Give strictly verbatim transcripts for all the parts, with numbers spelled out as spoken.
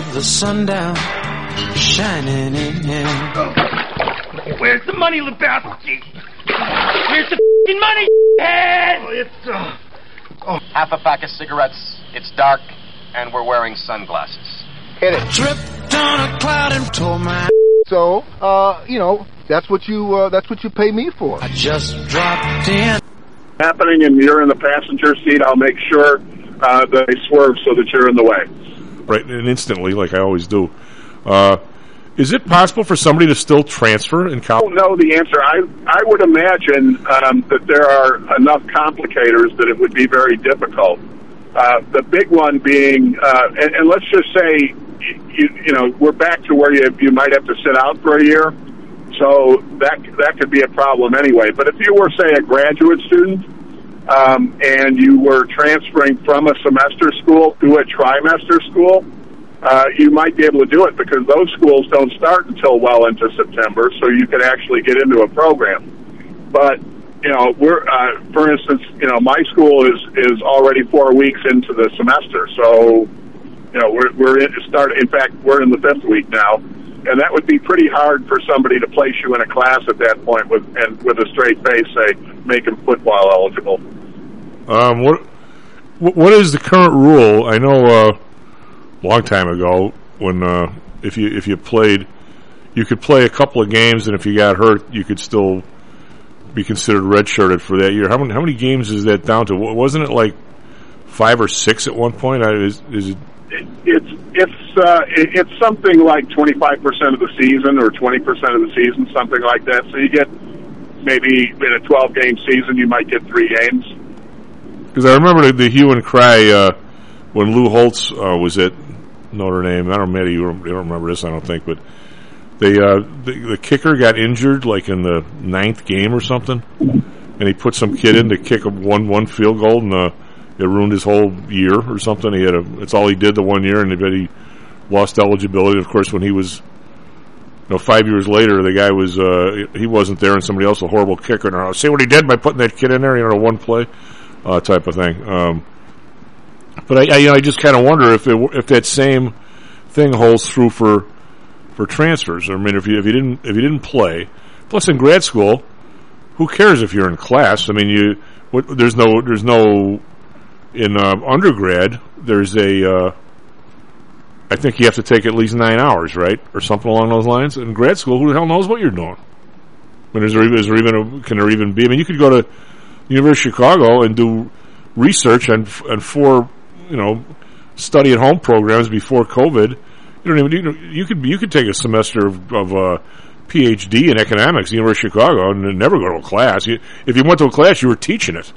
with the sun down, shining in. Where's the money, Lebowski? Where's the f***ing money, head? Oh, it's, uh... Oh. Half a pack of cigarettes, it's dark, and we're wearing sunglasses. Hit it. Tripped on a cloud and tore my... So, uh, you know, that's what you, uh, that's what you pay me for. I just dropped in. Happening and you're in the passenger seat, I'll make sure uh, that they swerve so that you're in the way. Right, and instantly, like I always do. Uh, is it possible for somebody to still transfer in college? I don't know the answer. I I would imagine um, that there are enough complicators that it would be very difficult. Uh, the big one being, uh, and, and let's just say, you, you know, we're back to where you you might have to sit out for a year. So that that could be a problem anyway. But if you were, say, a graduate student um, and you were transferring from a semester school to a trimester school, uh, you might be able to do it because those schools don't start until well into September, so you could actually get into a program. But, you know, we're uh, for instance, you know, my school is, is already four weeks into the semester, so, you know, we're, we're in, start, in fact, we're in the fifth week now. And that would be pretty hard for somebody to place you in a class at that point with and with a straight face say, make them football eligible. Um, what what is the current rule? I know uh, a long time ago when uh, if you if you played, you could play a couple of games, and if you got hurt, you could still be considered redshirted for that year. How many how many games is that down to? Wasn't it like five or six at one point? I, is, is it? It's it's uh, it's something like twenty-five percent of the season or twenty percent of the season, something like that. So you get maybe in a twelve-game season, you might get three games. Because I remember the, the hue and cry uh, when Lou Holtz uh, was at Notre Dame. I don't know, you don't, you don't remember this, I don't think, but they uh, the, the kicker got injured like in the ninth game or something, and he put some kid in to kick a one one field goal, and uh, it ruined his whole year or something. He had a, it's all he did the one year, and then he lost eligibility. Of course, when he was, you know, five years later, the guy was, uh, he wasn't there, and somebody else, a horrible kicker, and I'll see what he did by putting that kid in there, you know, one play, uh, type of thing. Um, but I, I, you know, I just kind of wonder if it, if that same thing holds true for, for transfers. I mean, if you, if you didn't, if you didn't play, plus in grad school, who cares if you're in class? I mean, you, what, there's no, there's no, in uh, undergrad, there's a, uh, I think you have to take at least nine hours, right? Or something along those lines. In grad school, who the hell knows what you're doing? I mean, is there, is there even a, can there even be? I mean, you could go to the University of Chicago and do research on, on four, you know, study at home programs before COVID. You don't even, you, know, you could, you could take a semester of, of uh, P H D in economics at the University of Chicago and never go to a class. You, if you went to a class, you were teaching it.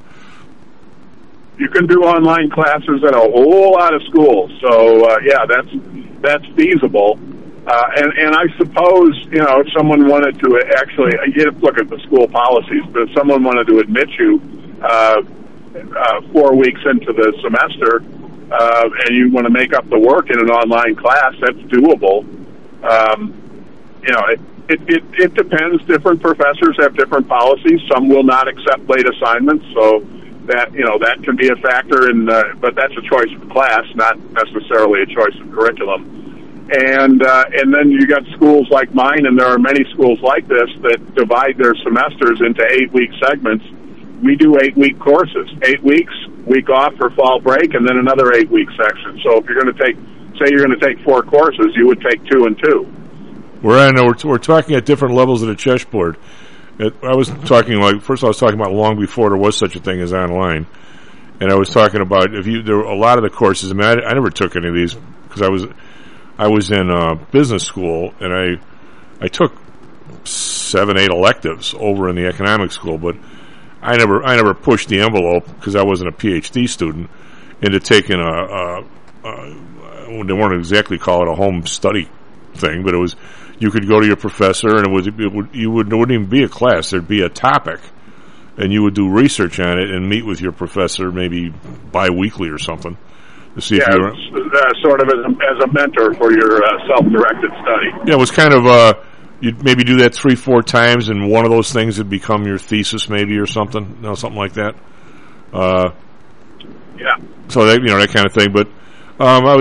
You can do online classes at a whole lot of schools, so uh, yeah, that's that's feasible. Uh, and and I suppose, you know, if someone wanted to actually, you have to look at the school policies, but if someone wanted to admit you uh, uh, four weeks into the semester, uh, and you want to make up the work in an online class, that's doable. Um, you know, it, it it it depends. Different professors have different policies. Some will not accept late assignments, so. That, you know, that can be a factor, in, uh, but that's a choice of class, not necessarily a choice of curriculum. And uh, and then you got schools like mine, and there are many schools like this that divide their semesters into eight-week segments. We do eight-week courses, eight weeks, week off for fall break, and then another eight-week section. So if you're going to take, say you're going to take four courses, you would take two and two. We're, I know, we're, we're talking at different levels of the chessboard. It, I was talking like first. I was talking about long before there was such a thing as online, and I was talking about if you there were a lot of the courses. I mean, I, I never took any of these because I was I was in uh, business school, and I I took seven, eight electives over in the economics school, but I never I never pushed the envelope because I wasn't a P H D student into taking a, a, a they weren't exactly call it a home study thing, but it was. You could go to your professor, and it, was, it would you would it wouldn't even be a class. There'd be a topic, and you would do research on it and meet with your professor maybe bi-weekly or something to see yeah, if you're uh, sort of as a, as a mentor for your uh, self-directed study. Yeah, it was kind of uh, you'd maybe do that three, four times, and one of those things would become your thesis, maybe or something, you know, something like that. Uh, yeah. So that you know that kind of thing, but um, I was.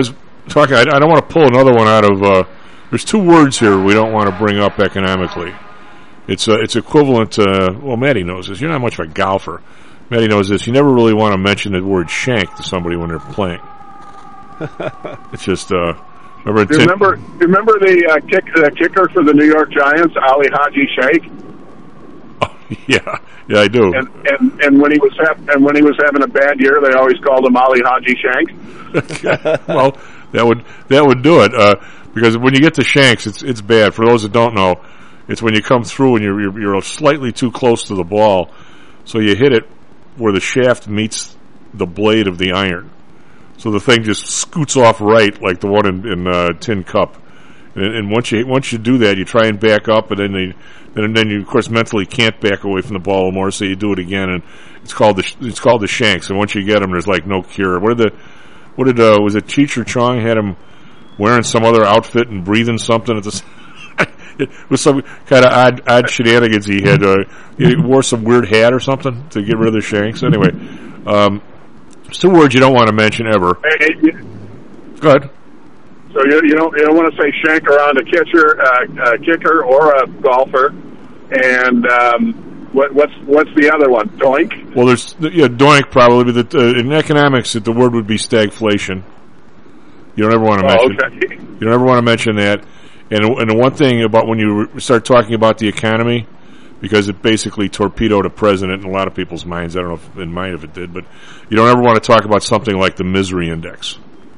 talking. I, I don't want to pull another one out of. Uh, there's two words here we don't want to bring up economically. It's uh, it's equivalent to. Well, Maddie knows this. You're not much of a golfer. Maddie knows this. You never really want to mention the word shank to somebody when they're playing. It's just. Uh, remember, do you remember? Do you remember the uh, kick, the kicker for the New York Giants, Ali Haji Sheikh? Oh, yeah, yeah, I do. And and and when he was ha- and when he was having a bad year, they always called him Ali Haji Shank. Well, that would that would do it uh, because when you get to shanks, it's it's bad. For those that don't know, it's when you come through and you're you're, you're slightly too close to the ball, so you hit it where the shaft meets the blade of the iron. So the thing just scoots off right, like the one in, in uh, Tin Cup. And, and once you once you do that, you try and back up, and then they, and then you of course mentally can't back away from the ball anymore. So you do it again, and it's called the it's called the shanks. And once you get them, there's like no cure. What did the what did uh, was it Cheech or Chong had him wearing some other outfit and breathing something at the it was some kind of odd odd shenanigans he had. Uh, he wore some weird hat or something to get rid of the shanks. Anyway, um, it's two words you don't want to mention ever. Hey, hey, Go ahead. So you, you don't you don't want to say shank around a catcher, uh, a kicker, or a golfer. And um, what, what's what's the other one? Doink. Well, there's yeah, doink probably, but the, uh, in economics, the word would be stagflation. You don't ever want to mention. Oh, okay. You don't ever want to mention that. And and the one thing about when you start talking about the economy, because it basically torpedoed a president in a lot of people's minds. I don't know if in mine if it did, but you don't ever want to talk about something like the misery index,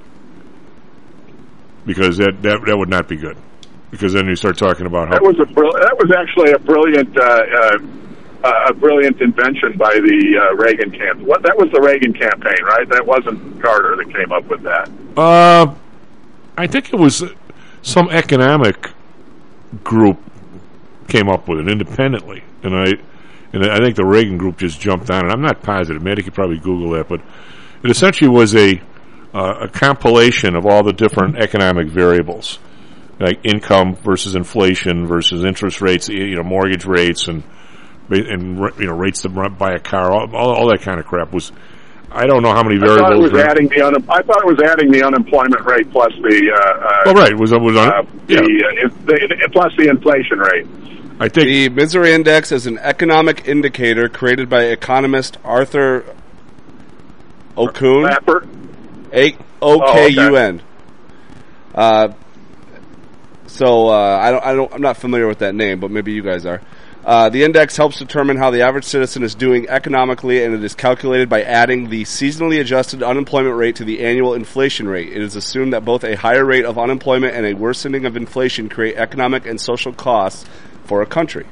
because that that, that would not be good. Because then you start talking about how that was a brill- that was actually a brilliant uh, uh, a brilliant invention by the uh, Reagan campaign. What that was the Reagan campaign, right? That wasn't Carter that came up with that. Uh, I think it was some economic group came up with it independently, and I and I think the Reagan group just jumped on it. I'm not positive. Maybe you could probably Google that, but it essentially was a uh, a compilation of all the different economic variables, like income versus inflation versus interest rates, you know, mortgage rates, and and you know rates to buy a car, all, all, all that kind of crap was. I don't know how many variables. I thought it was were, adding the un- I thought it was adding the unemployment rate plus the. Uh, uh, oh right, it was was on uh, yeah. the, uh, the plus the inflation rate. I think the misery index is an economic indicator created by economist Arthur Okun. Lapper? A O K U N. Uh, so uh, I don't, I don't, I'm not familiar with that name, but maybe you guys are. Uh, the index helps determine how the average citizen is doing economically, and it is calculated by adding the seasonally adjusted unemployment rate to the annual inflation rate. It is assumed that both a higher rate of unemployment and a worsening of inflation create economic and social costs for a country.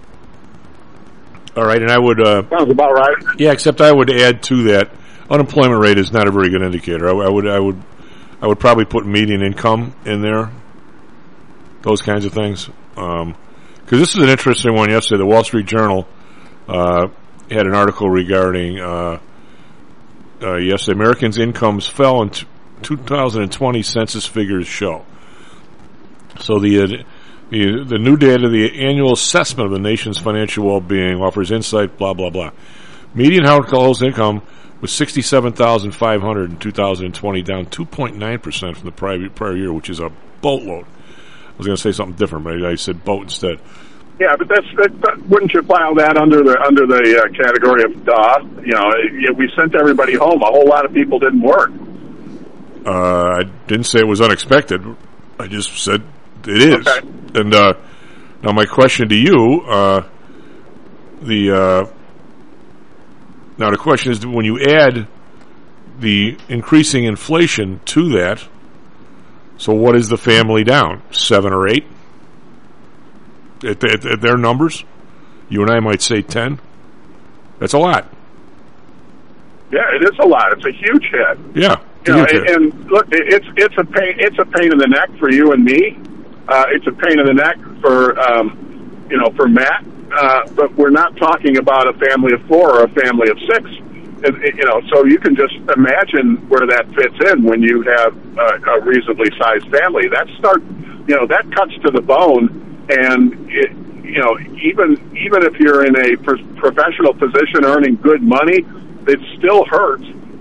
All right, and I would... Uh, Sounds about right. Yeah, except I would add to that, unemployment rate is not a very good indicator. I, I would I would, I would probably put median income in there, those kinds of things. Um Because this is an interesting one yesterday. The Wall Street Journal uh, had an article regarding uh, uh, yesterday. Americans' incomes fell in t- two thousand twenty census figures show. So the, uh, the the new data, the annual assessment of the nation's financial well-being offers insight, blah, blah, blah. Median household income was sixty-seven thousand five hundred dollars in two thousand twenty, down two point nine percent from the prior, prior year, which is a boatload. I was going to say something different, but I said boat instead. Yeah, but that's that, that, wouldn't you file that under the under the uh, category of duh? You know, it, we sent everybody home. A whole lot of people didn't work. Uh, I didn't say it was unexpected. I just said it is. Okay. And uh, now my question to you, uh, the uh, now the question is, when you add the increasing inflation to that, so what is the family down? Seven or eight? At, at, at their numbers? You and I might say ten. That's a lot. Yeah, it is a lot. It's a huge hit. Yeah. You know, and, and look, it's it's a pain. It's a pain in the neck for you and me. Uh, it's a pain in the neck for um, you know for Matt. Uh, but we're not talking about a family of four or a family of six. It, it, you know, so you can just imagine where that fits in when you have a, a reasonably sized family. That start, you know, that cuts to the bone, and it, you know, even even if you're in a pro- professional position earning good money, it still hurts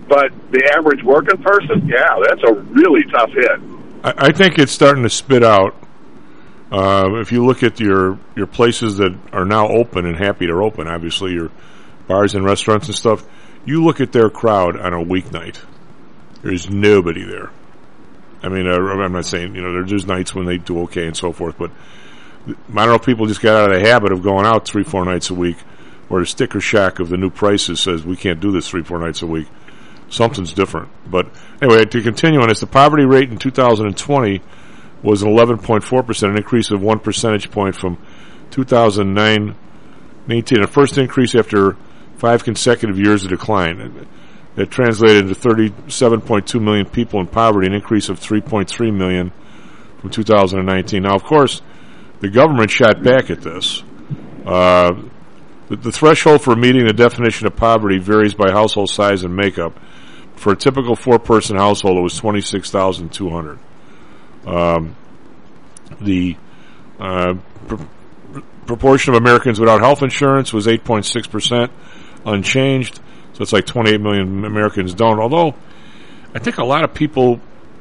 but the average working person, yeah, that's a really tough hit. I, I think it's starting to spit out. Uh, if you look at your, your places that are now open and happy to open, obviously your bars and restaurants and stuff, you look at their crowd on a weeknight. There's nobody there. I mean, uh, I'm not saying, you know, there's nights when they do okay and so forth, but I don't know if people just got out of the habit of going out three, four nights a week, where the sticker shock of the new prices says we can't do this three, four nights a week. Something's different. But anyway, to continue on this, the poverty rate in two thousand twenty was an eleven point four percent, an increase of one percentage point from two thousand nine eighteen, a first increase after five consecutive years of decline. That translated into thirty-seven point two million people in poverty, an increase of three point three million from two thousand nineteen. Now, of course, the government shot back at this. Uh, the, the threshold for meeting the definition of poverty varies by household size and makeup. For a typical four-person household, it was twenty-six thousand two hundred. Um, the uh, pr- proportion of Americans without health insurance was eight point six percent, unchanged. So it's like twenty-eight million Americans don't. Although, I think a lot of people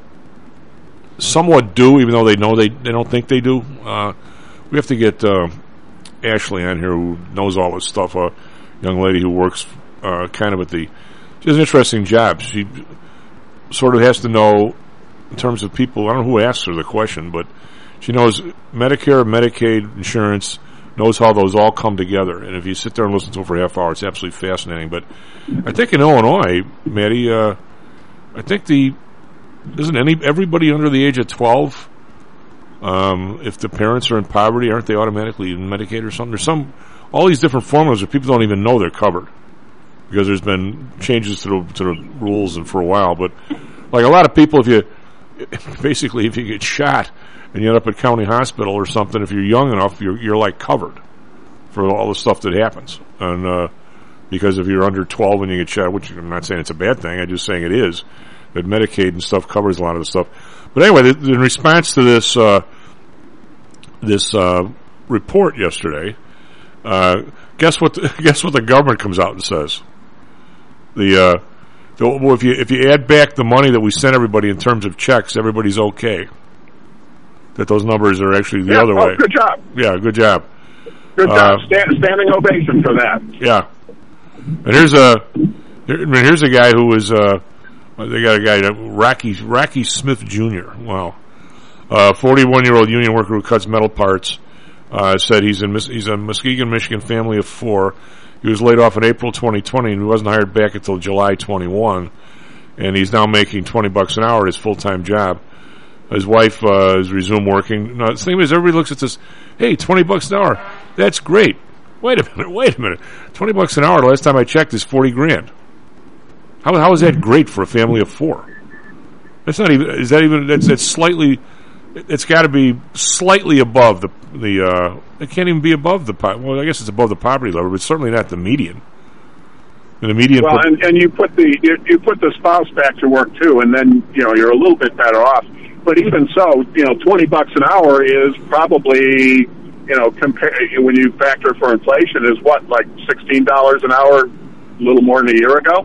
somewhat do, even though they know they, they don't think they do. Uh, we have to get uh, Ashley on here, who knows all this stuff, a young lady who works uh, kind of at the... She has an interesting job. She sort of has to know, in terms of people, I don't know who asks her the question, but she knows Medicare, Medicaid, insurance, knows how those all come together. And if you sit there and listen to it for a half hour, it's absolutely fascinating. But I think in Illinois, Maddie, uh, I think the, isn't any, everybody under the age of twelve, um, if the parents are in poverty, aren't they automatically in Medicaid or something? There's some, all these different formulas where people don't even know they're covered, because there's been changes to the, to the rules and for a while. But like a lot of people, if you, basically if you get shot and you end up at county hospital or something, if you're young enough, you're you're like covered for all the stuff that happens. And uh, because if you're under twelve and you get shot, which I'm not saying it's a bad thing, I'm just saying it is, that Medicaid and stuff covers a lot of the stuff. But anyway, the, the, in response to this uh, this uh, report yesterday, uh, guess what? The, guess what the government comes out and says. The, uh, the well, if you if you add back the money that we sent everybody in terms of checks, everybody's okay. That those numbers are actually the yeah, other oh, way. Good job. Yeah, good job. Good job. Uh, Stand, standing ovation for that. Yeah. And here's a here, I mean, here's a guy who was uh, they got a guy Rocky Rocky Smith Junior Wow, uh, forty-one year old union worker who cuts metal parts. Uh, said he's in he's a Muskegon, Michigan family of four. He was laid off in April twenty twenty, and he wasn't hired back until July twenty-one. And he's now making twenty bucks an hour at his full time job. His wife uh, has resumed working. Now, the thing is, everybody looks at this, hey, twenty bucks an hour, that's great. Wait a minute, wait a minute. twenty bucks an hour, the last time I checked, is forty grand. How how is that great for a family of four? That's not even, is that even, that's, that's slightly, it's got to be slightly above the, the uh, it can't even be above the, well, I guess it's above the poverty level, but certainly not the median. And the median. Well, and, and you put the, you, you put the spouse back to work too, and then, you know, you're a little bit better off. But even so, you know, twenty bucks an hour is probably, you know, compare when you factor for inflation, is what, like sixteen dollars an hour, a little more than a year ago?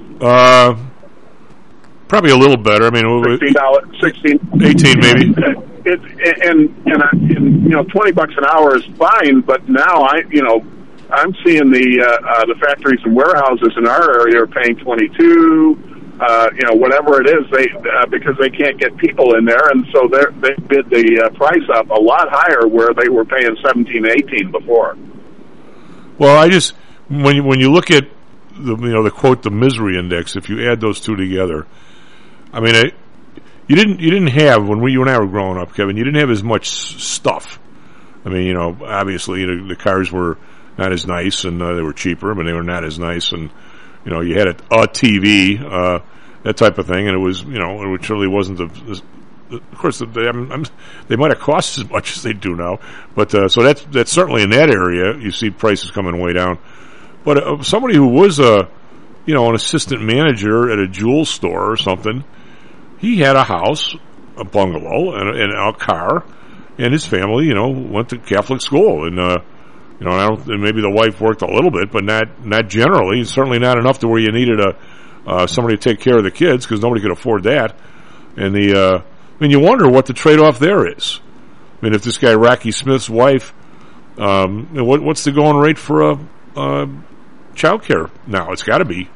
Uh, probably a little better. I mean, sixteen dollars, sixteen, eighteen maybe. It, it, and, and, and, you know, twenty bucks an hour is fine, but now I, you know, I'm seeing the, uh, uh, the factories and warehouses in our area are paying twenty-two. Uh, you know, whatever it is, they uh, because they can't get people in there, and so they they bid the uh, price up a lot higher where they were paying seventeen, eighteen before. Well, I just when you, when you look at the you know the quote the misery index, if you add those two together, I mean, I, you didn't you didn't have when we you and I were growing up, Kevin. You didn't have as much stuff. I mean, you know, obviously the, the cars were not as nice, and uh, they were cheaper, but they were not as nice, and you know, you had a, a T V, uh, that type of thing, and it was, you know, it really wasn't the, the, the of course, they, I'm, I'm, they might have cost as much as they do now, but, uh, so that's, that's certainly in that area, you see prices coming way down. But uh, somebody who was a, you know, an assistant manager at a jewel store or something, he had a house, a bungalow, and, and a car, and his family, you know, went to Catholic school, and, uh, You know, I don't, maybe the wife worked a little bit, but not not generally. Certainly not enough to where you needed a uh, somebody to take care of the kids because nobody could afford that. And the, uh, I mean, you wonder what the trade-off there is. I mean, if this guy Rocky Smith's wife, um, what, what's the going rate for a, a child care now? It's got to be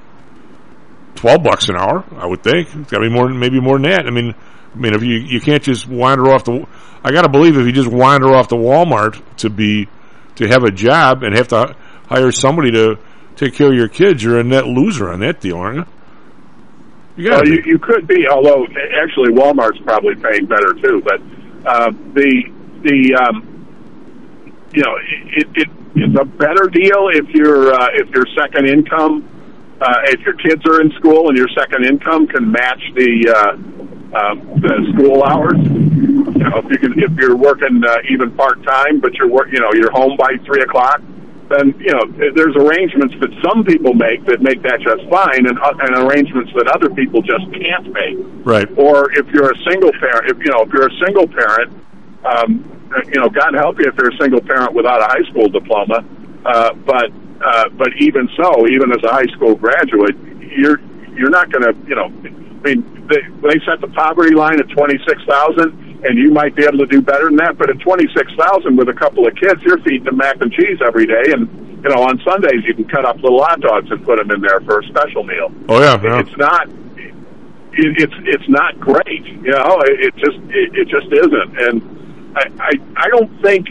twelve bucks an hour, I would think. It's got to be more, maybe more than that. I mean, I mean, if you you can't just wander off the, I got to believe if you just wander off to Walmart to be to have a job and have to hire somebody to take care of your kids, you're a net loser on that deal, aren't you? You, well, you, you could be, although actually Walmart's probably paying better too. But uh, the the um, you know it, it it's a better deal if you're uh, if your second income uh, if your kids are in school and your second income can match the uh, uh, the school hours. You know, if you can, if you're working uh, even part time, but you're work, you know, you're home by three o'clock. Then, you know, there's arrangements that some people make that make that just fine, and, uh, and arrangements that other people just can't make. Right. Or if you're a single parent, if you know, if you're a single parent, um, you know, God help you if you're a single parent without a high school diploma. Uh, but uh, but even so, even as a high school graduate, you're you're not going to, you know, I mean, they they set the poverty line at twenty-six thousand. And you might be able to do better than that, but at twenty-six thousand with a couple of kids, you're feeding them mac and cheese every day, and you know on Sundays you can cut up little hot dogs and put them in there for a special meal. Oh yeah, yeah. It's not, it, it's it's not great, you know. It, it just it, it just isn't, and I, I I don't think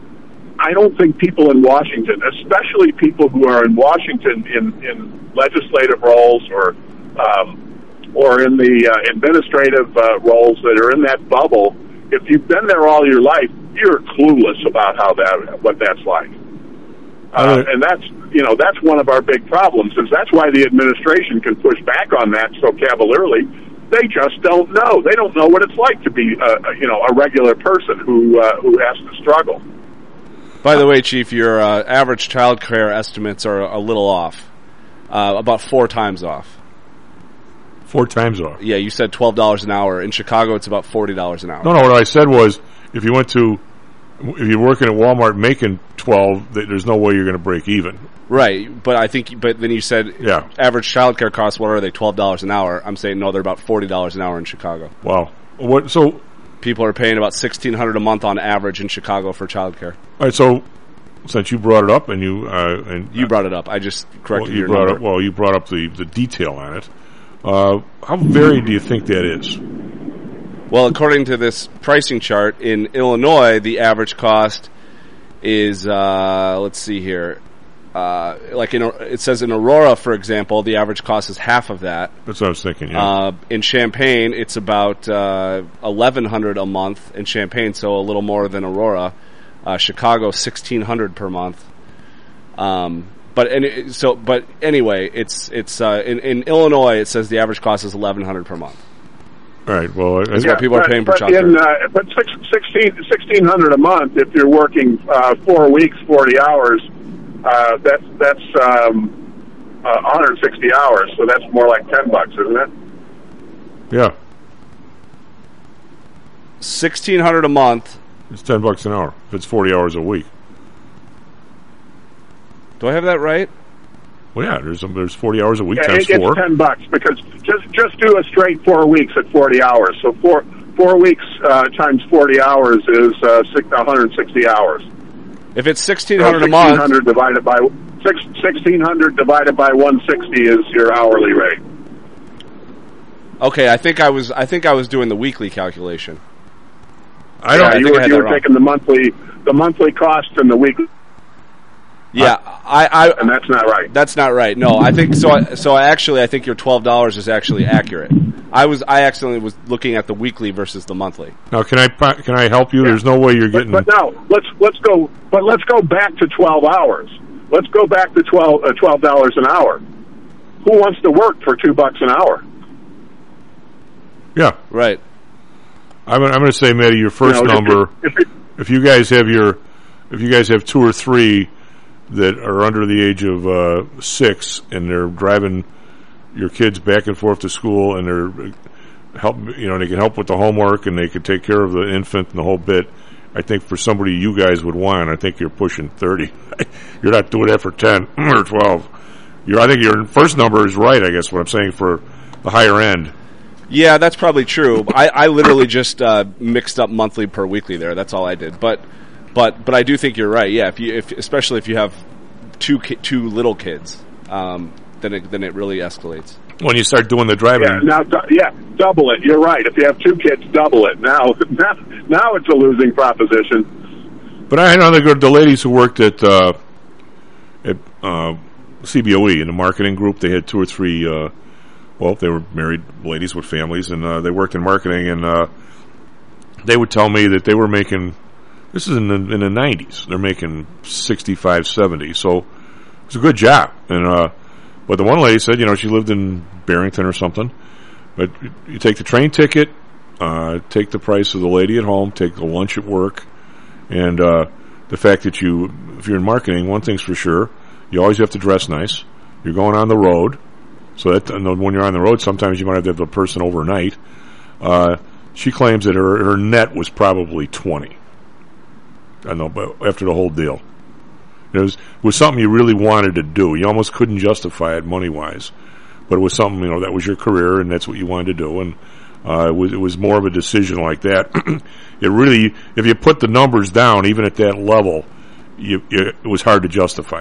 I don't think people in Washington, especially people who are in Washington in in legislative roles or. Um, or in the uh, administrative uh, roles that are in that bubble, if you've been there all your life, you're clueless about how that, what that's like. Uh, and that's, you know, that's one of our big problems, is that's why the administration can push back on that so cavalierly. They just don't know. They don't know what it's like to be, a, you know, a regular person who uh, who has to struggle. By the way, Chief, your uh, average child care estimates are a little off, uh, about four times off. Four times off. Yeah, you said twelve dollars an hour. In Chicago, it's about forty dollars an hour. No, no. What I said was, if you went to, if you're working at Walmart making twelve, there's no way you're going to break even. Right, but I think, but then you said, yeah, average childcare costs. What are they? Twelve dollars an hour. I'm saying no, they're about forty dollars an hour in Chicago. Wow. What? So people are paying about sixteen hundred a month on average in Chicago for childcare. All right. So since you brought it up, and you uh, and you brought it up, I just corrected well, you your brought number. Up, well, you brought up the the detail on it. Uh, how varied do you think that is? Well, according to this pricing chart, in Illinois, the average cost is, uh, let's see here, uh, like in, it says in Aurora, for example, the average cost is half of that. That's what I was thinking, yeah. Uh, in Champaign, it's about uh, eleven hundred dollars a month in Champaign, so a little more than Aurora. Uh, Chicago, sixteen hundred dollars per month. Um But any, so, but anyway, it's it's uh, in, in Illinois. It says the average cost is eleven hundred per month. All right. Well, that's yeah, what people but, are paying for but child in, care. uh, but six, sixteen, sixteen hundred a month if you're working uh, four weeks, forty hours. Uh, that's that's um, uh, one hundred sixty hours. So that's more like ten bucks, isn't it? Yeah. Sixteen hundred a month. It's ten bucks an hour if it's forty hours a week. Do I have that right? Well, yeah, there's um, there's forty hours a week Yeah, times it gets four. ten bucks because just just do a straight four weeks at forty hours. So four four weeks uh, times forty hours is uh, six, one hundred sixty hours. If it's sixteen hundred so a month, sixteen hundred divided by six, sixteen hundred divided by one sixty is your hourly rate. Okay, I think I was I think I was doing the weekly calculation. I don't. Yeah, I you think were, I had you that were wrong. taking the monthly the monthly cost and the weekly. Yeah, I, I and that's not right. That's not right. No, I think so. I, so I actually, I think your twelve dollars is actually accurate. I was, I accidentally was looking at the weekly versus the monthly. Now, can I can I help you? Yeah. There's no way you're getting. But, but no, let's let's go. But let's go back to twelve hours. Let's go back to twelve uh, twelve dollars an hour. Who wants to work for two bucks an hour? Yeah, right. I'm I'm going to say, Matty, your first You know, if number. you- if you- If you guys have your, if you guys have two or three that are under the age of uh, six and they're driving your kids back and forth to school and they're help, you know, they can help with the homework and they can take care of the infant and the whole bit. I think for somebody you guys would want, I think you're pushing thirty. You're not doing that for ten or twelve. your I think your first number is right. I guess what I'm saying for the higher end. Yeah, that's probably true. I, I literally just uh, mixed up monthly per weekly there. That's all I did. But but but I do think you're right. Yeah, if you if especially if you have two ki- two little kids, um, then it then it really escalates. When you start doing the driving. Yeah, now, du- yeah, double it. You're right. If you have two kids, double it. Now, now, now it's a losing proposition. But I know the, the ladies who worked at uh, at uh, C B O E in the marketing group. They had two or three. Uh, well, they were married ladies with families, and uh, they worked in marketing. And uh, they would tell me that they were making. This is in the, in the nineties. They're making sixty-five, seventy. So it's a good job. And uh, but the one lady said, you know, she lived in Barrington or something. But you take the train ticket, uh, take the price of the lady at home, take the lunch at work. And uh, the fact that you, if you're in marketing, one thing's for sure, you always have to dress nice. You're going on the road, so that and when you're on the road, sometimes you might have to have the person overnight. Uh, she claims that her, her net was probably twenty. I know, but after the whole deal, it was it was something you really wanted to do. You almost couldn't justify it money wise, but it was something, you know, that was your career and that's what you wanted to do. And Uh, it was it was more of a decision like that. It really, if you put the numbers down, even at that level, you, you, it was hard to justify.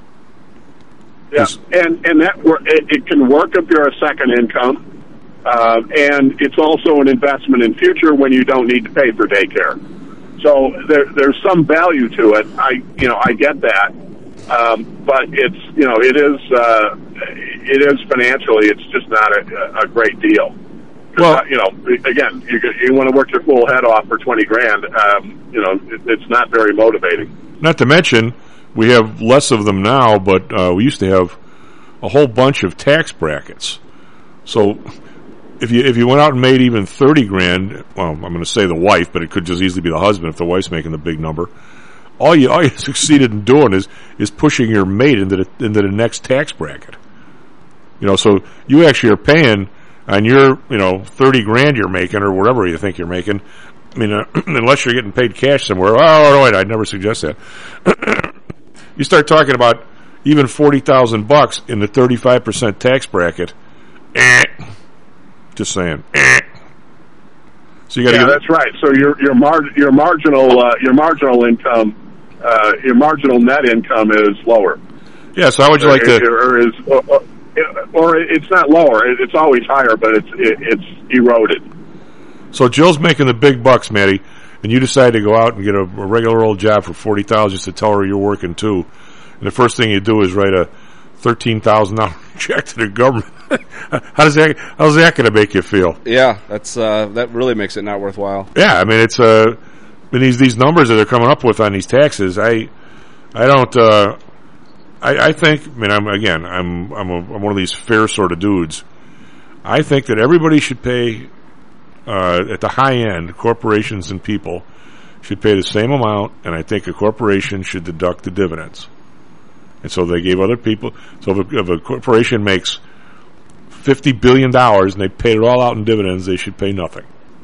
Yeah, and and that wor- it, it can work if you're a second income, uh, and it's also an investment in future when you don't need to pay for daycare. So there, there's some value to it. I you know I get that, um, but it's you know it is uh, it is financially it's just not a, a great deal. Well, you know, again, you you want to work your full head off for twenty grand. Um, you know, it, it's not very motivating. Not to mention, we have less of them now, but uh, we used to have a whole bunch of tax brackets. So, if you if you went out and made even thirty grand, well, I'm going to say the wife, but it could just easily be the husband if the wife's making the big number. All you all you succeeded in doing is is pushing your mate into the into the next tax bracket. You know, so you actually are paying. On your, you know, thirty grand you're making, or whatever you think you're making, I mean, uh, unless you're getting paid cash somewhere, oh, no, wait, I'd never suggest that. You start talking about even forty thousand bucks in the thirty-five percent tax bracket, eh, just saying, eh. So you gotta yeah, get that's right. So your, your, mar- your marginal, uh, your marginal income, uh, your marginal net income is lower. Yeah, so how would you like or, to, or is, or, or it's not lower, it's always higher, but it's it, it's eroded. So Jill's making the big bucks, Matty, and you decide to go out and get a, a regular old job for forty thousand just to tell her you're working too. And the first thing you do is write a thirteen thousand dollars check to the government. How does that how's that going to make you feel? Yeah, that's uh, that really makes it not worthwhile. Yeah, I mean it's uh, I mean, these these numbers that they're coming up with on these taxes, I I don't. Uh, I, I think, I mean, I'm again, I'm I'm, a, I'm one of these fair sort of dudes. I think that everybody should pay uh, at the high end. Corporations and people should pay the same amount, and I think a corporation should deduct the dividends. And so they gave other people. So if a, if a corporation makes fifty billion dollars and they paid it all out in dividends, they should pay nothing.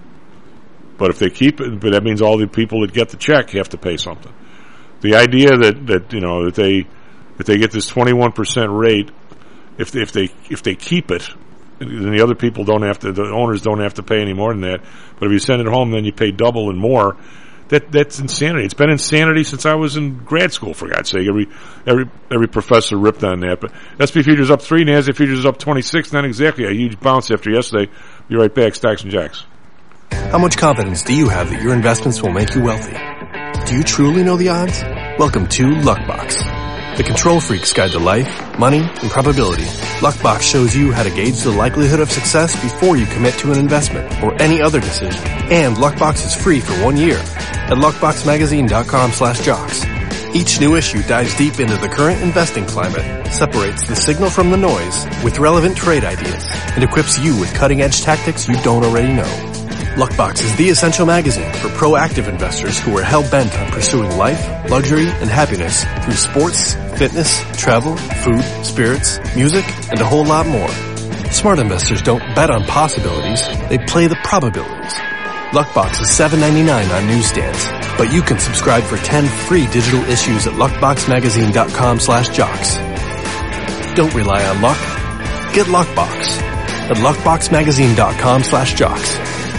But if they keep it, but that means all the people that get the check have to pay something. The idea that that you know that they If they get this twenty-one percent rate, if they, if they if they keep it, then the other people don't have to, the owners don't have to pay any more than that. But if you send it home, then you pay double and more. That that's insanity. It's been insanity since I was in grad school. For God's sake, every every every professor ripped on that. But S and P futures up three, NASDAQ futures up twenty-six. Not exactly a huge bounce after yesterday. Be right back. Stocks and Jacks. How much confidence do you have that your investments will make you wealthy? Do you truly know the odds? Welcome to Luckbox, the control freak's guide to life, money, and probability. Luckbox shows you how to gauge the likelihood of success before you commit to an investment or any other decision. And Luckbox is free for one year at luckboxmagazine.com slash jocks. Each new issue dives deep into the current investing climate, separates the signal from the noise with relevant trade ideas, and equips you with cutting-edge tactics you don't already know. Luckbox is the essential magazine for proactive investors who are hell-bent on pursuing life, luxury, and happiness through sports, fitness, travel, food, spirits, music, and a whole lot more. Smart investors don't bet on possibilities, they play the probabilities. Luckbox is seven ninety-nine on newsstands, but you can subscribe for ten free digital issues at luckboxmagazine.com slash jocks. Don't rely on luck. Get Luckbox at luckboxmagazine.com slash jocks.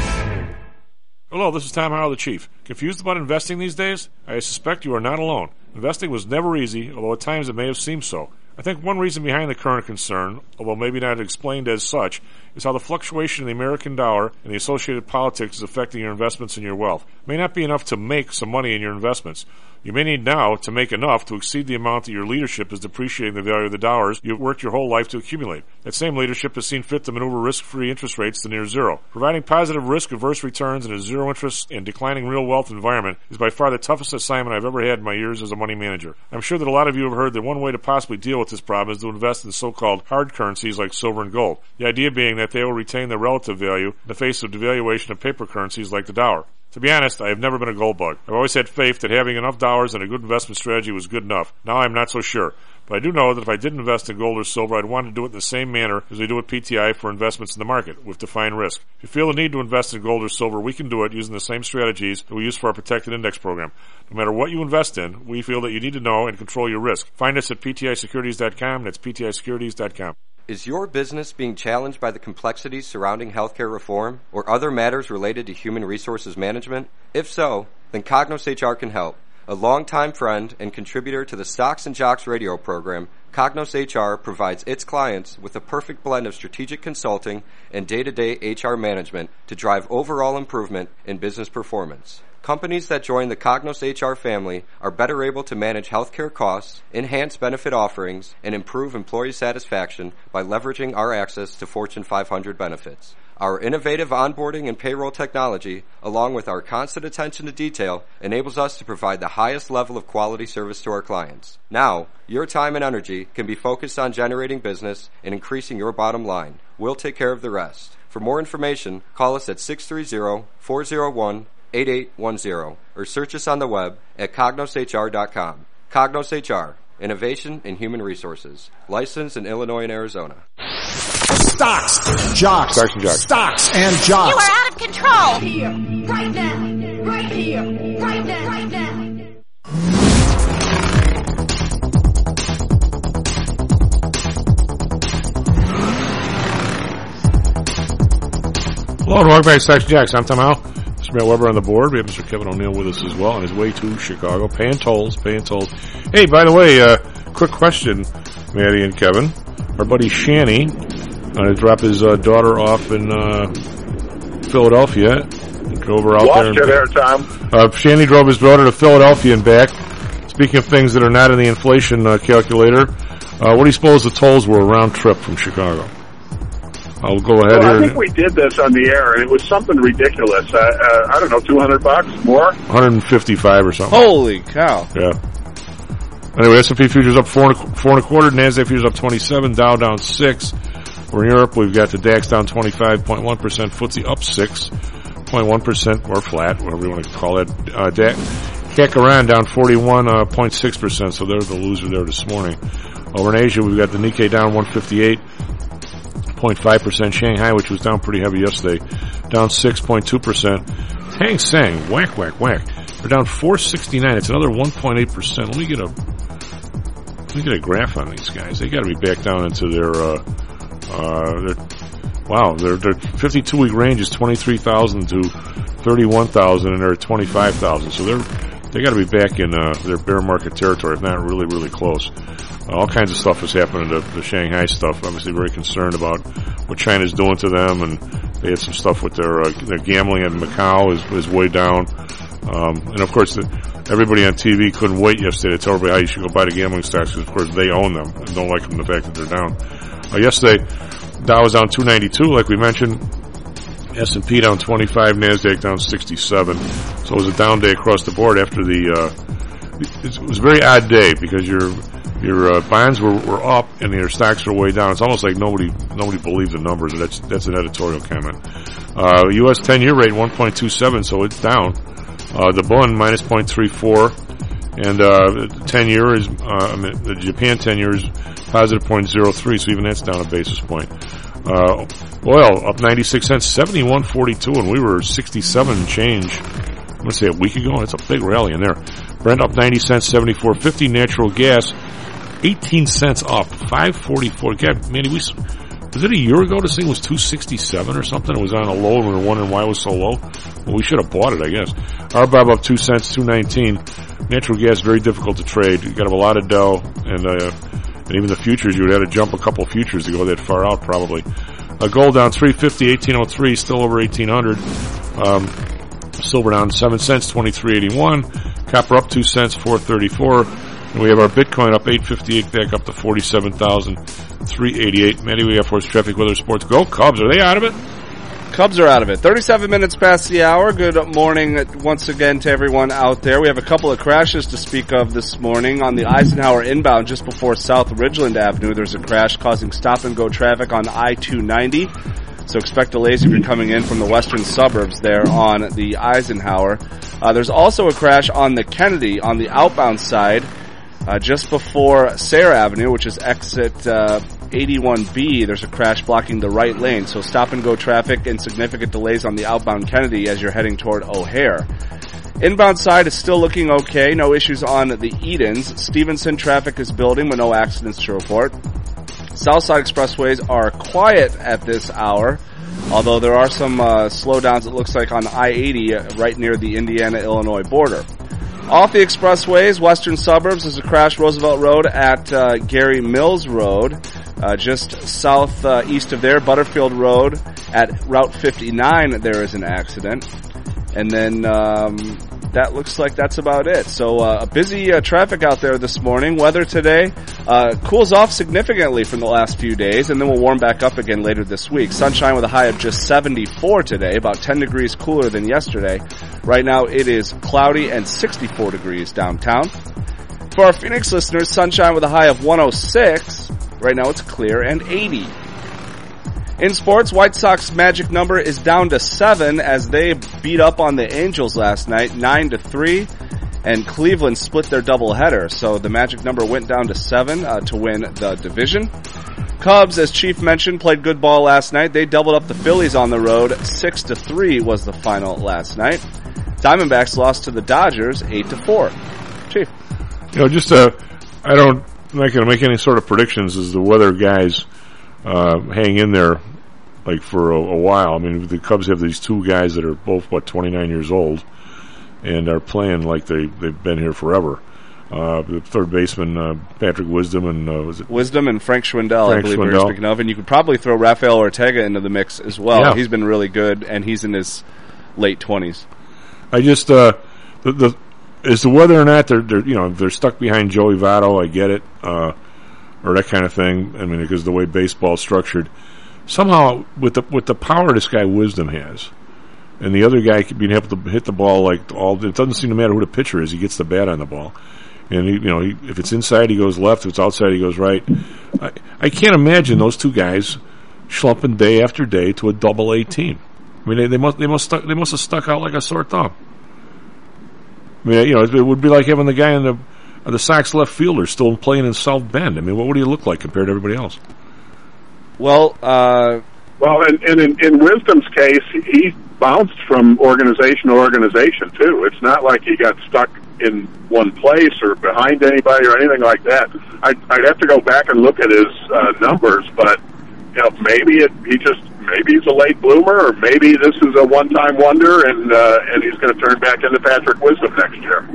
Hello, this is Tom Howell, the Chief. Confused about investing these days? I suspect you are not alone. Investing was never easy, although at times it may have seemed so. I think one reason behind the current concern, although maybe not explained as such, is how the fluctuation in the American dollar and the associated politics is affecting your investments and your wealth. It may not be enough to make some money in your investments. You may need now to make enough to exceed the amount that your leadership is depreciating the value of the dollars you've worked your whole life to accumulate. That same leadership has seen fit to maneuver risk-free interest rates to near zero. Providing positive risk-averse returns in a zero-interest and declining real wealth environment is by far the toughest assignment I've ever had in my years as a money manager. I'm sure that a lot of you have heard that one way to possibly deal with this problem is to invest in so-called hard currencies like silver and gold. The idea being that they will retain their relative value in the face of devaluation of paper currencies like the dollar. To be honest, I have never been a gold bug. I've always had faith that having enough dollars and a good investment strategy was good enough. Now I'm not so sure. But I do know that if I did invest in gold or silver, I'd want to do it in the same manner as we do with P T I for investments in the market, with defined risk. If you feel the need to invest in gold or silver, we can do it using the same strategies that we use for our protected index program. No matter what you invest in, we feel that you need to know and control your risk. Find us at P T I securities dot com. That's P T I securities dot com. Is your business being challenged by the complexities surrounding healthcare reform or other matters related to human resources management? If so, then Cognos H R can help. A longtime friend and contributor to the Stocks and Jocks radio program, Cognos H R provides its clients with a perfect blend of strategic consulting and day-to-day H R management to drive overall improvement in business performance. Companies that join the Cognos H R family are better able to manage healthcare costs, enhance benefit offerings, and improve employee satisfaction by leveraging our access to Fortune five hundred benefits. Our innovative onboarding and payroll technology, along with our constant attention to detail, enables us to provide the highest level of quality service to our clients. Now, your time and energy can be focused on generating business and increasing your bottom line. We'll take care of the rest. For more information, call us at six three zero, four zero one, eight eight one zero or search us on the web at cognos h r dot com. Cognos H R, innovation in human resources. Licensed in Illinois and Arizona. Stocks, jocks, Stocks and jocks. Stocks and jocks. You are out of control. Right here, right now, right here, right now, right now. Hello and welcome back to Stocks and Jocks. I'm Tom Howell. Mister Matt Weber on the board. We have Mister Kevin O'Neill with us as well on his way to Chicago, paying tolls, paying tolls. Hey, by the way, uh, quick question, Maddie and Kevin. Our buddy Shanny uh, drop his uh, daughter off in uh, Philadelphia. Drove her out Lost there. And, you there, Tom. Uh, Shanny drove his daughter to Philadelphia and back. Speaking of things that are not in the inflation uh, calculator, uh, what do you suppose the tolls were round trip from Chicago? I'll go ahead well, here. I think we did this on the air, and it was something ridiculous. Uh, uh, I don't know, two hundred bucks more? one hundred fifty-five or something. Holy cow. Yeah. Anyway, S and P futures up four and, a, four and a quarter, NASDAQ futures up twenty-seven, Dow down six. We're in Europe. We've got the DAX down twenty-five point one percent, F T S E up six point one percent, or flat, whatever you want to call it. Uh, DAX, C A C Iran down forty-one point six percent, so they're the loser there this morning. Over in Asia, we've got the Nikkei down one fifty-eight point five percent. Shanghai, which was down pretty heavy yesterday, down six point two percent. Hang Seng, whack, whack, whack. They're down four sixty-nine. It's another one point eight percent. Let me get a let me get a graph on these guys. They got to be back down into their uh, uh, their wow. Their their fifty-two week range is twenty-three thousand to thirty-one thousand, and they're at twenty-five thousand. So they're they got to be back in uh, their bear market territory, if not really, really close. Uh, all kinds of stuff is happening to the Shanghai stuff. Obviously, very concerned about what China's doing to them, and they had some stuff with their uh, their gambling in Macau is is way down. Um, and of course, the, everybody on T V couldn't wait yesterday to tell everybody how you should go buy the gambling stocks because, of course, they own them and don't like them the fact that they're down. Uh, yesterday, Dow was down two ninety-two, like we mentioned. S and P down twenty-five, NASDAQ down sixty-seven. So it was a down day across the board after the, uh, it was a very odd day because your, your, uh, bonds were, were up and your stocks were way down. It's almost like nobody, nobody believed the numbers. That's, that's an editorial comment. Uh, U S ten-year rate one point two seven, so it's down. Uh, the Bund minus zero point three four. And, uh, ten-year is, uh, I mean, the Japan ten-year is positive zero point zero three, so even that's down a basis point. Uh, oil up ninety-six cents, seventy-one forty-two, and we were sixty-seven change, I'm going to say a week ago. That's a big rally in there. Brent up ninety cents, seventy-four fifty. Natural gas eighteen cents up, five forty-four. God, Manny, we, was it a year ago this thing was two sixty-seven or something? It was on a low and we were wondering why it was so low. Well, we should have bought it, I guess. R B O B up two cents, two nineteen. Natural gas, very difficult to trade. You got to have a lot of dough, and, uh, and even the futures, you would have to jump a couple futures to go that far out, probably. Uh, gold down three fifty, eighteen oh three, still over eighteen hundred. Um, silver down seven cents, twenty-three eighty-one. Copper up two cents, four thirty-four. And we have our Bitcoin up eight fifty-eight, back up to forty-seven thousand three eighty-eight. Manny, we have for us traffic, weather, sports. Go Cubs. Are they out of it? Cubs are out of it. thirty-seven minutes past the hour. Good morning once again to everyone out there. We have a couple of crashes to speak of this morning. On the Eisenhower inbound just before South Ridgeland Avenue, there's a crash causing stop-and-go traffic on I two ninety. So expect delays if you're coming in from the western suburbs there on the Eisenhower. Uh, there's also a crash on the Kennedy on the outbound side uh, just before Sayre Avenue, which is exit uh, eighty-one B. There's a crash blocking the right lane. So stop-and-go traffic and significant delays on the outbound Kennedy as you're heading toward O'Hare. Inbound side is still looking okay. No issues on the Edens. Stevenson traffic is building with no accidents to report. Southside expressways are quiet at this hour, although there are some uh, slowdowns, it looks like, on I eighty uh, right near the Indiana-Illinois border. Off the expressways, western suburbs, there's a crash Roosevelt Road at uh, Gary Mills Road. Uh, just south uh, east of there, Butterfield Road at Route fifty-nine, there is an accident. And then um, that looks like that's about it. So uh, a busy uh, traffic out there this morning. Weather today uh, cools off significantly from the last few days, and then we'll warm back up again later this week. Sunshine with a high of just seventy-four today, about ten degrees cooler than yesterday. Right now it is cloudy and sixty-four degrees downtown. For our Phoenix listeners, sunshine with a high of one oh six. Right now it's clear and eighty. In sports, White Sox magic number is down to seven as they beat up on the Angels last night, nine to three, and Cleveland split their doubleheader. So the magic number went down to seven uh, to win the division. Cubs, as Chief mentioned, played good ball last night. They doubled up the Phillies on the road. Six to three was the final last night. Diamondbacks lost to the Dodgers eight to four. Chief, you know, just uh, I don't, I'm not going to make any sort of predictions as the weather guys. Uh, hang in there, like, for a, a while. I mean, the Cubs have these two guys that are both, what, twenty-nine years old, and are playing like they, they've been here forever. Uh, the third baseman, uh, Patrick Wisdom, and, uh, was it? Wisdom and Frank Schwindel, Frank I believe Schwindel. we were speaking of, and you could probably throw Rafael Ortega into the mix as well. Yeah. He's been really good, and he's in his late twenties. I just, uh, the, the, is the weather or not, they're, they're, you know, they're stuck behind Joey Votto, I get it, uh, or that kind of thing. I mean, because the way baseball's structured, somehow with the with the power this guy Wisdom has, and the other guy being able to hit the ball like all, it doesn't seem to matter who the pitcher is. He gets the bat on the ball, and he, you know, he, if it's inside, he goes left. If it's outside, he goes right. I, I can't imagine those two guys schlumping day after day to a double A team. I mean, they, they must they must stuck, they must have stuck out like a sore thumb. I mean, you know, it would be like having the guy in the uh, the Sox left fielder still playing in South Bend. I mean, what would he look like compared to everybody else? Well, uh... Well, and, and in, in Wisdom's case, he bounced from organization to organization, too. It's not like he got stuck in one place or behind anybody or anything like that. I'd, I'd have to go back and look at his uh, numbers, but, you know, maybe it, he just, maybe he's a late bloomer, or maybe this is a one-time wonder, and uh, and he's going to turn back into Patrick Wisdom next year.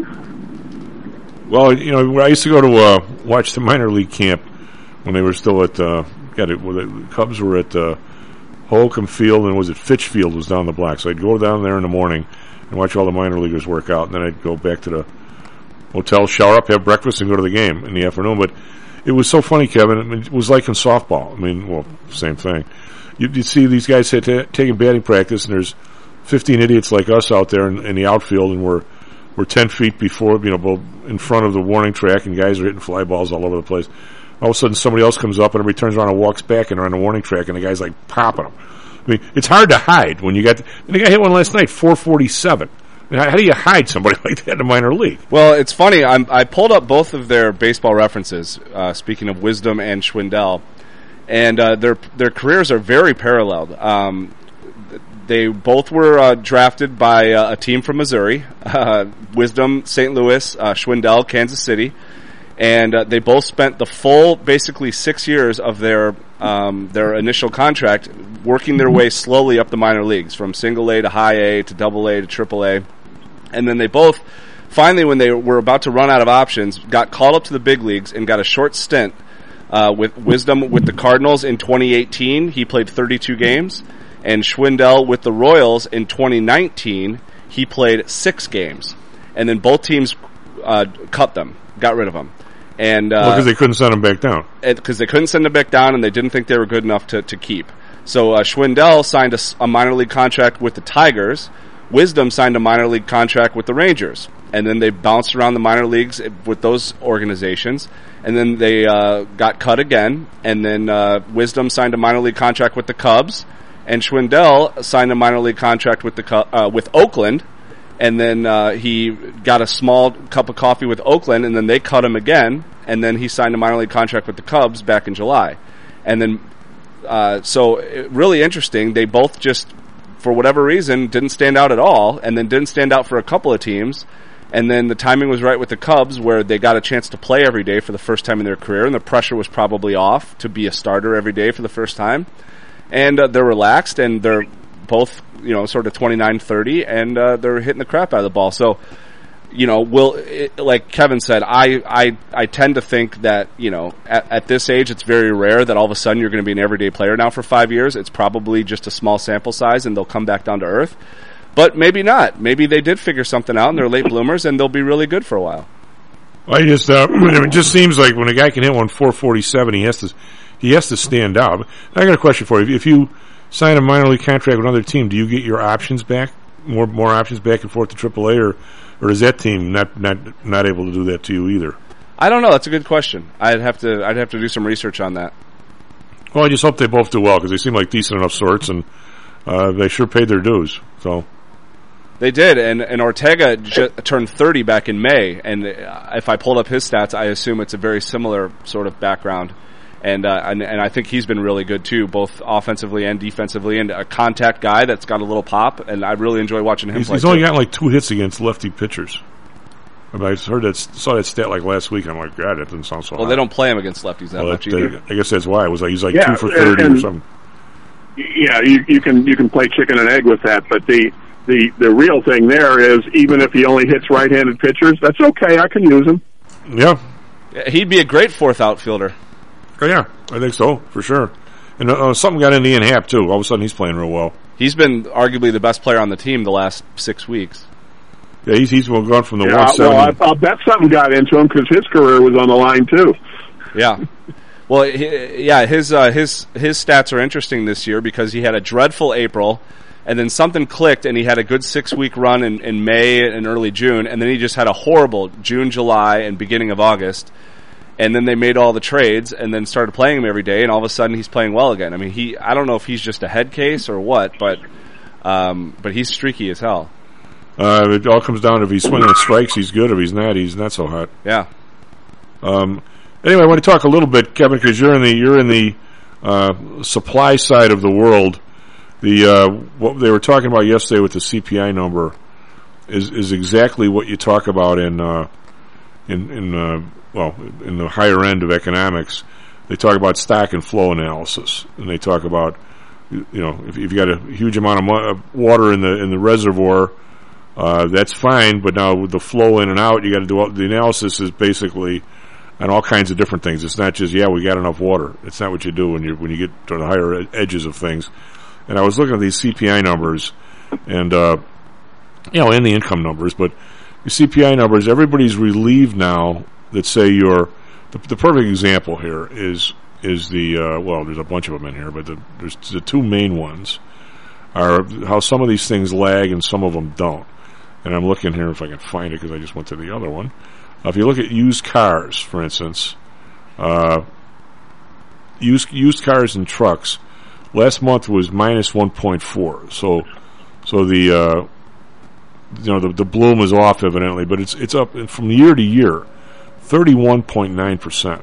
Well, you know, I used to go to uh, watch the minor league camp when they were still at, uh, got it, well, the Cubs were at uh, Holcomb Field, and was it Fitch Field was down the block. So I'd go down there in the morning and watch all the minor leaguers work out, and then I'd go back to the hotel, shower up, have breakfast, and go to the game in the afternoon. But it was so funny, Kevin. I mean, it was like in softball. I mean, well, same thing. You'd, you'd see these guys t- taking batting practice, and there's fifteen idiots like us out there in, in the outfield, and we're we're ten feet before, you know, in front of the warning track, and guys are hitting fly balls all over the place. All of a sudden, somebody else comes up, and everybody turns around and walks back, and they're on the warning track, and the guy's like popping them. I mean, it's hard to hide when you got. And the guy hit one last night, four forty-seven. I mean, how, how do you hide somebody like that in the minor league? Well, it's funny. I'm, I pulled up both of their baseball references. Uh, speaking of Wisdom and Schwindel, and uh, their their careers are very paralleled. Um, they both were uh, drafted by uh, a team from Missouri. Uh, Wisdom, Saint Louis. Uh, Schwindel, Kansas City. And uh, they both spent the full, basically six years of their um, their initial contract working their way slowly up the minor leagues, from single A to high A to double A to triple A. And then they both, finally, when they were about to run out of options, got called up to the big leagues and got a short stint uh, with Wisdom with the Cardinals in twenty eighteen. He played thirty-two games. And Schwindel with the Royals in twenty nineteen, he played six games. And then both teams uh, cut them, got rid of them. And uh, well, because they couldn't send him back down. Because they couldn't send him back down, and they didn't think they were good enough to, to keep. So uh, Schwindel signed a, a minor league contract with the Tigers. Wisdom signed a minor league contract with the Rangers. And then they bounced around the minor leagues with those organizations. And then they uh, got cut again. And then uh, Wisdom signed a minor league contract with the Cubs. And Schwindel signed a minor league contract with the uh, with Oakland. And then uh, he got a small cup of coffee with Oakland, and then they cut him again. And then he signed a minor league contract with the Cubs back in July. And then, uh, so it, really interesting. They both just, for whatever reason, didn't stand out at all, and then didn't stand out for a couple of teams. And then the timing was right with the Cubs, where they got a chance to play every day for the first time in their career, and the pressure was probably off to be a starter every day for the first time. And uh, they're relaxed, and they're both, you know, sort of twenty-nine thirty, and uh, they're hitting the crap out of the ball. So, you know, will it, like Kevin said, I, I I tend to think that, you know, at, at this age, it's very rare that all of a sudden you're going to be an everyday player now for five years. It's probably just a small sample size, and they'll come back down to earth. But maybe not. Maybe they did figure something out, and they're late bloomers, and they'll be really good for a while. I just uh, it just seems like when a guy can hit one four forty-seven, he has to he has to stand out. I got a question for you. If you sign a minor league contract with another team, do you get your options back, more more options back and forth to triple A, or or is that team not not not able to do that to you either? I don't know. That's a good question. I'd have to I'd have to do some research on that. Well, I just hope they both do well, because they seem like decent enough sorts, and uh, they sure paid their dues. So they did, and and Ortega j- turned thirty back in May, and if I pulled up his stats, I assume it's a very similar sort of background. And, uh, and and I think he's been really good too, both offensively and defensively, and a contact guy that's got a little pop. And I really enjoy watching him he's, play. He's only gotten like two hits against lefty pitchers. I, mean, I heard that, saw that stat like last week. I'm like, God, that doesn't sound so. Well, hot. they don't play him against lefties that well, much that, either. I guess that's why it was like he's like yeah, two for thirty and, or something. Yeah, you, you can you can play chicken and egg with that, but the the the real thing there is, even if he only hits right-handed pitchers, that's okay. I can use him. Yeah, yeah he'd be a great fourth outfielder. Oh, yeah, I think so, for sure. And uh, something got into Ian Happ, too. All of a sudden, he's playing real well. He's been arguably the best player on the team the last six weeks. Yeah, he's he's well gone from the yeah, one seventy. Well, I, I'll bet something got into him, because his career was on the line, too. Yeah. Well, he, yeah, his uh, his his stats are interesting this year, because he had a dreadful April, and then something clicked, and he had a good six-week run in, in May and early June, and then he just had a horrible June, July, and beginning of August. And then they made all the trades and then started playing him every day, and all of a sudden he's playing well again. I mean, he I don't know if he's just a head case or what, but um, but he's streaky as hell. Uh, it all comes down to if he's swinging at strikes, he's good. If he's not, he's not so hot. Yeah. Um, anyway, I want to talk a little bit, Kevin, because you're in the you're in the uh, supply side of the world. The uh, what they were talking about yesterday with the C P I number is is exactly what you talk about in uh, in in. Uh, well, in the higher end of economics. They talk about stock and flow analysis, and they talk about, you know, if you've got a huge amount of mo- water in the in the reservoir, uh, that's fine. But now with the flow in and out, you got to do all, the analysis is basically on all kinds of different things. It's not just yeah, we got enough water. It's not what you do when you when you get to the higher ed- edges of things. And I was looking at these C P I numbers, and uh, you know, and the income numbers, but the C P I numbers, everybody's relieved now. That say you're the, the perfect example here is is the uh, well, there's a bunch of them in here, but the, there's the two main ones are how some of these things lag and some of them don't. And I'm looking here if I can find it because I just went to the other one. Uh, if you look at used cars, for instance, uh, used used cars and trucks, last month was minus one point four. So so the uh, you know the the bloom is off evidently, but it's it's up from year to year. thirty-one point nine percent.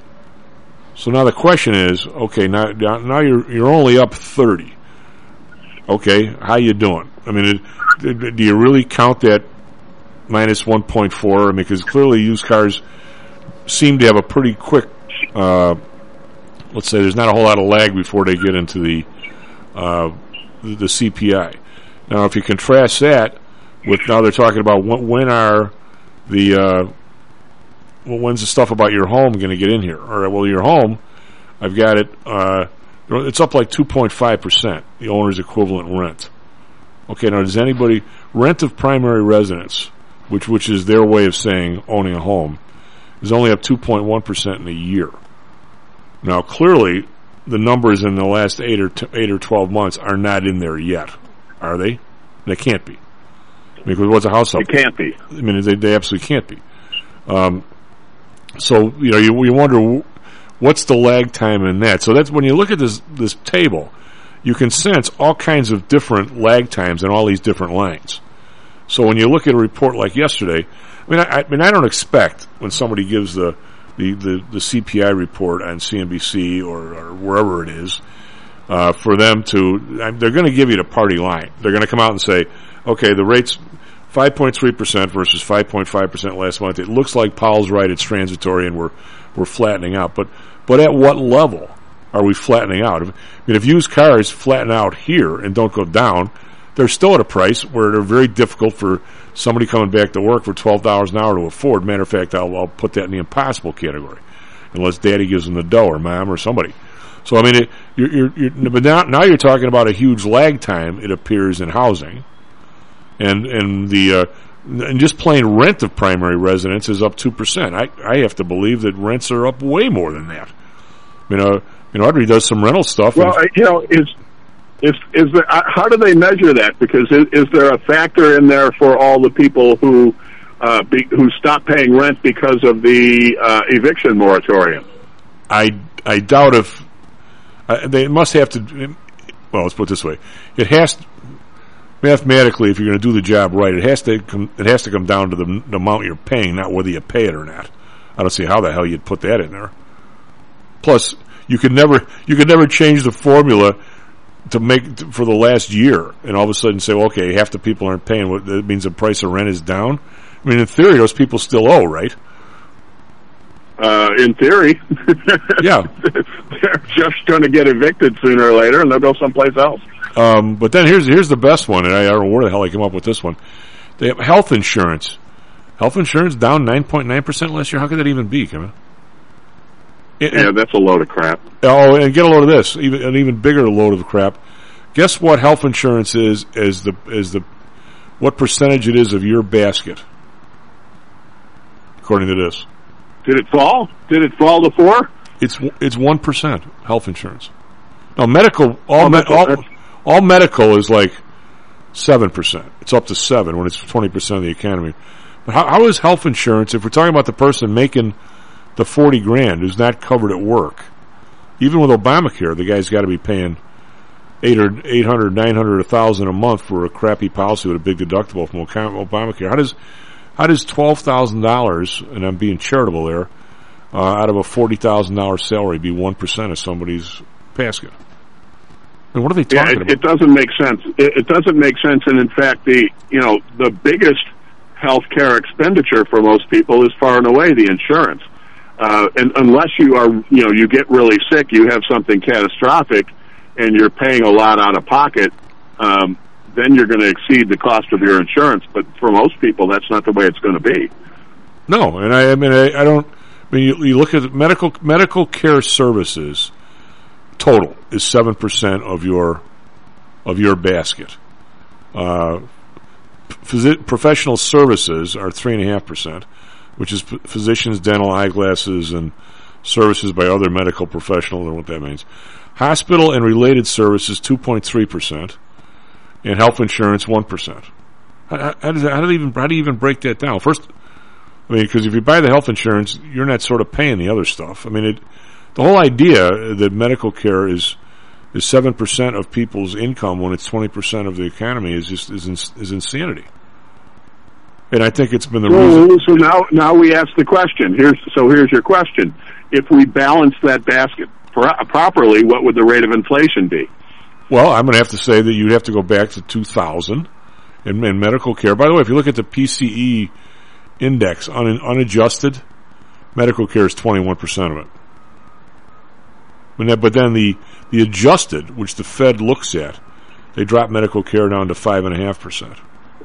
So now the question is, okay, now now you're you're only up thirty. Okay, how you doing? I mean, it, do you really count that minus one point four? I mean, because clearly used cars seem to have a pretty quick, uh, let's say there's not a whole lot of lag before they get into the uh, the, the C P I. Now, if you contrast that with now they're talking about when, when are the uh, well, when's the stuff about your home going to get in here? All right, well, your home, I've got it. Uh, it's up like two point five percent. The owner's equivalent rent. Okay, now does anybody rent of primary residence, which which is their way of saying owning a home, is only up two point one percent in a year. Now, clearly, the numbers in the last eight or t- eight or twelve months are not in there yet, are they? They can't be, because what's a house up? It can't be. I mean, they they absolutely can't be. Um, so you know, you, you wonder what's the lag time in that. So that's when you look at this this table, you can sense all kinds of different lag times in all these different lines. So when you look at a report like yesterday, I mean, I, I mean, I don't expect when somebody gives the the, the, the C P I report on C N B C or, or wherever it is, uh, for them to, they're going to give you the party line. They're going to come out and say, okay, the rate's five point three percent versus five point five percent last month. It looks like Powell's right, it's transitory and we're, we're flattening out. But, but at what level are we flattening out? I mean, if used cars flatten out here and don't go down, they're still at a price where they're very difficult for somebody coming back to work for twelve dollars an hour to afford. Matter of fact, I'll, I'll put that in the impossible category, unless Daddy gives them the dough or Mom or somebody. So I mean, it, you're, you're, you're, but now, now you're talking about a huge lag time. It appears in housing, and and the uh, and just plain rent of primary residence is up two percent. I I have to believe that rents are up way more than that. You know, you know, Audrey does some rental stuff. Well, and, you know, is. Is is there, uh, how do they measure that? Because is, is there a factor in there for all the people who uh, be, who stop paying rent because of the uh, eviction moratorium? I I doubt if uh, they must have to. Well, let's put it this way: it has to, mathematically, if you're going to do the job right, it has to come, it has to come down to the, the amount you're paying, not whether you pay it or not. I don't see how the hell you'd put that in there. Plus, you could never you could never change the formula to make for the last year, and all of a sudden say, well, okay, half the people aren't paying. What that means the price of rent is down. I mean, in theory, those people still owe, right? Uh, in theory, yeah, they're just going to get evicted sooner or later, and they'll go someplace else. Um, but then here's here's the best one, and I, I don't know where the hell I came up with this one. They have health insurance. Health insurance down nine point nine percent last year. How could that even be, Kevin? It, yeah, that's a load of crap. Oh, and get a load of this, even an even bigger load of crap. Guess what health insurance is? Is the is the what percentage it is of your basket? According to this, did it fall? Did it fall to four? It's it's one percent health insurance. No, medical all oh, me, all, all medical is like seven percent. It's up to seven when it's twenty percent of the economy. But how, how is health insurance? If we're talking about the person making the forty grand who's not covered at work, even with Obamacare, the guy's got to be paying eight or eight hundred, nine hundred, a thousand a month for a crappy policy with a big deductible from Obamacare. How does how does twelve thousand dollars, and I'm being charitable there, uh, out of a forty thousand dollar salary be one percent of somebody's basket? I mean, what are they talking yeah, it, about? It doesn't make sense. It, it doesn't make sense, and in fact, the you know the biggest health care expenditure for most people is far and away the insurance. Uh, and unless you are, you know, you get really sick, you have something catastrophic, and you're paying a lot out of pocket, um, then you're going to exceed the cost of your insurance. But for most people, that's not the way it's going to be. No, and I, I mean, I, I don't. I mean, you, you look at medical medical care services. Total is seven percent of your of your basket. Uh, phys- professional services are three and a half percent. Which is physicians, dental, eyeglasses, and services by other medical professionals. I don't know what that means. Hospital and related services, two point three percent, and health insurance, one percent. How, how, does that, how, do they even, how do you even break that down? First, I mean, because if you buy the health insurance, you're not sort of paying the other stuff. I mean, it, the whole idea that medical care is is seven percent of people's income when it's twenty percent of the economy is just is, is insanity. And I think it's been the so, reason. So now, now we ask the question. Here's so here's your question: if we balance that basket pro- properly, what would the rate of inflation be? Well, I'm going to have to say that you'd have to go back to two thousand in, in medical care. By the way, if you look at the P C E index un, unadjusted, medical care is twenty-one percent of it. But then, but then the the adjusted, which the Fed looks at, they drop medical care down to five and a half percent.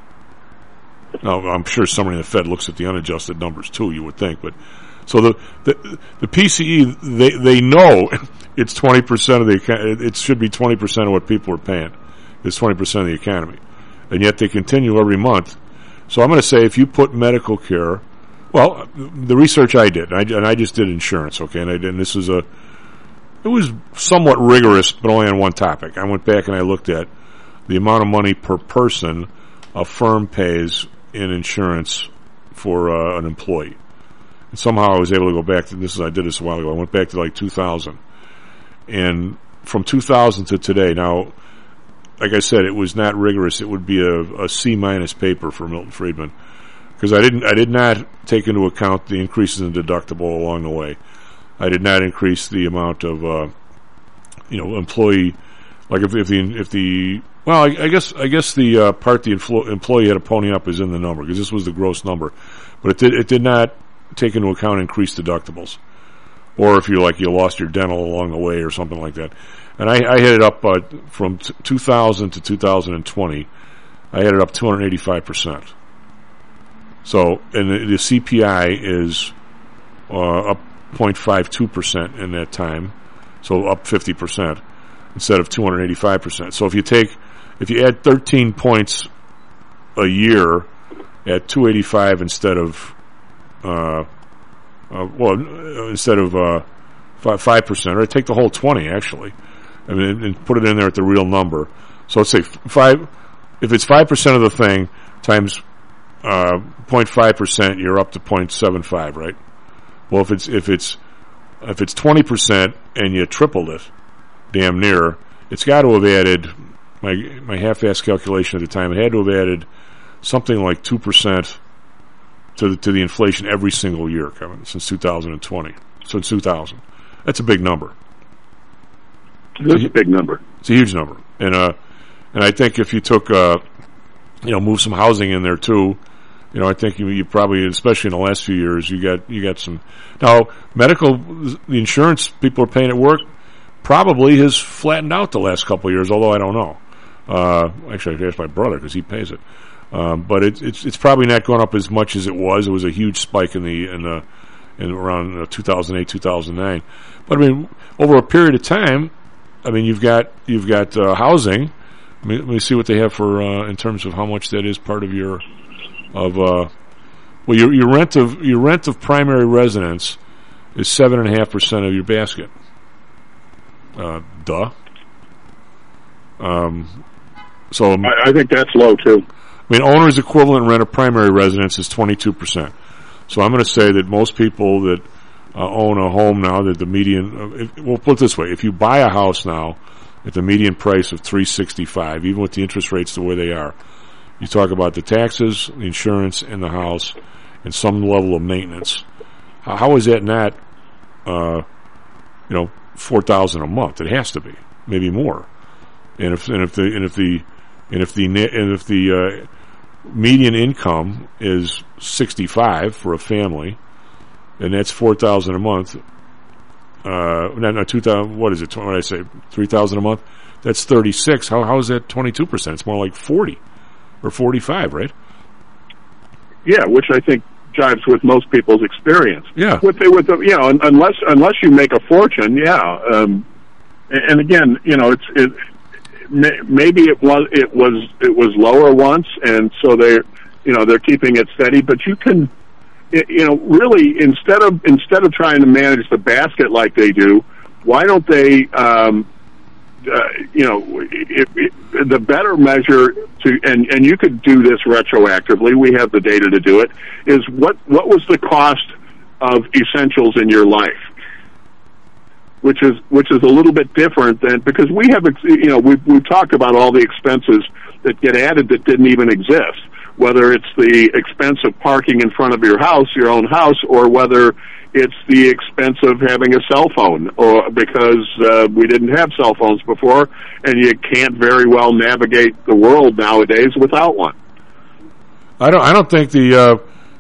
Now, I'm sure somebody in the Fed looks at the unadjusted numbers too. You would think, but so the the, the P C E they they know it's twenty percent of the it should be twenty percent of what people are paying. It's twenty percent of the economy, and yet they continue every month. So I'm going to say if you put medical care, well, the research I did, and I, and I just did insurance, okay, and I did, and this is a it was somewhat rigorous, but only on one topic. I went back and I looked at the amount of money per person a firm pays in insurance for uh, an employee. And somehow I was able to go back to this. Is I did this a while ago. I went back to like two thousand, and from two thousand to today. Now, like I said, it was not rigorous. It would be a, a C minus paper for Milton Friedman because I didn't. I did not take into account the increases in deductible along the way. I did not increase the amount of, uh, you know, employee. Like if, if the if the well, I, I guess I guess the uh, part the inflo- employee had to pony up is in the number because this was the gross number, but it did it did not take into account increased deductibles, or if you like you lost your dental along the way or something like that. And I, I had it up uh, from t- two thousand to two thousand twenty. I had it up two hundred eighty-five percent. So, and the, the C P I is uh, up zero point five two percent in that time, so up fifty percent instead of two hundred eighty-five percent. So if you take, if you add thirteen points a year at two hundred eighty-five instead of, uh, uh, well, instead of uh, five percent, or take the whole twenty actually, I mean, and put it in there at the real number. So let's say five, if it's five percent of the thing times uh, zero point five percent, you're up to zero point seven five, right? Well, if it's if it's if it's twenty percent and you tripled it, damn near, it's got to have added my my half-assed calculation at the time. It had to have added something like two percent to the, to the inflation every single year, Kevin, since two thousand twenty. Since two thousand, that's a big number. It's a big number. It's a huge number, and uh, and I think if you took uh, you know, move some housing in there too. You know, I think you, you probably, especially in the last few years, you got you got some. Now, medical, the insurance people are paying at work probably has flattened out the last couple of years. Although I don't know. Uh, actually, I asked my brother because he pays it. Um, but it, it's it's probably not going up as much as it was. It was a huge spike in the in the in around uh, two thousand eight, two thousand nine. But I mean, over a period of time, I mean, you've got you've got uh, housing. Let me, let me see what they have for uh, in terms of how much that is part of your. Of uh, well, your your rent of your rent of primary residence is seven and a half percent of your basket. Uh, duh. Um, so I, I think that's low too. I mean, owner's equivalent rent of primary residence is twenty two percent. So I'm going to say that most people that uh, own a home now, that the median. Uh, if, we'll put it this way: if you buy a house now at the median price of three sixty five, even with the interest rates the way they are. You talk about the taxes, the insurance, and the house, and some level of maintenance. How, how is that not, uh, you know, four thousand a month? It has to be, maybe more. And if and if the and if the and if the and if the uh, median income is sixty five for a family, and that's four thousand a month. Uh, no, no, two thousand. What is it? What did I say? Three thousand a month. That's thirty six. How how is that twenty two percent? It's more like forty. Or forty-five, right? Yeah, which I think jives with most people's experience. Yeah. With the, with the, you know, unless unless you make a fortune, yeah. Um, and, and again, you know, it's it, maybe it was it was it was lower once, and so they, you know, they're keeping it steady. But you can, you know, really instead of instead of trying to manage the basket like they do, why don't they? Um, Uh, you know, it, it, the better measure to, and, and you could do this retroactively, we have the data to do it, is what, what was the cost of essentials in your life? Which is, which is a little bit different than, because we have, you know, we've, we've talked about all the expenses that get added that didn't even exist. Whether it's the expense of parking in front of your house, your own house, or whether it's the expense of having a cell phone, or because uh, we didn't have cell phones before, and you can't very well navigate the world nowadays without one. I don't. I don't think the uh,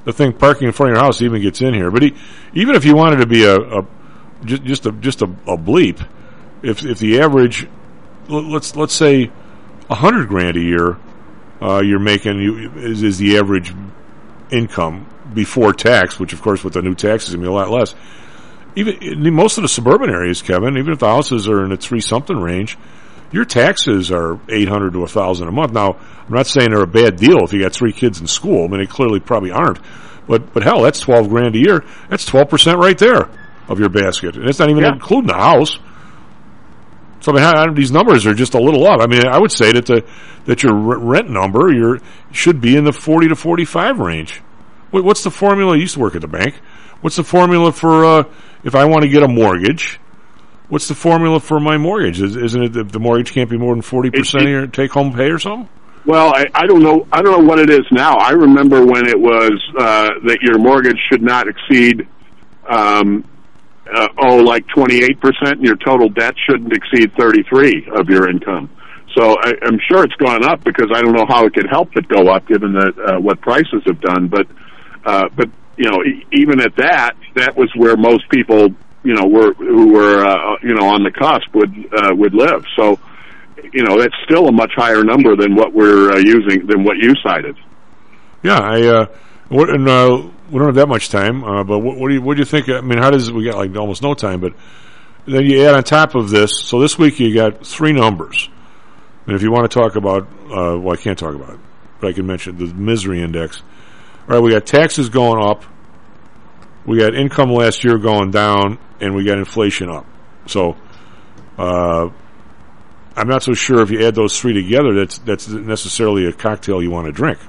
the thing parking in front of your house even gets in here. But he, even if you wanted to be a, a just, just a just a, a bleep, if if the average, let's let's say, a hundred grand a year, uh, you're making you is, is the average income before tax, which of course with the new taxes is gonna be a lot less. Even in most of the suburban areas, Kevin, even if the houses are in the three something range, your taxes are eight hundred to a thousand a month. Now, I'm not saying they're a bad deal if you got three kids in school. I mean, they clearly probably aren't. But but hell, that's twelve grand a year. That's twelve percent right there of your basket, and it's not even yeah. including the house. So I mean, how, these numbers are just a little off. I mean, I would say that the that your rent number your should be in the forty to forty-five range. Wait, what's the formula? I used to work at the bank. What's the formula for uh, if I want to get a mortgage? What's the formula for my mortgage? Is, isn't it that the mortgage can't be more than forty percent of your take-home pay or something? Well, I, I don't know. I don't know what it is now. I remember when it was uh, that your mortgage should not exceed, um, uh, oh, like twenty-eight percent, and your total debt shouldn't exceed thirty-three of your income. So I, I'm sure it's gone up because I don't know how it could help it go up given that uh, what prices have done. But uh, but you know, e- even at that, that was where most people, you know, were who were uh, you know on the cusp would uh, would live. So, you know, that's still a much higher number than what we're uh, using than what you cited. Yeah, I uh, what, and uh, we don't have that much time. Uh, but what, what do you what do you think? I mean, how does we got like almost no time? But then you add on top of this. So this week you got three numbers. And if you want to talk about, uh, well, I can't talk about it, but I can mention the misery index. All right, we got taxes going up. We got income last year going down, and we got inflation up. So, uh, I'm not so sure if you add those three together, that's that's necessarily a cocktail you want to drink.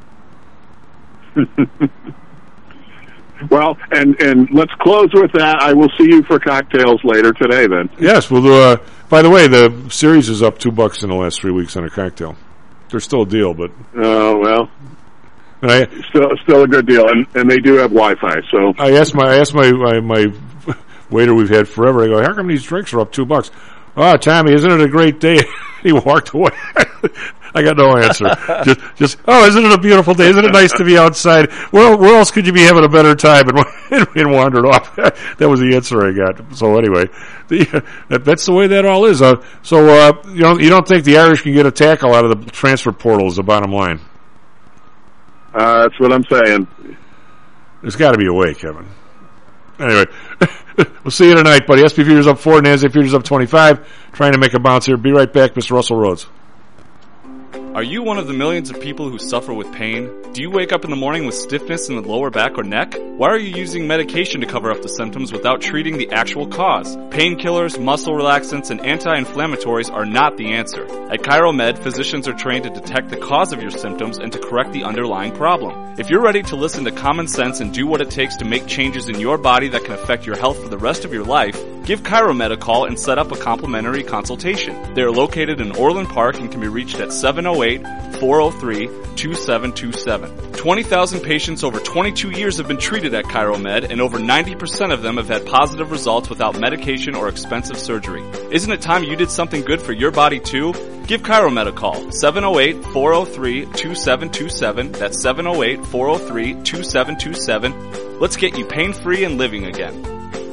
Well, and and let's close with that. I will see you for cocktails later today. Then, yes, we'll do. Uh, by the way, the series is up two bucks in the last three weeks on a cocktail. There's still a deal, but oh uh, well. And I, still, still a good deal, and, and they do have Wi-Fi. So I asked my, I asked my, my, my waiter we've had forever. I go, how come these drinks are up two bucks? Oh, Tommy, isn't it a great day? He walked away. I got no answer. just, just, oh, isn't it a beautiful day? Isn't it nice to be outside? Where, where else could you be having a better time? And, and wandered off. That was the answer I got. So anyway, the, that, that's the way that all is. Uh, so uh, you know, you don't think the Irish can get a tackle out of the transfer portal? Is the bottom line. Uh, that's what I'm saying. There's got to be a way, Kevin. Anyway, we'll see you tonight, buddy. S and P futures up four, NASDAQ futures up twenty-five. Trying to make a bounce here. Be right back, Mister Russell Rhodes. Are you one of the millions of people who suffer with pain? Do you wake up in the morning with stiffness in the lower back or neck? Why are you using medication to cover up the symptoms without treating the actual cause? Painkillers, muscle relaxants, and anti-inflammatories are not the answer. At ChiroMed, physicians are trained to detect the cause of your symptoms and to correct the underlying problem. If you're ready to listen to common sense and do what it takes to make changes in your body that can affect your health for the rest of your life, give ChiroMed a call and set up a complimentary consultation. They are located in Orland Park and can be reached at seven oh eight, four oh three, two seven two seven. twenty thousand patients over twenty-two years have been treated at ChiroMed, and over ninety percent of them have had positive results without medication or expensive surgery. Isn't it time you did something good for your body too? Give ChiroMed a call, seven oh eight, four oh three, two seven two seven. That's seven oh eight, four oh three, two seven two seven. Let's get you pain-free and living again.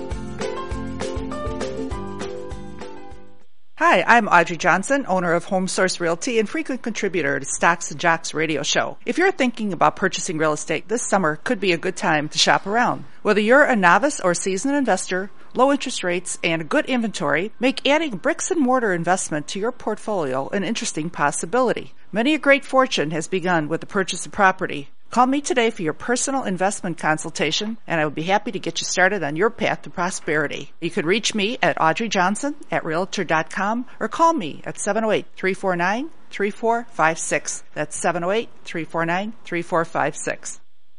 Hi, I'm Audrey Johnson, owner of Home Source Realty and frequent contributor to Stocks and Jocks radio show. If you're thinking about purchasing real estate, this summer could be a good time to shop around. Whether you're a novice or seasoned investor, low interest rates and a good inventory make adding bricks and mortar investment to your portfolio an interesting possibility. Many a great fortune has begun with the purchase of property. Call me today for your personal investment consultation, and I would be happy to get you started on your path to prosperity. You can reach me at Audrey Johnson at realtor dot com or call me at seven oh eight, three four nine, three four five six. That's seven oh eight, three four nine, three four five six.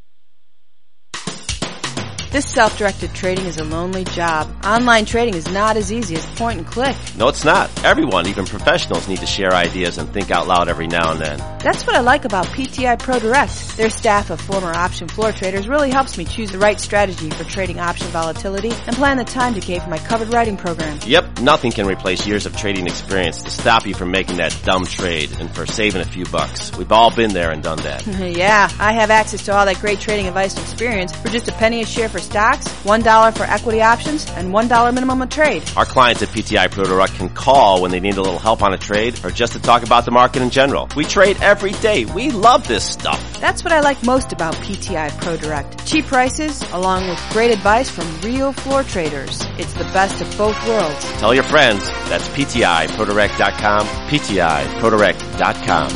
This self-directed trading is a lonely job. Online trading is not as easy as point and click. No, it's not. Everyone, even professionals, need to share ideas and think out loud every now and then. That's what I like about P T I Pro Direct. Their staff of former option floor traders really helps me choose the right strategy for trading option volatility and plan the time decay for my covered writing program. Yep, nothing can replace years of trading experience to stop you from making that dumb trade and for saving a few bucks. We've all been there and done that. Yeah, I have access to all that great trading advice and experience for just a penny a share for stocks, one dollar for equity options, and one dollar minimum a trade. Our clients at P T I Pro Direct can call when they need a little help on a trade or just to talk about the market in general. We trade every day. We love this stuff. That's what I like most about P T I Pro Direct. Cheap prices, along with great advice from real floor traders. It's the best of both worlds. Tell your friends. That's P T I Pro Direct dot com, P T I Pro Direct dot com.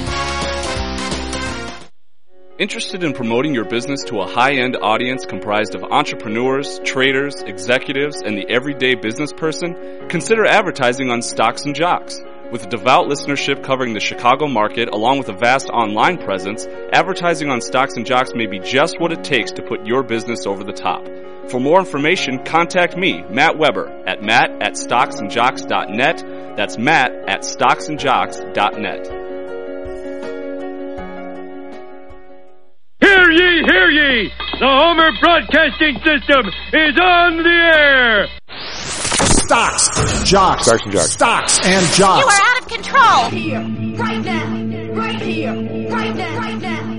Interested in promoting your business to a high-end audience comprised of entrepreneurs, traders, executives, and the everyday business person? Consider advertising on Stocks and Jocks. With a devout listenership covering the Chicago market along with a vast online presence, advertising on Stocks and Jocks may be just what it takes to put your business over the top. For more information, contact me, Matt Weber, at matt at stocks and jocks dot net. That's Matt at stocks and jocks dot net. Hear ye, hear ye! The Homer Broadcasting System is on the air! Stocks, jocks, Stocks and jocks. Stocks and jocks. You are out of control! Here, right now, right here, right now, right now.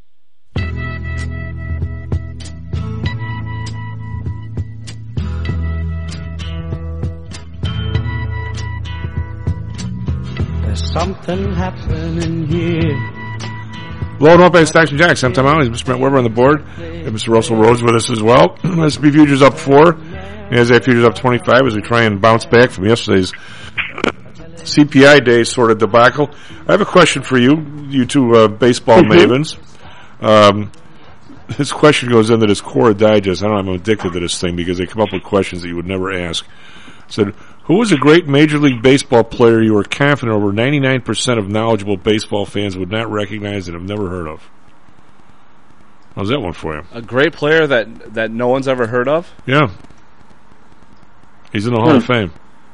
There's something happening here. Load up at Stocks and Jocks. I'm Tom Allen. Mister Brent Weber on the board. And Mister Russell Rhodes with us as well. S and P futures up four. NASDAQ futures up twenty-five as we try and bounce back from yesterday's C P I day sort of debacle. I have a question for you, you two uh, baseball mavens. Um, this question goes into this Core Digest. I don't know, I'm addicted to this thing because they come up with questions that you would never ask. It said, who was a great Major League Baseball player you were confident over ninety-nine percent of knowledgeable baseball fans would not recognize and have never heard of? How's that one for you? A great player that, that no one's ever heard of? Yeah. He's in the Hall of Fame.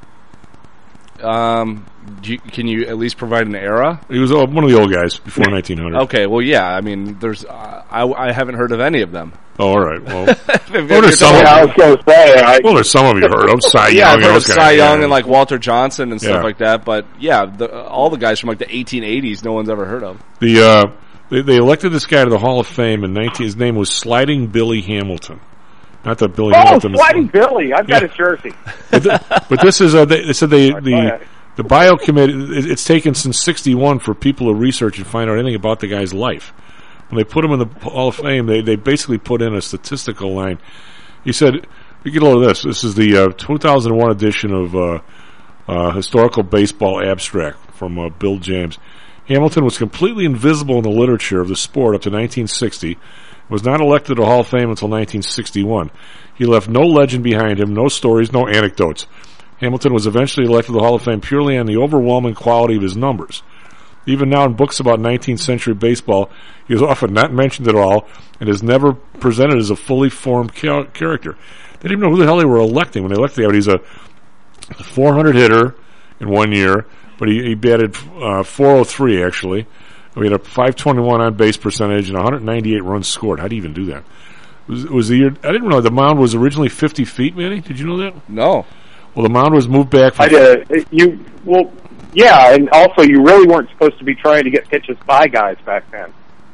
Um, do you, can you at least provide an era? He was uh, one of the old guys before nineteen hundred. Okay, well, yeah. I mean, there's. Uh, I, I haven't heard of any of them. Oh, all right. Well, well there's some. Yeah, I was going to say. I, well, there's some of you heard of Cy Young. Yeah, I've heard of Cy Cy Young yeah. and like Walter Johnson and stuff Yeah. like that. But yeah, the, all the guys from like the eighteen eighties, no one's ever heard of. The uh, they, they elected this guy to the Hall of Fame in nineteen. His name was Sliding Billy Hamilton. Not that Billy oh, Hamilton. Sliding Billy! I've got Yeah. his jersey. But, the, but this is uh, they, they said they Sorry, go the ahead. the bio committee. it- It's taken since sixty-one for people to research and find out anything about the guy's life. When they put him in the Hall of Fame, they they basically put in a statistical line. He said, "You get a load of this. This is the uh, two thousand one edition of uh, uh, Historical Baseball Abstract from uh, Bill James. Hamilton was completely invisible in the literature of the sport up to nineteen sixty. Was not elected to the Hall of Fame until nineteen sixty-one. He left no legend behind him, no stories, no anecdotes. Hamilton was eventually elected to the Hall of Fame purely on the overwhelming quality of his numbers. Even now in books about nineteenth century baseball, he is often not mentioned at all and is never presented as a fully formed ca- character. They didn't even know who the hell they were electing when they elected the guy. He's a four hundred hitter in one year, but he, he batted uh, four oh three actually. We had a five twenty-one on base percentage and one hundred ninety-eight runs scored. How do you even do that? It was, it was the year, I didn't know the mound was originally fifty feet, Manny. Did you know that? No. Well, the mound was moved back. From I did. You well, yeah, and also you really weren't supposed to be trying to get pitches by guys back then.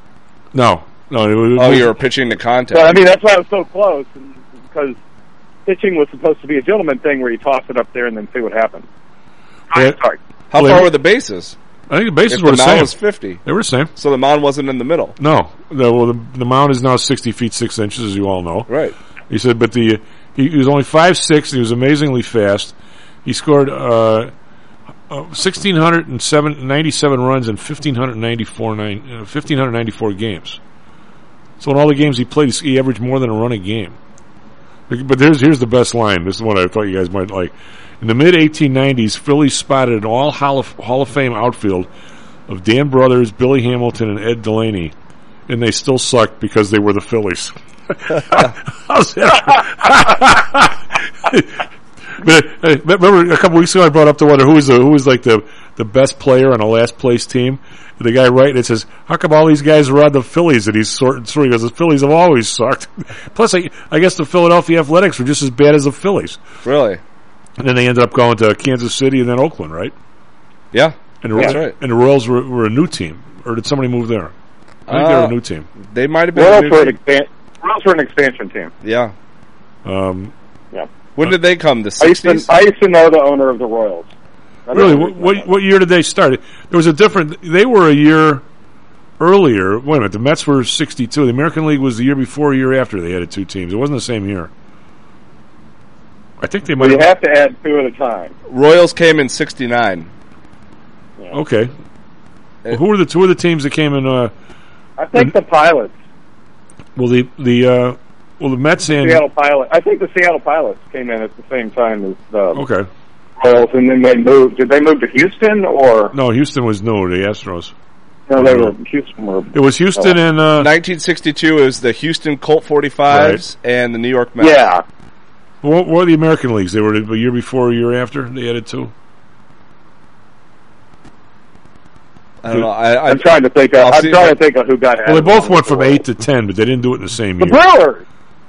No, no. It was, Oh, you were pitching to contact. But I mean, that's why it was so close, and, because pitching was supposed to be a gentleman thing where you toss it up there and then see what happens. I'm sorry. How Well, far they- were the bases? I think the bases If were the the mound same. was fifty. They were the same. So the mound wasn't in the middle. No, the, well, the, the mound is now sixty feet six inches, as you all know. Right. He said, but the he, he was only five six. And he was amazingly fast. He scored uh, uh, sixteen hundred and seven ninety-seven runs in fifteen hundred ninety-four nine uh, fifteen hundred ninety-four games. So in all the games he played, he averaged more than a run a game. But here's here's the best line. This is one I thought you guys might like. In the mid eighteen nineties, Phillies spotted an all Hall of, Hall of Fame outfield of Dan Brothers, Billy Hamilton, and Ed Delaney, and they still sucked because they were the Phillies. How's that? But, uh, remember a couple weeks ago I brought up the one who was the, who was like the, the best player on a last place team. And the guy writing it says, "How come all these guys were on the Phillies?" And he's sorting through. He goes, "The Phillies have always sucked." Plus, I, I guess the Philadelphia Athletics were just as bad as the Phillies. Really? And then they ended up going to Kansas City and then Oakland, right? Yeah, and the, that's right. And the Royals were, were a new team, or did somebody move there? I think Uh, they were a new team. They might have been. Royals a new were, an team. expan- Royals were an expansion team. Yeah. Um, yeah. When did they come? The I used, sixties? to, I used to know the owner of the Royals. I don't Really, know what, what what year did they start? There was a different. They were a year earlier. Wait a minute. The Mets were sixty-two. The American League was the year before, a year after they added two teams. It wasn't the same year. I think they might. Well, you have to add two at a time. Royals came in sixty-nine. Okay. Well, who were the two of the teams that came in? Uh, I think the Pilots. well, the the uh, well the Mets and Seattle Pilots. I think the Seattle Pilots came in at the same time as the okay. Royals, and then they moved. Did they move to Houston or? No, Houston was new. The Astros. No, they were Houston. Were, It was Houston oh. and uh, nineteen sixty-two is the Houston Colt forty-fives and the New York Mets. Yeah. What, what were the American leagues? They were a year before, a year after. They added two. I don't know. I, I, I'm trying to think. Of, I'll I'm see- trying to think of who got. Well, they added both on went the from Royals. eight to ten, but they didn't do it in the same The year. Brewers.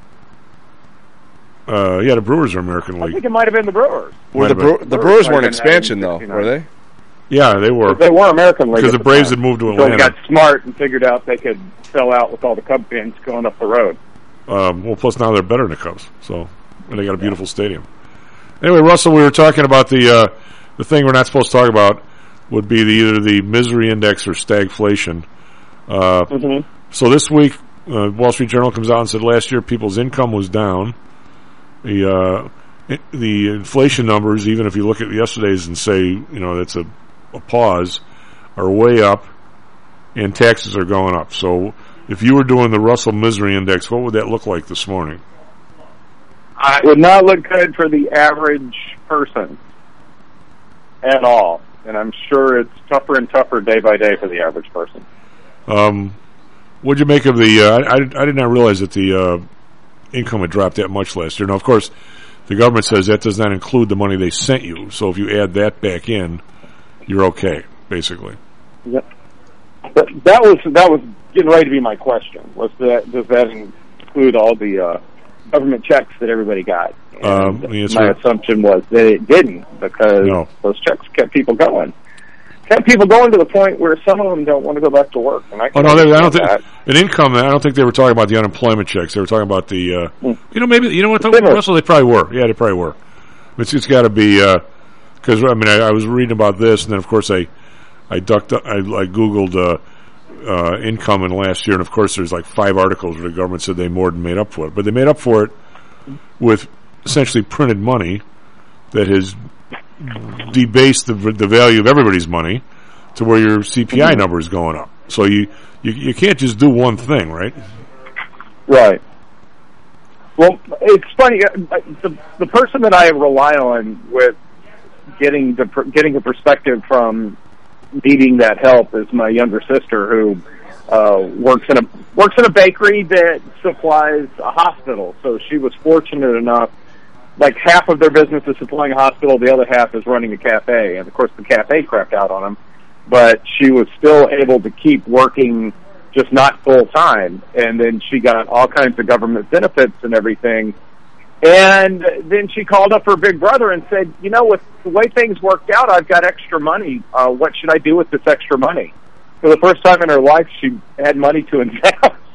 Uh, yeah, the Brewers are American I League. think it might have been the Brewers. Were the, Might have Bre- been. the Brewers Brewers might weren't have been expansion, nineteen though, sixty-nine. were they? Yeah, they were. They were American League Because at the Braves time. had moved to Until they Atlanta. got smart and figured out they could sell out with all the Cub fans going up the road. Um, well, plus now they're better than the Cubs, so and they got a beautiful stadium. Anyway, Russell, we were talking about the uh, the thing we're not supposed to talk about would be the, either the misery index or stagflation. Uh, Mhm. So this week, uh, Wall Street Journal comes out and said last year people's income was down. The uh, i- the inflation numbers, even if you look at yesterday's and say you know that's a, a pause, are way up, and taxes are going up. So if you were doing the Russell Misery Index, what would that look like this morning? It would not look good for the average person at all. And I'm sure it's tougher and tougher day by day for the average person. Um, what'd you make of the? Uh, I, I did not realize that the uh, income had dropped that much last year. Now, of course, the government says that does not include the money they sent you. So if you add that back in, you're okay, basically. Yep. That, that was that was getting ready to be my question. Was that does that include all the uh, government checks that everybody got? And Um, the answer- my assumption was that it didn't, because No. those checks kept people going. Kept people going to the point where some of them don't want to go back to work. And I Oh can no, they, I don't understand think an income. I don't think they were talking about the unemployment checks. They were talking about the. Uh, Hmm. You know, maybe you know what? Russell, they probably were. Yeah, they probably were. It's it's got to be because I mean I, I was reading about this, and then of course I I ducked up, I, I googled uh, uh, income in last year, and of course there's like five articles where the government said they more than made up for it, but they made up for it with essentially printed money that has debased the the value of everybody's money to where your C P I number is going up. So you, you you can't just do one thing, right? Right. Well, it's funny. uh, The the person that I rely on with getting the per- getting a perspective from needing that help is my younger sister, who uh, works in a works in a bakery that supplies a hospital. So she was fortunate enough. Like half of their business is supplying a hospital, the other half is running a cafe, and of course the cafe crapped out on them. But she was still able to keep working, just not full time, and then she got all kinds of government benefits and everything. And then she called up her big brother and said, you know, with the way things worked out, I've got extra money. Uh, what should I do with this extra money? For the first time in her life, she had money to invest.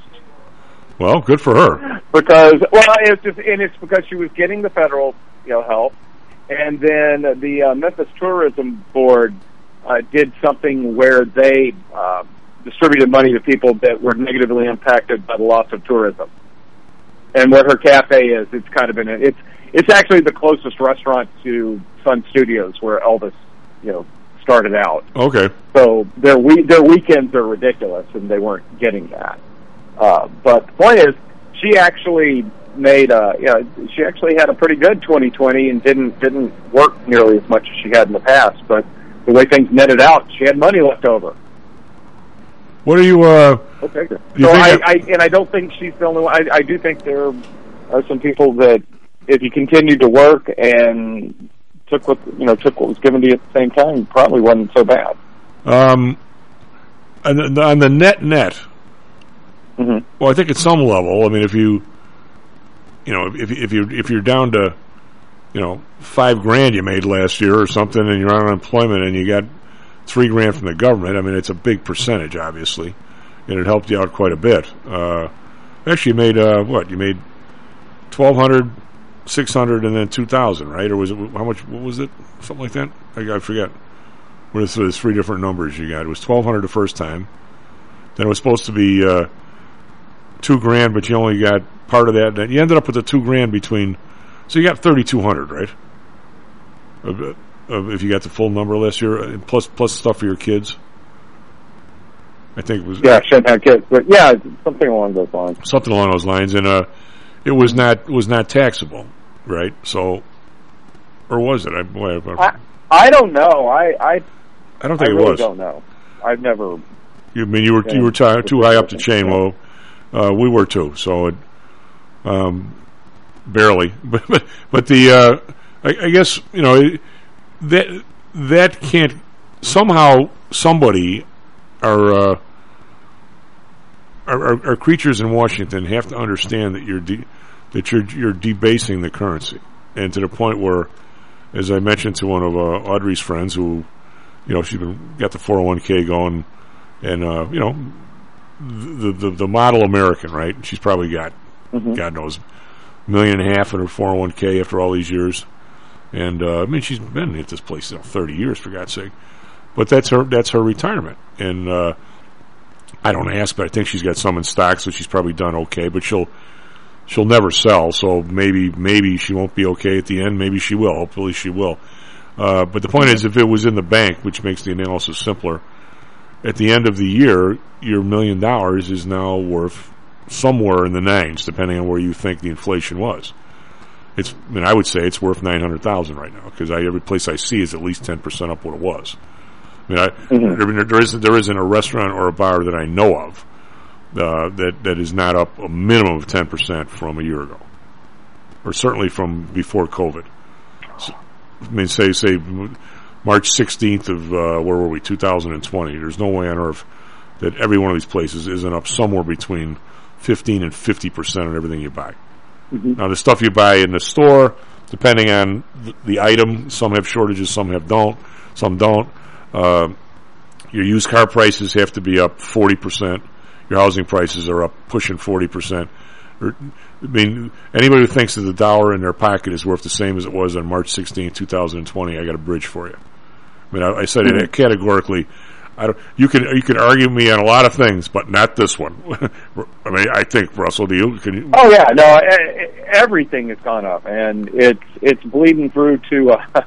Well, good for her. Because, well, it's just, and it's because she was getting the federal, you know, help. And then the uh, Memphis Tourism Board uh, did something where they uh, distributed money to people that were negatively impacted by the loss of tourism. And what her cafe is, it's kind of in a, it's it's actually the closest restaurant to Sun Studios where Elvis, you know, started out. Okay. So their we their weekends are ridiculous, and they weren't getting that. Uh, but the point is, she actually made a, you know, she actually had a pretty good twenty twenty and didn't didn't work nearly as much as she had in the past. But the way things netted out, she had money left over. What are you? Uh, Okay. You So think I, that- I and I don't think she's the only one. I, I do think there are some people that, if you continued to work and took what you know took what was given to you at the same time, probably wasn't so bad. um, on the, on the net net. Mm-hmm. Well, I think at some level, I mean, if you, you know, if if you if you're down to you know, five grand you made last year or something, and you're on unemployment, and you got three grand from the government. I mean, it's a big percentage, obviously, and it helped you out quite a bit. Uh, actually, you made uh, what? You made twelve hundred, six hundred, and then two thousand, right? Or was it how much? What was it? Something like that. I, I forget. What is the three different numbers you got? It was twelve hundred the first time. Then it was supposed to be uh, two grand, but you only got part of that. And you ended up with the two grand between. So you got thirty two hundred, right? Of, of, if you got the full number last year, plus plus stuff for your kids. I think it was. Yeah, shouldn't have kids, but yeah, something along those lines. Something along those lines, and uh, it was not was not taxable, right? So, or was it? I I, I don't know. I I, I don't think I it really was. Don't know. I've never. You I mean you were you were t- too high up the chain? Well, uh, we were too. So, it, um, barely. But but, but the uh, I, I guess you know it, that that can't somehow somebody our. Uh, Our, our, our creatures in Washington have to understand that you're de- that you're you're debasing the currency, and to the point where, as I mentioned to one of uh, Audrey's friends, who, you know, she's been got the four oh one k going, and uh, you know, the, the the model American, right? She's probably got, mm-hmm. God knows, a million and a half in her four oh one k after all these years, and uh, I mean she's been at this place you know, thirty years for God's sake, but that's her that's her retirement, and. Uh, I don't ask, but I think she's got some in stock, so she's probably done okay. But she'll she'll never sell, so maybe maybe she won't be okay at the end. Maybe she will. Hopefully she will. Uh, but the point is, if it was in the bank, which makes the analysis simpler, at the end of the year, your million dollars is now worth somewhere in the nines, depending on where you think the inflation was. It's, I mean, I would say it's worth nine hundred thousand right now because every place I see is at least ten percent up what it was. I mean, I, mm-hmm. there, there isn't there isn't a restaurant or a bar that I know of uh, that that is not up a minimum of ten percent from a year ago, or certainly from before COVID. So, I mean, say say March sixteenth of uh, where were we? two thousand twenty. There's no way on earth that every one of these places isn't up somewhere between fifteen and fifty percent on everything you buy. Mm-hmm. Now, the stuff you buy in the store, depending on the, the item, some have shortages, some have don't, some don't. Uh, your used car prices have to be up forty percent. Your housing prices are up pushing forty percent. I mean, anybody who thinks that the dollar in their pocket is worth the same as it was on March sixteenth, twenty twenty, I got a bridge for you. I mean, I, I said it categorically. I don't, you can you can argue me on a lot of things, but not this one. I mean, I think, Russell, do you? Can you? Oh yeah, no, everything has gone up, and it's it's bleeding through to uh,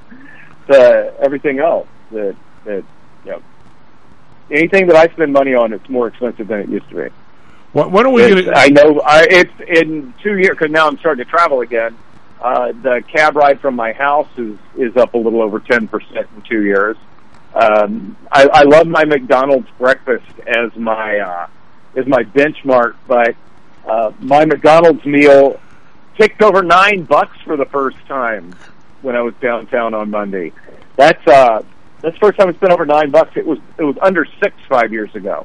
to everything else. That that you know, anything that I spend money on, it's more expensive than it used to be. Why, why don't we it's, get it? I know I, it's in two years because now I'm starting to travel again. Uh, the cab ride from my house is is up a little over ten percent in two years. Um, I, I love my McDonald's breakfast as my uh, as my benchmark, but uh, my McDonald's meal ticked over nine bucks for the first time when I was downtown on Monday. That's uh, that's the first time it's been over nine bucks. It was it was under six five years ago.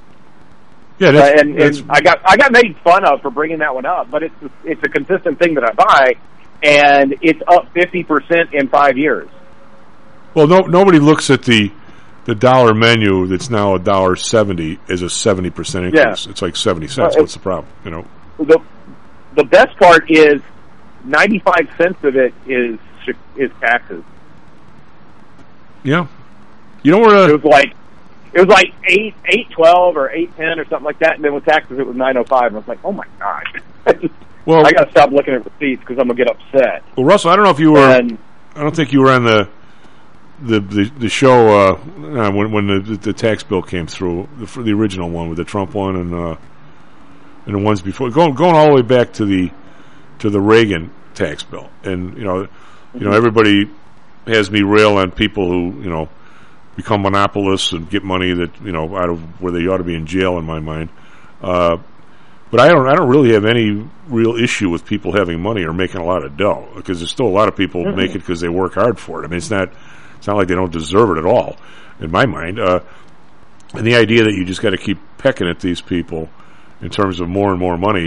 Yeah, that's, uh, and, that's, and I got I got made fun of for bringing that one up, but it's it's a consistent thing that I buy, and it's up fifty percent in five years. Well, no, nobody looks at the the dollar menu that's now a dollar seventy as a seventy percent increase. Yeah. It's like seventy cents. Uh, What's the problem? You know, the the best part is ninety five cents of it is is taxes. Yeah, you know where uh, it was like it was like eight eight twelve or eight ten or something like that, and then with taxes it was nine oh five. And I was like, oh my god. Well, I got to stop looking at receipts because I'm gonna get upset. Well, Russell, I don't know if you were. And, I don't think you were on the. The, the the show uh, uh, when when the the tax bill came through, the, for the original one with the Trump one and uh, and the ones before, going going all the way back to the to the Reagan tax bill, and you know mm-hmm. you know everybody has me rail on people who you know become monopolists and get money that you know out of where they ought to be in jail in my mind, uh, but I don't I don't really have any real issue with people having money or making a lot of dough because there's still a lot of people mm-hmm. make it because they work hard for it. I mean it's not. It's not like they don't deserve it at all, in my mind. Uh, and the idea that you just got to keep pecking at these people in terms of more and more money,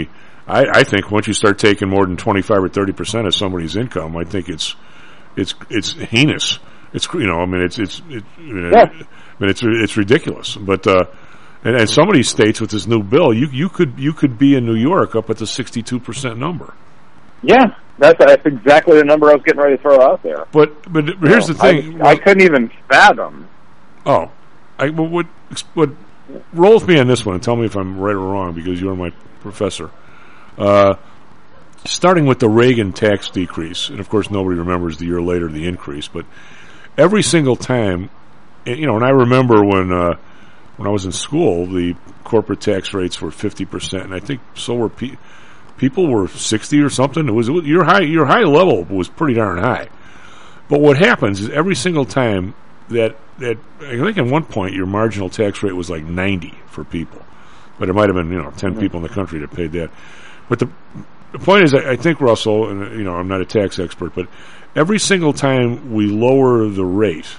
I, I think once you start taking more than twenty-five or thirty percent of somebody's income, I think it's it's it's heinous. It's you know, I mean, it's it's it, I mean, Yeah. I mean, it's it's ridiculous. But uh, and, and some of these states with this new bill, you you could you could be in New York up at the sixty-two percent number. Yeah, that's that's exactly the number I was getting ready to throw out there. But but here's No, the thing: I, I couldn't even fathom. Oh, I what what, what roll with me on this one and tell me if I'm right or wrong because you're my professor. Uh, starting with the Reagan tax decrease, and of course nobody remembers the year later the increase, but every single time, you know, and I remember when uh, when I was in school, the corporate tax rates were fifty percent, and I think so were pe- people were sixty or something. It was, it was your high your high level was pretty darn high. But what happens is every single time that that I think at one point your marginal tax rate was like ninety for people, but it might have been you know ten mm-hmm. people in the country that paid that. But the, the point is, I, I think Russell, and you know, I'm not a tax expert, but every single time we lower the rate,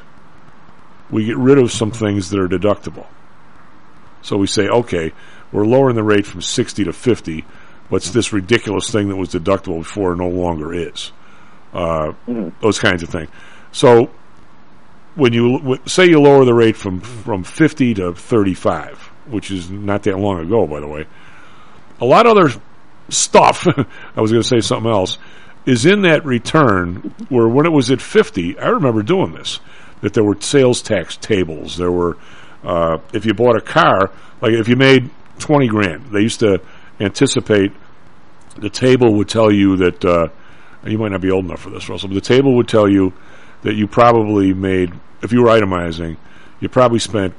we get rid of some things that are deductible. So we say, okay, we're lowering the rate from sixty to fifty, but this ridiculous thing that was deductible before no longer is. Uh, mm-hmm. Those kinds of things. So when you w- say you lower the rate from from fifty to thirty-five, which is not that long ago, by the way, a lot of other stuff, I was going to say something else, is in that return where when it was at fifty, I remember doing this, that there were sales tax tables. There were, uh, if you bought a car, like if you made twenty grand, they used to anticipate, the table would tell you that, uh, you might not be old enough for this, Russell, but the table would tell you that you probably made, if you were itemizing, you probably spent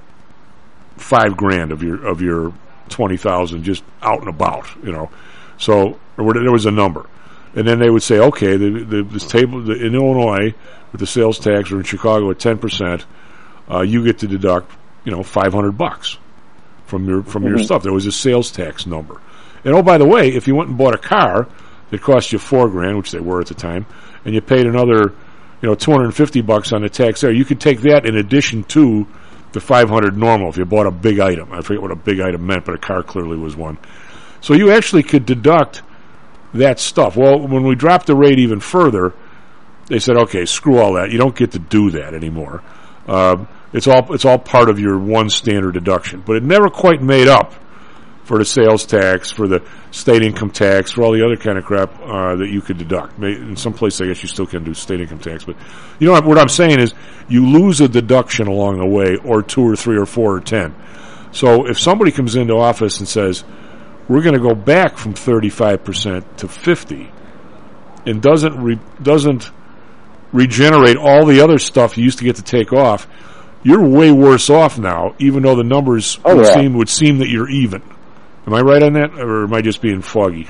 five grand of your, of your twenty thousand just out and about, you know. So or there was a number, and then they would say, okay, the, the, this table the, in Illinois with the sales tax, or in Chicago at ten percent, uh, you get to deduct, you know, five hundred bucks from your from mm-hmm. your stuff. There was a sales tax number, and oh, by the way, if you went and bought a car that cost you four grand, which they were at the time, and you paid another, you know, two hundred and fifty bucks on the tax there, you could take that in addition to the five hundred normal if you bought a big item. I forget what a big item meant, but a car clearly was one. So you actually could deduct that stuff. Well, when we dropped the rate even further, they said, okay, screw all that. You don't get to do that anymore. Uh, it's all it's all part of your one standard deduction. But it never quite made up for the sales tax, for the state income tax, for all the other kind of crap uh, that you could deduct. In some places, I guess you still can do state income tax. But you know what I'm saying is you lose a deduction along the way, or two or three or four or ten. So if somebody comes into office and says, we're going to go back from thirty-five percent to fifty, and doesn't re- doesn't regenerate all the other stuff you used to get to take off, you're way worse off now, even though the numbers oh, would, yeah. seem, would seem that you're even. Am I right on that, or am I just being foggy?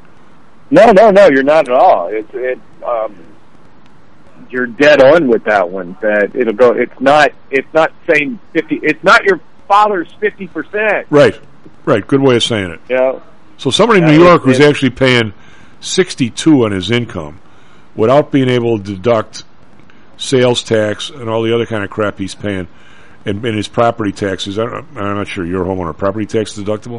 No, no, no, you're not at all. It's it. Um, you're dead on with that one. That it'll go. It's not. It's not saying fifty. It's not your father's fifty percent. Right. Right, good way of saying it. Yeah. So somebody in yeah, New York it, was it, actually paying sixty-two on his income without being able to deduct sales tax and all the other kind of crap he's paying, and, and his property taxes. I don't, I'm not sure your homeowner property tax deductible.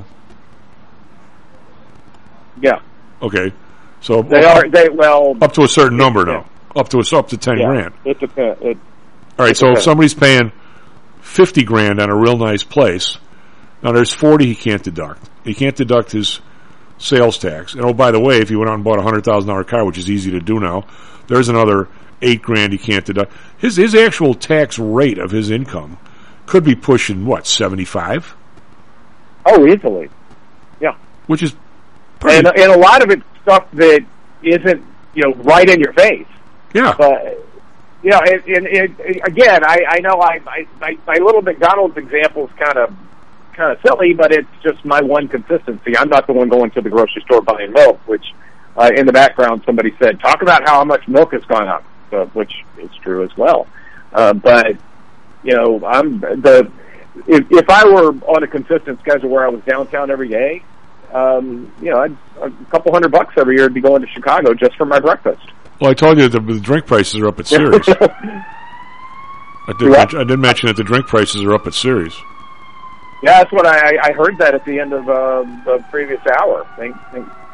Yeah. Okay. So they up, are they well up to a certain number now. Up to up to ten yeah, grand. It depends. It, all right. So if somebody's paying fifty grand on a real nice place. Now, there's forty he can't deduct. He can't deduct his sales tax. And, oh, by the way, if he went out and bought a one hundred thousand dollars car, which is easy to do now, there's another eight grand he can't deduct. His his actual tax rate of his income could be pushing, what, seventy-five? Oh, easily. Yeah. Which is pretty... And, and a lot of it's stuff that isn't, you know, right in your face. Yeah. But, you know, it, it, it, again, I, I know I, I, my, my little McDonald's example is kind of kind of silly, but it's just my one consistency. I'm not the one going to the grocery store buying milk, which uh, in the background somebody said, talk about how much milk has gone up, uh, which is true as well. Uh, but, you know, I'm the if, if I were on a consistent schedule where I was downtown every day, um, you know, I'd, a couple hundred bucks every year to be going to Chicago just for my breakfast. Well, I told you that the, the drink prices are up at Series. I, did mention, I did mention that the drink prices are up at Series. Yeah, that's what I, I heard that at the end of uh, the previous hour. They, they,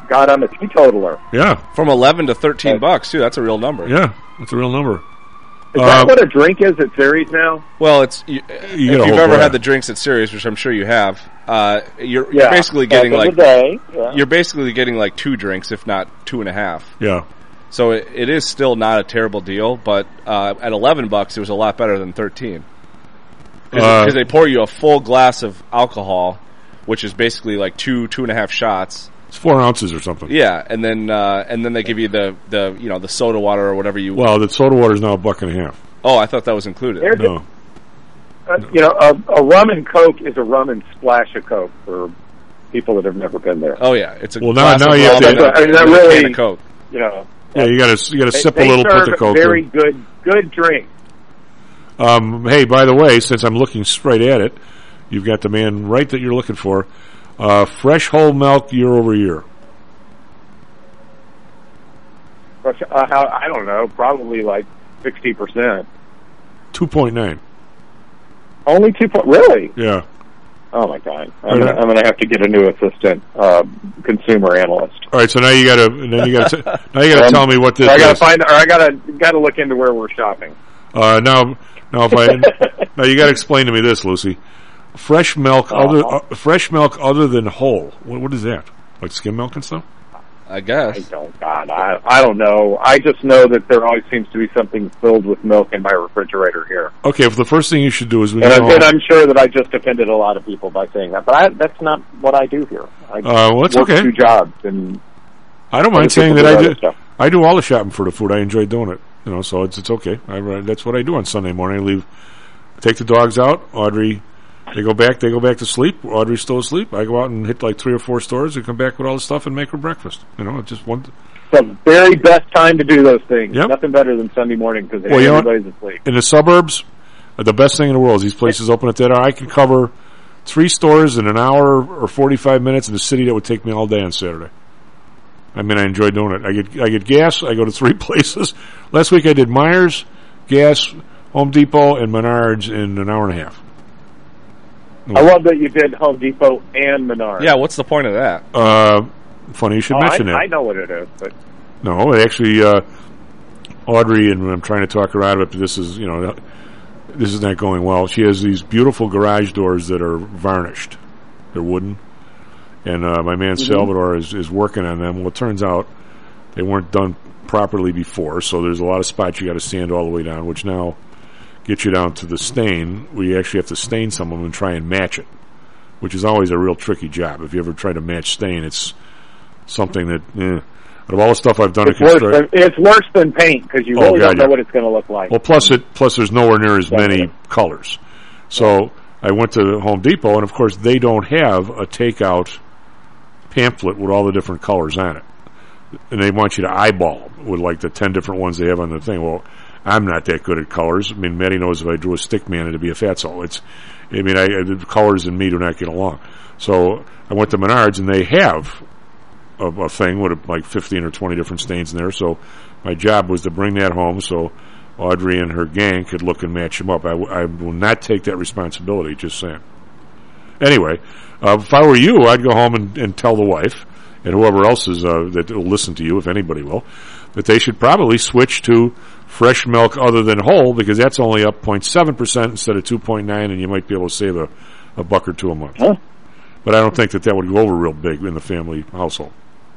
God, I'm a teetotaler. Yeah. From eleven to thirteen bucks, too. That's a real number. Yeah, that's a real number. Is uh, that what a drink is at Ceres now? Well, it's you, You if get a you've whole ever glass. had the drinks at Ceres, which I'm sure you have, uh, you're, Yeah, you're basically back getting in the like day, yeah. you're basically getting like two drinks, if not two and a half. Yeah. So it, it is still not a terrible deal, but uh, at eleven bucks, it was a lot better than thirteen. Because Uh, they pour you a full glass of alcohol, which is basically like two two and a half shots. It's four ounces or something. Yeah, and then uh, and then they give you the, the you know the soda water or whatever you. Well, the soda water is now a buck and a half. Oh, I thought that was included. There's No. Uh, you know, a, a rum and Coke is a rum and splash of Coke for people that have never been there. Oh yeah, it's a Well, now- glass now of you have rum to- and a- I mean, that and a really- can of Coke. You know, Yeah, you got to you got to they, sip a they little, serve put the Coke very in. good, good drink. Um, hey, by the way, since I'm looking straight at it, you've got the man right that you're looking for. Uh, fresh whole milk year over year. Uh, how, I don't know, probably like sixty percent. two point nine. Only two point. Really? Yeah. Oh my God! I'm gonna, I'm gonna have to get a new assistant, uh, consumer analyst. All right, so now you got to then you got to now you got to Um, tell me what this I gotta is. find, or I gotta gotta look into where we're shopping. Uh, now, now if I now you got to explain to me this, Lucy. Fresh milk, other uh, fresh milk other than whole. What, what is that? Like skim milk and stuff? I guess. I don't, God, I, I don't know. I just know that there always seems to be something filled with milk in my refrigerator here. Okay, well, the first thing you should do is when And, you I, go and home- I'm sure that I just offended a lot of people by saying that, but I, that's not what I do here. I Uh, well, it's work okay. two jobs, and I don't other mind saying people that do I other do. stuff. I do all the shopping for the food. I enjoy doing it. You know, so it's it's okay. I, uh, that's what I do on Sunday morning. I leave, take the dogs out. Audrey, they go back. They go back to sleep. Audrey's still asleep. I go out and hit like three or four stores and come back with all the stuff and make her breakfast. You know, it's just one. It's the very best time to do those things. Yep. Nothing better than Sunday morning because Well, you know what? everybody's asleep. In the suburbs, uh, the best thing in the world is these places open at that hour. I can cover three stores in an hour or forty-five minutes in a city that would take me all day on Saturday. I mean, I enjoy doing it. I get I get gas. I go to three places. Last week I did Myers, gas, Home Depot, and Menards in an hour and a half. I love that you did Home Depot and Menards. Yeah, what's the point of that? Uh, funny you should Oh, mention I, that. I know what it is, but No, actually, uh, Audrey, and I'm trying to talk her out of it, but this is, you know, this is not going well. She has these beautiful garage doors that are varnished. They're wooden. And uh, my man Mhm. Salvador is, is working on them. Well, it turns out they weren't done properly before, so there's a lot of spots you got to sand all the way down, which now gets you down to the stain, where you actually have to stain some of them and try and match it, which is always a real tricky job. If you ever try to match stain, it's something that, eh. Out of all the stuff I've done it's in worse, construction, than, it's worse than paint because you Oh, really God, don't know yeah. what it's going to look like. well, plus it, plus there's nowhere near as many Definitely. colors. So I went to Home Depot, and of course they don't have a takeout pamphlet with all the different colors on it, and they want you to eyeball them with like the ten different ones they have on the thing. Well, I'm not that good at colors. I mean, Maddie knows if I drew a stick man, it'd be a fatso. It's, I mean, I, the colors and me do not get along. So I went to Menards, and they have a, a thing with like fifteen or twenty different stains in there. So my job was to bring that home so Audrey and her gang could look and match them up. I, w- I will not take that responsibility, just saying. Anyway, uh, if I were you, I'd go home and, and tell the wife and whoever else is uh, that will listen to you, if anybody will, that they should probably switch to fresh milk other than whole, because that's only up zero point seven percent instead of two point nine, and you might be able to save a, a buck or two a month. Huh? But I don't think that that would go over real big in the family household.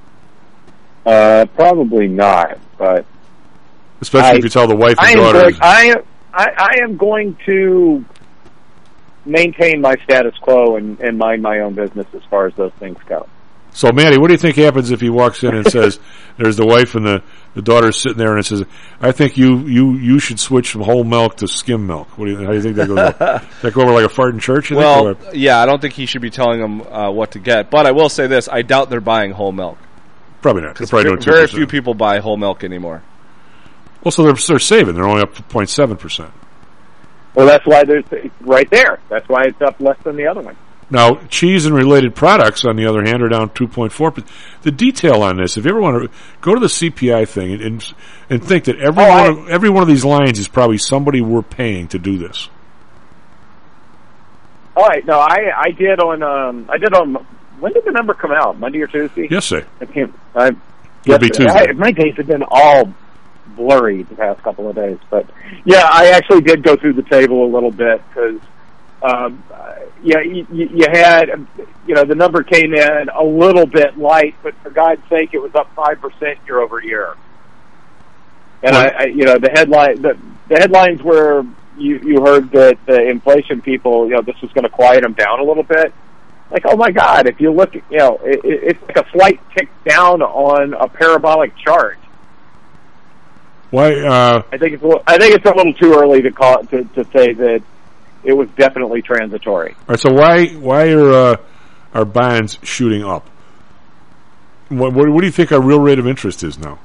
Uh, probably not, but Especially I- if you tell the wife I and am daughter. going, I, I, I am going to maintain my status quo and, and mind my own business as far as those things go. So, Maddie, what do you think happens if he walks in and says, there's the wife and the, the daughter sitting there and it says, I think you, you, you should switch from whole milk to skim milk. What do you, how do you think that goes over? That go over like a fart in church? You Well, think, or- yeah, I don't think he should be telling them uh, what to get. But I will say this: I doubt they're buying whole milk. Probably not. They're Because probably doing two very percent. few people buy whole milk anymore. Well, so they're, they're saving. They're only up to zero point seven percent. Well, that's why there's right there. That's why it's up less than the other one. Now, cheese and related products, on the other hand, are down two point four percent. The detail on this, if you ever want to go to the C P I thing and and, and think that every Oh, one I- of, every one of these lines is probably somebody we're paying to do this. All right, no, I I did on um I did on when did the number come out? Monday or Tuesday? Yesterday. I can't. I, It'll be Tuesday. I, my days have been all blurry the past couple of days, but yeah, I actually did go through the table a little bit because, um, yeah, you, you had, you know, the number came in a little bit light, but for God's sake, it was up five percent year over year. And I, I, you know, the headline, the, the headlines were you, you heard that the inflation people, you know, this was going to quiet them down a little bit. Like, oh my God! If you look, you know, it, it's like a slight tick down on a parabolic chart. Why? Uh, I think it's a little, I think it's a little too early to call to, to say that it was definitely transitory. All right. So why why are uh, our bonds shooting up? What, what, what do you think our real rate of interest is now?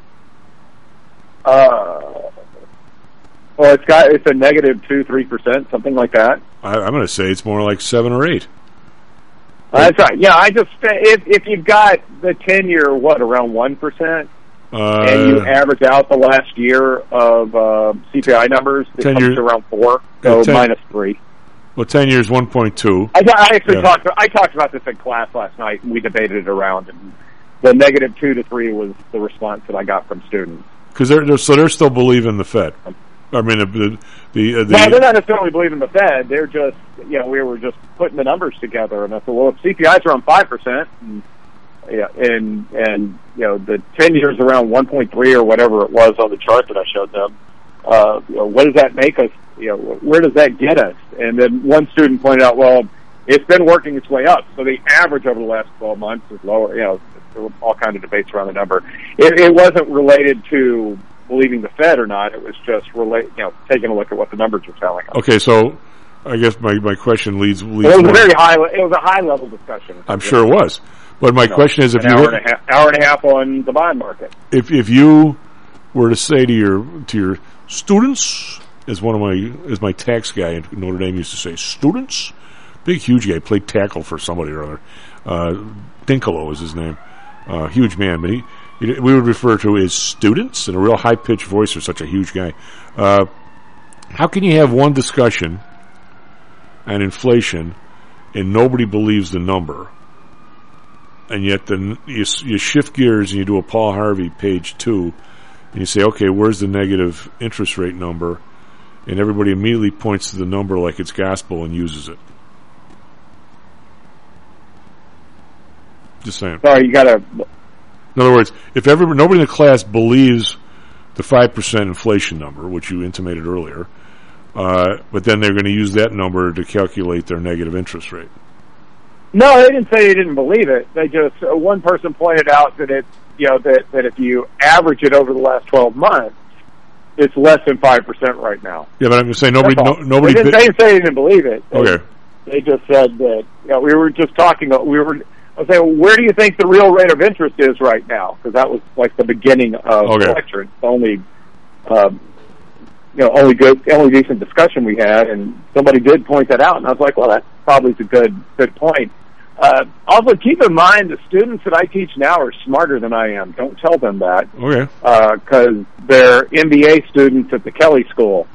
Uh, well, it's got it's a negative two three percent, something like that. I, I'm going to say it's more like seven or eight. That's right. Yeah, I just if if you've got the ten year what around one percent, uh, and you average out the last year of uh, C P I numbers, it comes years, to around four, so yeah, ten, minus three. Well, ten years, one point two. I, I actually yeah. talked. I talked about this in class last night, and we debated it around. And the negative two to three was the response that I got from students. Because they're, they're so they're still believing the Fed. I mean, the the, the, the no, they're not necessarily believing the Fed. They're just, you know, we were just putting the numbers together, and I said, well, if C P I's around five percent, and yeah, and and you know, the ten years around one point three or whatever it was on the chart that I showed them, uh, you know, what does that make us? You know, where does that get us? And then one student pointed out, well, it's been working its way up, so the average over the last twelve months is lower. You know, there were all kinds of debates around the number. It, it wasn't related to believing the Fed or not. It was just relate, you know, taking a look at what the numbers were telling us. Okay, so I guess my, my question leads leads. It was more. a very high. It was a high level discussion. I'm sure it was, but my you know, question is, if an you hour hit, and a half, hour and a half on the bond market, if if you were to say to your to your students, as one of my as my tax guy in Notre Dame used to say, students, big huge guy, played tackle for somebody or other. Uh, Dinkalo is his name, uh, huge man, but he. We would refer to as students in a real high-pitched voice for such a huge guy. Uh, how can you have one discussion on inflation and nobody believes the number, and yet then you, you shift gears and you do a Paul Harvey page two, and you say, okay, where's the negative interest rate number, and everybody immediately points to the number like it's gospel and uses it. Just saying. Sorry, you got to... In other words, if everybody, nobody in the class believes the five percent inflation number, which you intimated earlier, uh, but then they're going to use that number to calculate their negative interest rate. No, they didn't say they didn't believe it. They just, uh, one person pointed out that it's, you know, that, that if you average it over the last twelve months, it's less than five percent right now. Yeah, but I'm just saying nobody, no, nobody. They didn't, they didn't say they didn't believe it. They, okay. They just said that, you know, we were just talking, we were, I was saying, where do you think the real rate of interest is right now? Because that was like the beginning of okay. the lecture. It's only, um, you know, only good, only decent discussion we had, and somebody did point that out, and I was like, well, that probably is a good, good point. Uh, also, keep in mind the students that I teach now are smarter than I am. Don't tell them that. Okay. Because uh, they're M B A students at the Kelly School.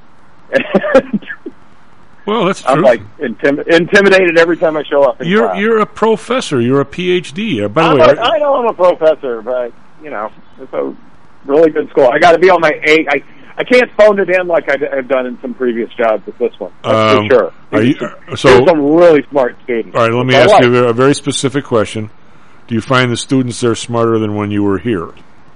Well, that's true. I'm like intim- intimidated every time I show up in You're class. you're a professor. You're a P H D. Uh, by the I'm way, a, I know I'm a professor, but you know, it's a really good school. I got to be on my A. I I can't phone it in like I d- have done in some previous jobs with this one. That's um, for sure. Are you, uh, so There's some really smart students. All right, let me I ask like. you a very specific question. Do you find the students there smarter than when you were here?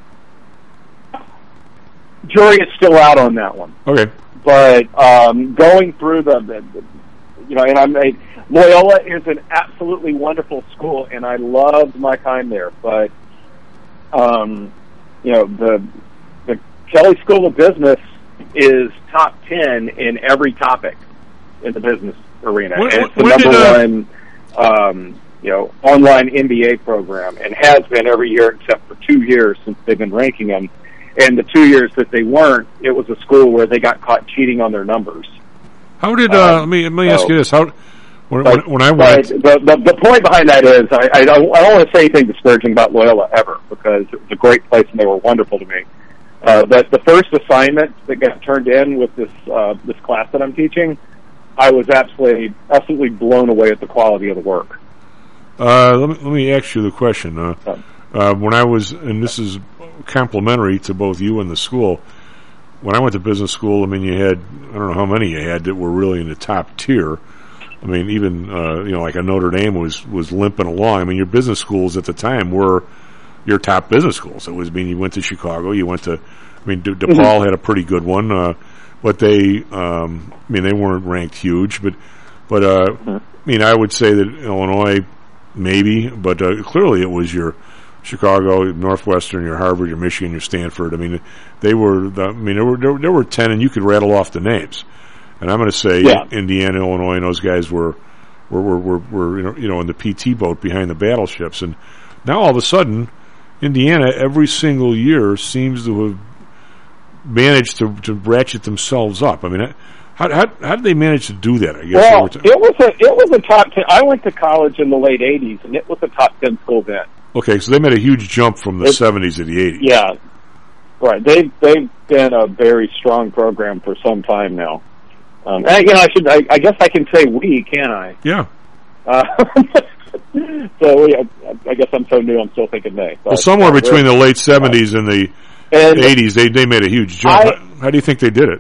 Jury is still out on that one. Okay. But um, going through the, the, the, you know, and I'm a, Loyola is an absolutely wonderful school, and I loved my time there. But, um, you know, the the Kelly School of Business is top ten in every topic in the business arena, when, and it's the when number did, uh, one, um, you know, online M B A program, and has been every year except for two years since they've been ranking them. And the two years that they weren't, it was a school where they got caught cheating on their numbers. How did? Uh, um, let me let me so, ask you this: How when, but, when, when I went, the, the the point behind that is I, I don't I don't want to say anything disparaging about Loyola ever, because it was a great place and they were wonderful to me. Uh, but the first assignment that got turned in with this uh, this class that I'm teaching, I was absolutely absolutely blown away at the quality of the work. Uh, let me let me ask you the question. Uh, uh, when I was, and this is complimentary to both you and the school. When I went to business school, I mean, you had I don't know how many you had that were really in the top tier. I mean, even uh, you know, like a Notre Dame was was limping along. I mean, your business schools at the time were your top business schools. It was, I mean, you went to Chicago, you went to, I mean, De- DePaul mm-hmm. had a pretty good one, uh, but they, um, I mean, they weren't ranked huge, but, but, uh, mm-hmm. I mean, I would say that Illinois, maybe, but, uh, clearly it was your Chicago, Northwestern, your Harvard, your Michigan, your Stanford. I mean, they were, the, I mean, there were, there, there were ten and you could rattle off the names. And I'm going to say yeah. Indiana, Illinois, and those guys were, were, were, were, were, you know, you know, in the P T boat behind the battleships. And now all of a sudden, Indiana, every single year, seems to have managed to, to ratchet themselves up. I mean, how, how how did they manage to do that? I guess well, t- it was a it was a top ten. I went to college in the late eighties, and it was a top ten school then. Okay, so they made a huge jump from the seventies to the eighties. Yeah, right. They've they've been a very strong program for some time now. Um, and, you know, I should I, I guess I can say we, can I? Yeah. Uh, so yeah, I guess I'm so new. I'm still thinking they. Well, somewhere uh, between the late seventies and the and eighties, they they made a huge jump. I, how, how do you think they did it?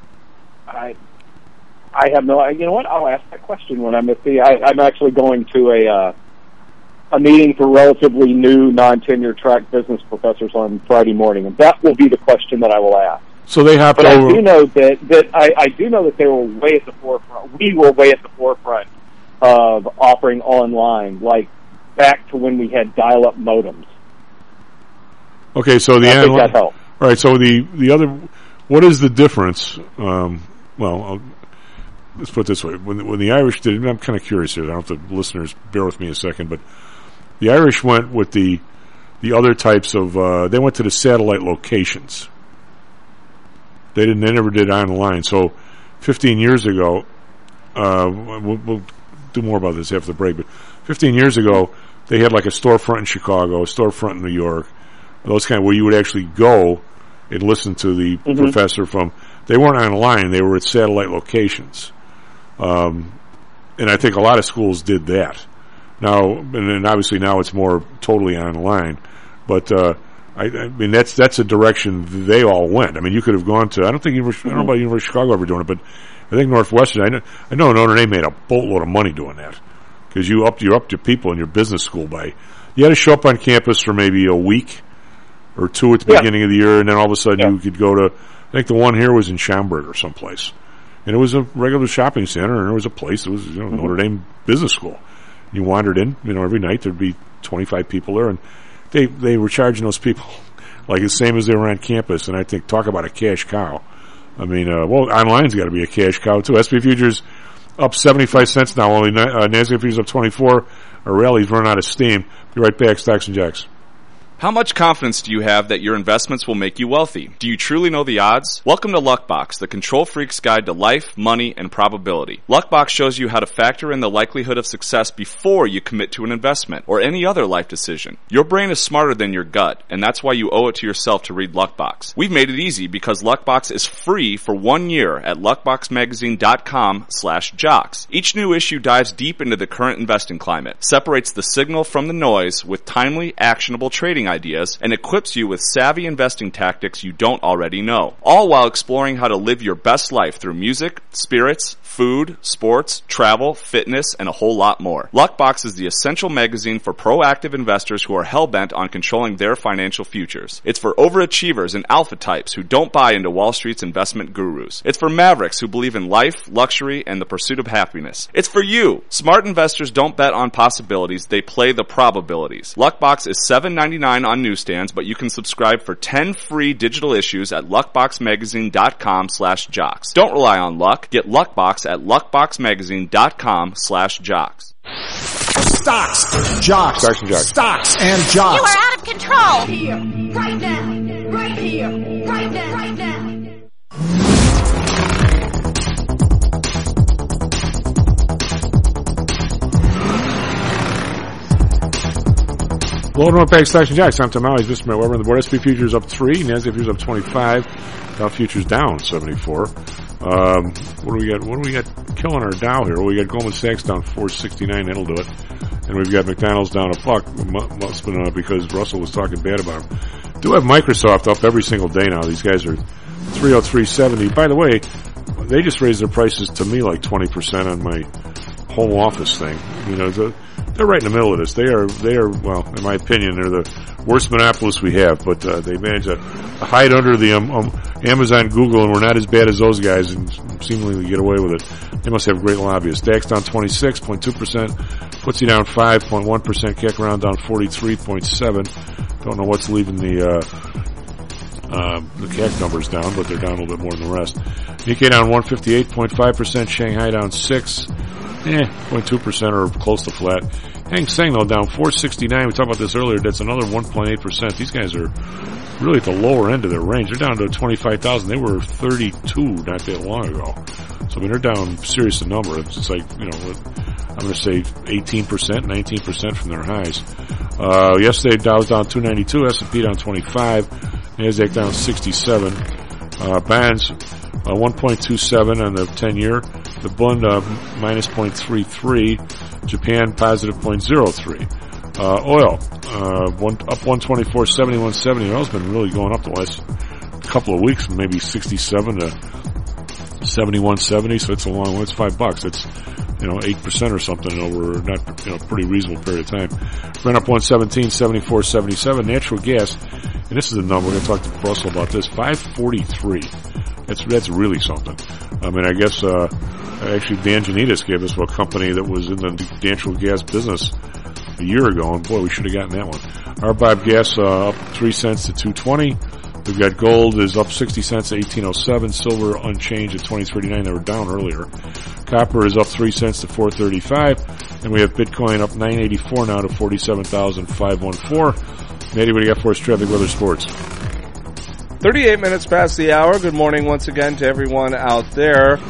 I I have no. You know what? I'll ask that question when I'm at the. I, I'm actually going to a uh, a meeting for relatively new, non-tenure track business professors on Friday morning, and that will be the question that I will ask. So they hopped but over. I do know that that I, I do know that they were way at the forefront. We were way at the forefront of offering online, like back to when we had dial-up modems. Okay, so the I think online, that helped. Right. So the the other, what is the difference? Um, well, I'll, let's put it this way: when when the Irish did, I'm kind of curious here. I don't know if the listeners bear with me a second, but the Irish went with the the other types of. Uh, they went to the satellite locations. They didn't. They never did online. So, fifteen years ago, uh, we'll, we'll do more about this after the break. But fifteen years ago, they had like a storefront in Chicago, a storefront in New York, those kind of where you would actually go and listen to the mm-hmm. professor from. They weren't online; they were at satellite locations, um, and I think a lot of schools did that. Now, and then obviously now it's more totally online, but. Uh, I, I mean, that's that's a direction they all went. I mean, you could have gone to. I don't think University, I don't know about University of Chicago ever doing it, but I think Northwestern. I know, I know Notre Dame made a boatload of money doing that because you up you up your people in your business school by you had to show up on campus for maybe a week or two at the yeah. beginning of the year, and then all of a sudden yeah. you could go to. I think the one here was in Schaumburg or someplace, and it was a regular shopping center, and there was a place. It was you know mm-hmm. Notre Dame Business School. You wandered in, you know, every night there'd be twenty-five people there, and They they were charging those people like the same as they were on campus, and I think talk about a cash cow. I mean, uh, well, online's got to be a cash cow too. S and P futures up seventy-five cents now. Only uh, Nasdaq futures up twenty-four. Our rally's run out of steam. Be right back, Stocks and Jocks. How much confidence do you have that your investments will make you wealthy? Do you truly know the odds? Welcome to Luckbox, the control freak's guide to life, money, and probability. Luckbox shows you how to factor in the likelihood of success before you commit to an investment or any other life decision. Your brain is smarter than your gut, and that's why you owe it to yourself to read Luckbox. We've made it easy because Luckbox is free for one year at luckboxmagazine.com slash jocks. Each new issue dives deep into the current investing climate, separates the signal from the noise with timely, actionable trading ideas, and equips you with savvy investing tactics you don't already know, all while exploring how to live your best life through music, spirits, food, sports, travel, fitness, and a whole lot more. Luckbox is the essential magazine for proactive investors who are hell-bent on controlling their financial futures. It's for overachievers and alpha types who don't buy into Wall Street's investment gurus. It's for mavericks who believe in life, luxury, and the pursuit of happiness. It's for you. Smart investors don't bet on possibilities, they play the probabilities. Luckbox is seven ninety-nine on newsstands, but you can subscribe for ten free digital issues at luckboxmagazine.com slash jocks. Don't rely on luck. Get Luckbox at luckboxmagazine.com slash jocks. Stocks, jocks, Stocks and jocks. Stocks and jocks. You are out of control. Here, right now, right here, right now, right now. Well, North Pack Stocks and Jocks. I'm Tom Howell. Mister Matt Weber on the board. S and P futures up three. NASDAQ futures up twenty-five. Dow futures down seventy-four. Um, what do we got? What do we got killing our Dow here? Well, we got Goldman Sachs down four sixty-nine. That'll do it. And we've got McDonald's down a buck. Must have been uh, because Russell was talking bad about them. Do have Microsoft up every single day now. These guys are three oh three seventy. By the way, they just raised their prices to me like twenty percent on my home office thing. You know, the, they're right in the middle of this. They are, they are, well, in my opinion, they're the worst monopolists we have, but uh, they manage to hide under the um, um, Amazon, Google, and we're not as bad as those guys and seemingly get away with it. They must have great lobbyists. DAX down twenty-six point two percent. F T S E down five point one percent. Kick around down forty-three point seven. Don't know what's leaving the, uh, uh, the C A C numbers down, but they're down a little bit more than the rest. Nikkei down one fifty-eight point five percent. Shanghai down six. Eh, zero point two percent or close to flat. Hang Seng, though, down four sixty-nine. We talked about this earlier. That's another one point eight percent. These guys are really at the lower end of their range. They're down to twenty-five thousand. They were thirty-two not that long ago. So, I mean, they're down serious in number. It's just like, you know, I'm going to say eighteen percent, nineteen percent from their highs. Uh, yesterday, Dow's down two ninety-two, S and P down twenty-five, NASDAQ down sixty-seven. Uh, bonds, uh, one point two seven on the ten-year. The Bund, uh, minus zero point three three. Japan, positive zero point zero three. Uh, oil, uh, one, up one twenty-four seventy-one seventy. Oil's been really going up the last couple of weeks, maybe sixty-seven to seventy-one seventy, so it's a long one. It's five bucks. It's, you know, eight percent or something over not, you know, pretty reasonable period of time. Ran up one seventeen seventy-four seventy-seven. Natural gas, and this is the number, we're going to talk to Russell about this, five forty-three. That's, that's really something. I mean, I guess, uh, actually Dan Janitas gave us a company that was in the natural gas business a year ago, and boy, we should have gotten that one. Our Bob Gas, uh, up three cents to two twenty. We've got gold is up sixty cents to eighteen oh seven. Silver unchanged at twenty thirty-nine. They were down earlier. Copper is up three cents to four thirty-five. And we have Bitcoin up nine eighty-four now to forty-seven thousand five hundred fourteen. Matty, what do you got for us? Traffic, weather, sports. thirty-eight minutes past the hour. Good morning once again to everyone out there.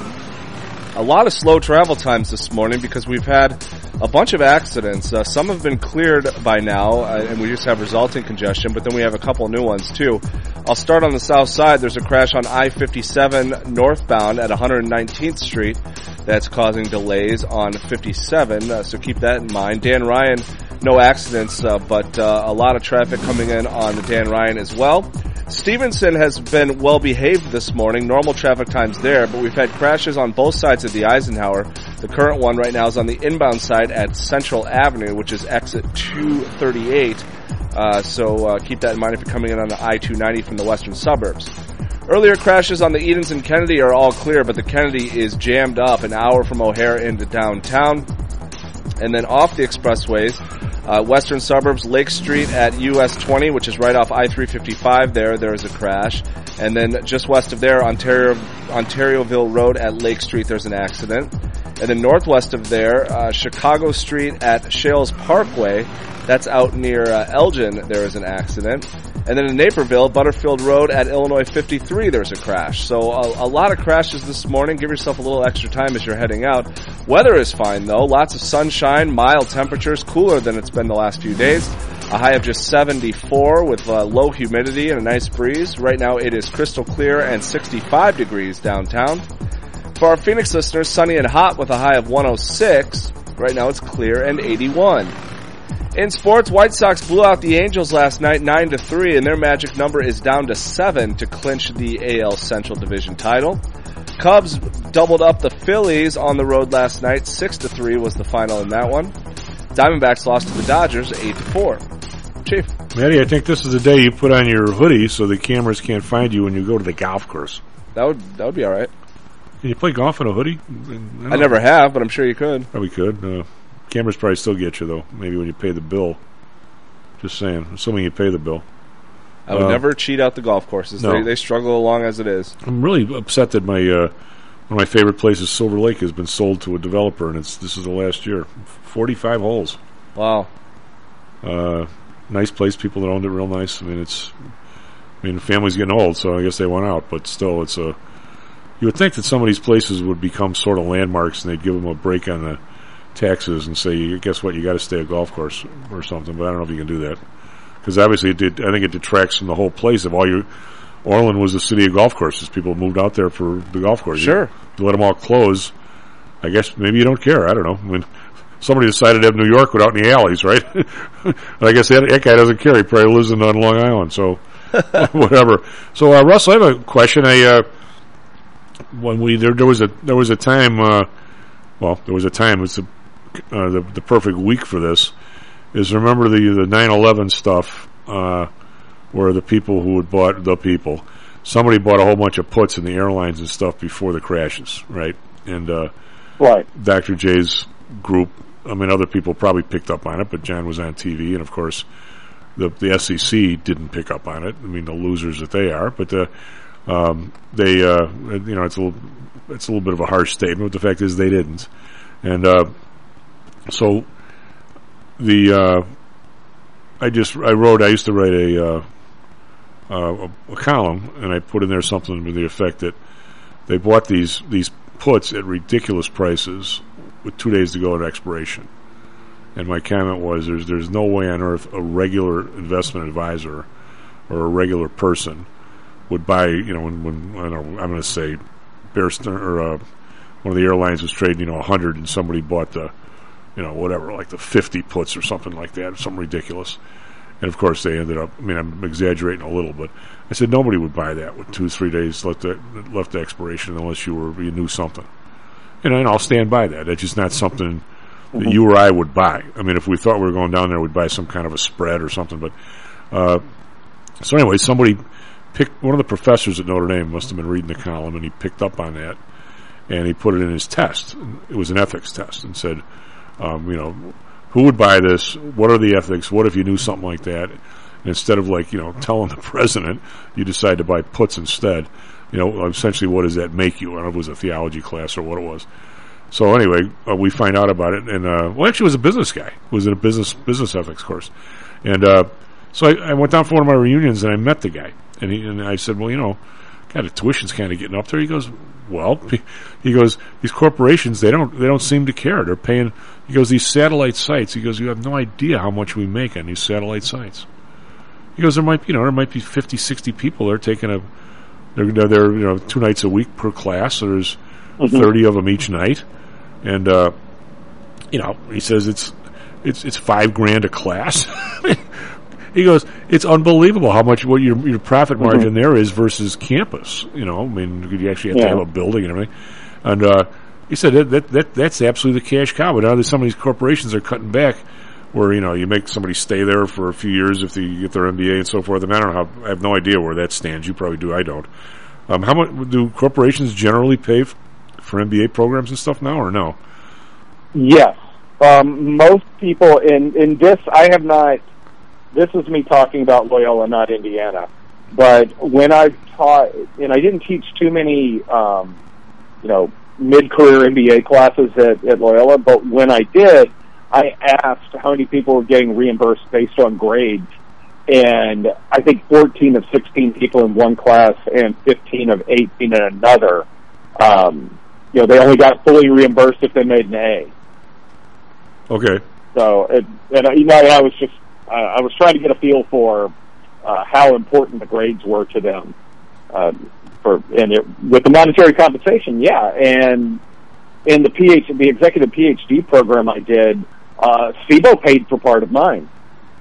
A lot of slow travel times this morning because we've had a bunch of accidents. Uh, some have been cleared by now, uh, and we just have resulting congestion, but then we have a couple new ones too. I'll start on the south side. There's a crash on I fifty-seven northbound at one hundred nineteenth Street that's causing delays on fifty-seven, uh, so keep that in mind. Dan Ryan, no accidents, uh, but uh, a lot of traffic coming in on the Dan Ryan as well. Stevenson has been well behaved this morning. Normal traffic times there, but we've had crashes on both sides of the Eisenhower. The current one right now is on the inbound side at Central Avenue, which is exit two thirty-eight. Uh, so uh, keep that in mind if you're coming in on the I two ninety from the western suburbs. Earlier crashes on the Edens and Kennedy are all clear, but the Kennedy is jammed up an hour from O'Hare into downtown. And then off the expressways, Uh, western suburbs, Lake Street at U S twenty, which is right off I three fifty-five there, there is a crash. And then just west of there, Ontario, Ontarioville Road at Lake Street, there's an accident. And then northwest of there, uh, Chicago Street at Shales Parkway, that's out near uh, Elgin, there is an accident. And then in Naperville, Butterfield Road at Illinois fifty-three, there's a crash. So a, a lot of crashes this morning. Give yourself a little extra time as you're heading out. Weather is fine though. Lots of sunshine, mild temperatures, cooler than it's been the last few days. A high of just seventy-four with uh, low humidity and a nice breeze. Right now it is crystal clear and sixty-five degrees downtown. For our Phoenix listeners, sunny and hot with a high of one oh six. Right now it's clear and eighty-one. In sports, White Sox blew out the Angels last night nine to three, and their magic number is down to seven to clinch the A L Central Division title. Cubs doubled up the Phillies on the road last night. six to three was the final in that one. Diamondbacks lost to the Dodgers eight to four. Chief. Matty, I think this is the day you put on your hoodie so the cameras can't find you when you go to the golf course. That would that would be all right. Can you play golf in a hoodie? I, I never have, but I'm sure you could. Probably could. Uh, cameras probably still get you, though, maybe when you pay the bill. Just saying, assuming you pay the bill. I would uh, never cheat out the golf courses. No. They, they struggle along as it is. I'm really upset that my uh, one of my favorite places, Silver Lake, has been sold to a developer, and it's this is the last year. forty-five holes. Wow. Uh, nice place. People that owned it, real nice. I mean, it's. I mean, the family's getting old, so I guess they went out. But still, it's a. You would think that some of these places would become sort of landmarks, and they'd give them a break on the taxes and say, "Guess what? You got to stay a golf course or something." But I don't know if you can do that. because obviously it did, I think it detracts from the whole place. If all you, Orland was a city of golf courses. People moved out there for the golf course. Sure. You, you let them all close. I guess maybe you don't care. I don't know. I mean, somebody decided to have New York without any alleys, right? I guess that, that guy doesn't care. He probably lives in on Long Island, so whatever. So, uh, Russell, I have a question. I, uh, when we, there, there was a, there was a time, uh, well, there was a time, it's a, uh, the, the perfect week for this, is remember the, the nine eleven stuff, uh, where the people who had bought, the people, somebody bought a whole bunch of puts in the airlines and stuff before the crashes, right? And, uh, right. Doctor J's group, I mean, other people probably picked up on it, but John was on T V, and of course, the the S E C didn't pick up on it. I mean, the losers that they are, but uh, um, they, uh, you know, it's a little, it's a little bit of a harsh statement. But the fact is, they didn't, and uh, so the uh, I just I wrote. I used to write a, uh, uh, a a column, and I put in there something to the effect that they bought these these puts at ridiculous prices with two days to go at expiration. And my comment was, there's there's no way on earth a regular investment advisor or a regular person would buy, you know, when, when I don't know, I'm going to say Bear Stearns or uh, one of the airlines was trading, you know, one hundred and somebody bought the, you know, whatever, like the fifty puts or something like that, something ridiculous. And of course they ended up, I mean, I'm exaggerating a little, but I said nobody would buy that with two or three days left to, left to expiration unless you were, you knew something. You know, and I'll stand by that. That's just not something that mm-hmm. you or I would buy. I mean, if we thought we were going down there, we'd buy some kind of a spread or something. But uh, so anyway, somebody picked, one of the professors at Notre Dame must have been reading the column, and he picked up on that, and he put it in his test. It was an ethics test, and said, um, you know, who would buy this? What are the ethics? What if you knew something like that? And instead of, like, you know, telling the president, you decide to buy puts instead. You know, essentially, what does that make you? I don't know if it was a theology class or what it was. So anyway, uh, we find out about it, and uh, well, actually, it was a business guy. It was in a business business ethics course, and uh, so I, I went down for one of my reunions, and I met the guy, and he and I said, well, you know, God, the tuition's kind of getting up there. He goes, well, he goes, these corporations, they don't they don't seem to care. They're paying. He goes, these satellite sites. He goes, you have no idea how much we make on these satellite sites. He goes, there might you know there might be fifty, sixty people there taking a. They're, they're you know two nights a week per class, so there's mm-hmm. thirty of them each night, and uh, you know he says it's it's it's five grand a class. He goes, it's unbelievable how much what your your profit margin mm-hmm. there is versus campus. You know, I mean, you actually have yeah. to have a building and everything. And uh, he said that, that that that's absolutely the cash cow. But now that some of these corporations are cutting back, where you know you make somebody stay there for a few years if they get their M B A and so forth. And I don't know how, I have no idea where that stands. You probably do. I don't. Um, how much do corporations generally pay f- for M B A programs and stuff now, or no? Yes, um, most people in in this. I have not. This is me talking about Loyola, not Indiana. But when I taught, and I didn't teach too many, um, you know, mid-career M B A classes at, at Loyola. But when I did, I asked how many people were getting reimbursed based on grades. And I think fourteen of sixteen people in one class and fifteen of eighteen in another, um, you know, they only got fully reimbursed if they made an A. Okay. So, it, and you know, I was just, uh, I was trying to get a feel for uh, how important the grades were to them. Uh, for and it, with the monetary compensation, yeah. And in the PhD, the executive PhD program I did, uh, SIBO paid for part of mine.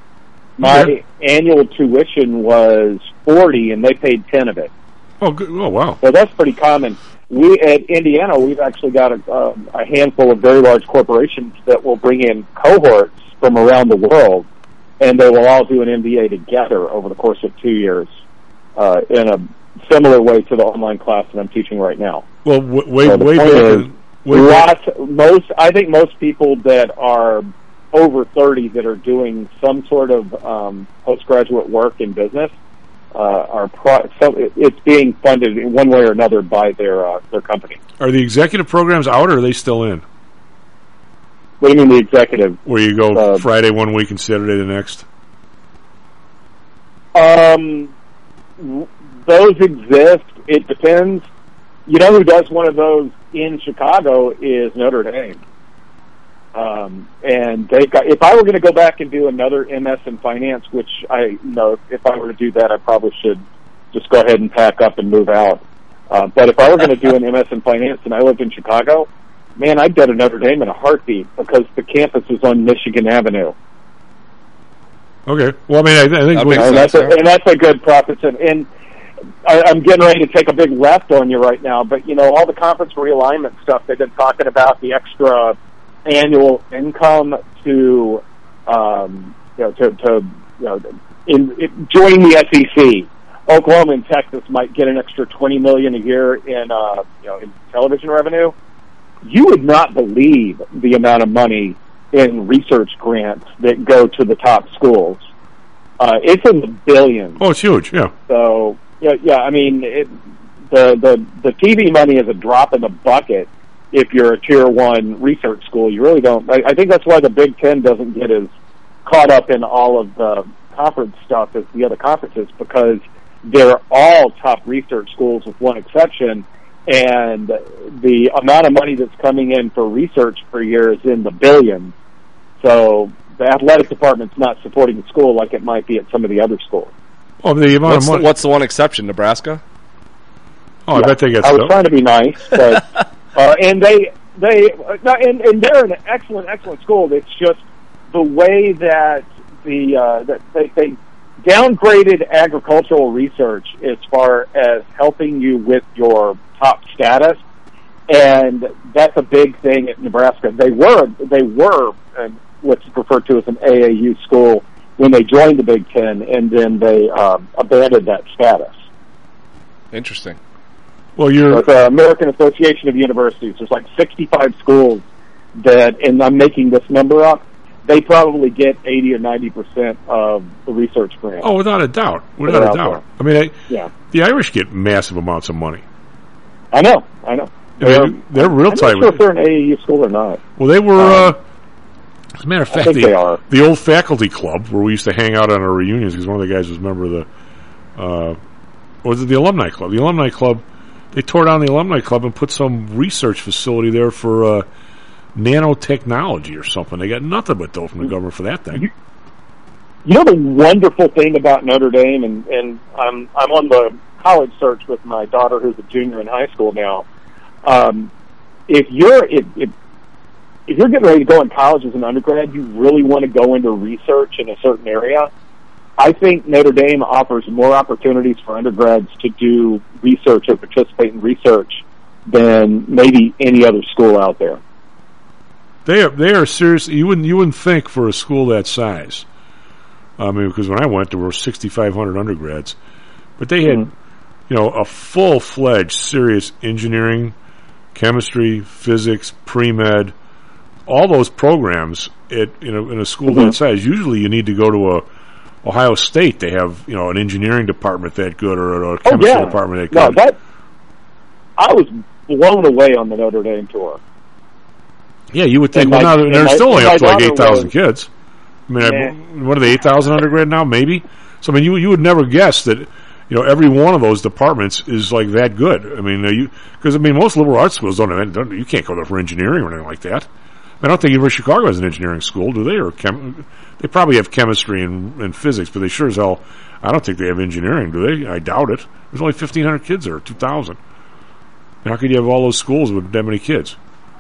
My yeah. annual tuition was forty, and they paid ten of it. Oh, good. Oh, wow! So that's pretty common. We at Indiana, we've actually got a, uh, a handful of very large corporations that will bring in cohorts from around the world, and they will all do an M B A together over the course of two years, uh, in a similar way to the online class that I'm teaching right now. Well, w- wait, so wait, wait, wait, lots, most. I think most people that are over thirty that are doing some sort of um, postgraduate work in business uh, are pro- so it's being funded in one way or another by their uh, their company. Are the executive programs out, or are they still in? What do you mean the executive? Where you go uh, Friday one week and Saturday the next? Um, those exist. It depends. You know who does one of those in Chicago is Notre Dame. Um, and they've got, if I were going to go back and do another M S in finance, which I, you know, if I were to do that, I probably should just go ahead and pack up and move out. Uh, but if I were going to do an M S in finance and I lived in Chicago, man, I'd go to Notre Dame in a heartbeat because the campus is on Michigan Avenue. Okay. Well, I mean, I, I think and, and, that's a, and that's a good profit. And, and I, I'm getting ready to take a big left on you right now, but, you know, all the conference realignment stuff they've been talking about, the extra annual income to, um, you know, to, to you know, in, in join the S E C. Oklahoma and Texas might get an extra twenty million dollars a year in, uh, you know, in television revenue. You would not believe the amount of money in research grants that go to the top schools. Uh, it's in the billions. Oh, it's huge, yeah. So, yeah, yeah. I mean, it, the the the T V money is a drop in the bucket. If you're a tier one research school, you really don't. I, I think that's why the Big Ten doesn't get as caught up in all of the conference stuff as the other conferences, because they're all top research schools with one exception, and the amount of money that's coming in for research per year is in the billions. So the athletic department's not supporting the school like it might be at some of the other schools. Oh, the amount what's of money. The, what's the one exception? Nebraska? Oh, I yeah, bet they get I stuff. was trying to be nice, but uh, and they they uh, and, and they're an excellent excellent school. It's just the way that the uh, that they, they downgraded agricultural research as far as helping you with your top status, and that's a big thing at Nebraska. They were they were uh, what's referred to as an A A U school when they joined the Big Ten, and then they um, abandoned that status. Interesting. Well, you're so the American Association of Universities. There's like sixty-five schools that, and I'm making this number up, they probably get eighty or ninety percent of the research grant. Oh, without a doubt, without a doubt. I mean, I, yeah. the Irish get massive amounts of money. I know, I know. I mean, they're, they're real I'm tight. not sure if they're an A A U school or not. Well, they were. Um, uh, as a matter of fact, I think the, they are. the old faculty club where we used to hang out on our reunions, because one of the guys was a member of the, uh, or was it the alumni club? The alumni club. They tore down the alumni club and put some research facility there for uh, nanotechnology or something. They got nothing but dough from the government for that thing. You, you know the wonderful thing about Notre Dame, and, and I'm I'm on the college search with my daughter who's a junior in high school now. Um, if you're if, if if you're getting ready to go in college as an undergrad, you really want to go into research in a certain area. I think Notre Dame offers more opportunities for undergrads to do research or participate in research than maybe any other school out there. They are they are serious. You wouldn't you wouldn't think for a school that size. I mean, because when I went, there were sixty-five hundred undergrads, but they had, mm-hmm. you know, a full fledged serious engineering, chemistry, physics, pre-med, all those programs at you know in a school mm-hmm. that size. Usually, you need to go to a Ohio State. They have you know an engineering department that good, or a chemistry oh, yeah. department that no, good. That I was blown away on the Notre Dame tour. Yeah, you would think. And well, my, now they're my, still only up to like eight thousand was, kids. I mean, yeah. I, what are they? Eight thousand undergrad now, maybe. So I mean, you you would never guess that. You know, every one of those departments is like that good. I mean, uh, you because I mean, most liberal arts schools don't, have, don't. You can't go there for engineering or anything like that. I don't think University of Chicago has an engineering school, do they? Or chem, they probably have chemistry and, and physics, but they sure as hell. I don't think they have engineering, do they? I doubt it. There's only fifteen hundred kids there, two thousand. How could you have all those schools with that many kids?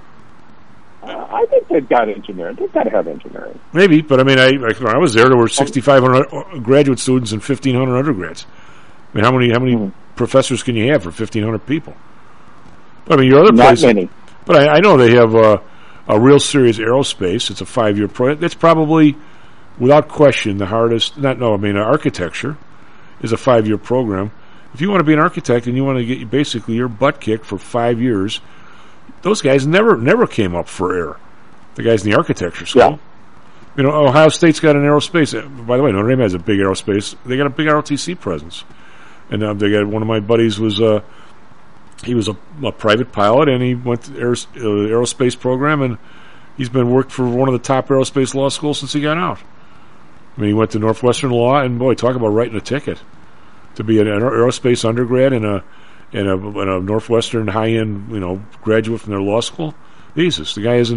Uh, I think they've got engineering. They've got to have engineering. Maybe, but I mean, I, I when I was there, there were sixty-five hundred graduate students and fifteen hundred undergrads. I mean, how many how many mm-hmm. professors can you have for fifteen hundred people? But, I mean, your other Not place, many. But I, I know they have uh, a real serious aerospace. It's a five-year project. That's probably, without question, the hardest. Not no, I mean, architecture is a five-year program. If you want to be an architect and you want to get basically your butt kicked for five years, those guys never never came up for air. The guys in the architecture school. Yeah. You know, Ohio State's got an aerospace. By the way, Notre Dame has a big aerospace. They got a big R O T C presence. And uh, they got one of my buddies was uh, he was a, a private pilot, and he went to the aer- uh, aerospace program, and he's been worked for one of the top aerospace law schools since he got out. I mean, he went to Northwestern Law, and boy, talk about writing a ticket to be an aerospace undergrad in a in a, in a Northwestern high end, you know, graduate from their law school. Jesus, the guy isn't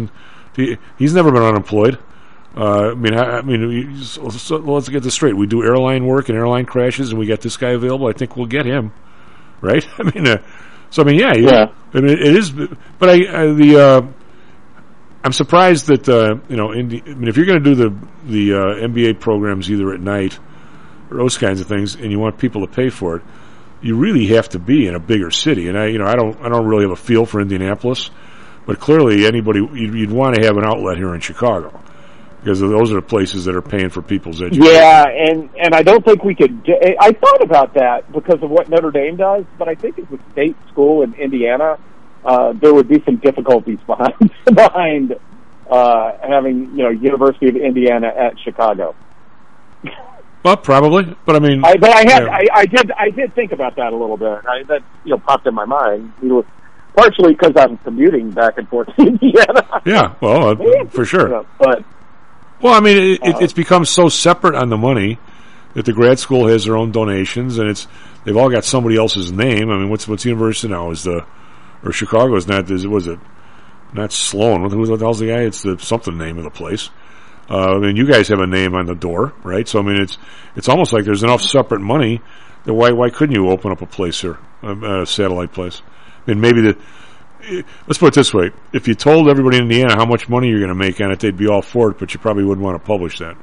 he, he's never been unemployed. Uh, I mean, I, I mean, we, so, so let's get this straight. We do airline work and airline crashes, and we got this guy available. I think we'll get him, right? I mean, uh, so I mean, yeah, yeah. I mean, it is, but I, I the uh, I'm surprised that uh, you know, in the, I mean, if you're going to do the the uh, N B A programs either at night or those kinds of things, and you want people to pay for it, you really have to be in a bigger city. And I, you know, I don't, I don't really have a feel for Indianapolis, but clearly anybody you'd, you'd want to have an outlet here in Chicago. Because those are the places that are paying for people's education. Yeah, and, and I don't think we could... Get, I thought about that because of what Notre Dame does, but I think as a state school in Indiana, uh, there would be some difficulties behind behind uh, having, you know, University of Indiana at Chicago. Well, probably, but I mean... I, but I had, yeah. I, I did, I did think about that a little bit. I, that, you know, popped in my mind. You know, partially because I'm commuting back and forth to Indiana. Yeah, well, uh, for sure. You know, but... Well, I mean, it, it, it's become so separate on the money that the grad school has their own donations, and it's they've all got somebody else's name. I mean, what's what's university now? Is the or Chicago is not? Is, was it not Sloan? What, what the hell's the guy? It's the something name of the place. Uh, I mean, you guys have a name on the door, right? So I mean, it's it's almost like there's enough separate money that why why couldn't you open up a place here, a, a satellite place? I mean, maybe the. Let's put it this way. If you told everybody in Indiana how much money you're going to make on it, they'd be all for it, but you probably wouldn't want to publish that.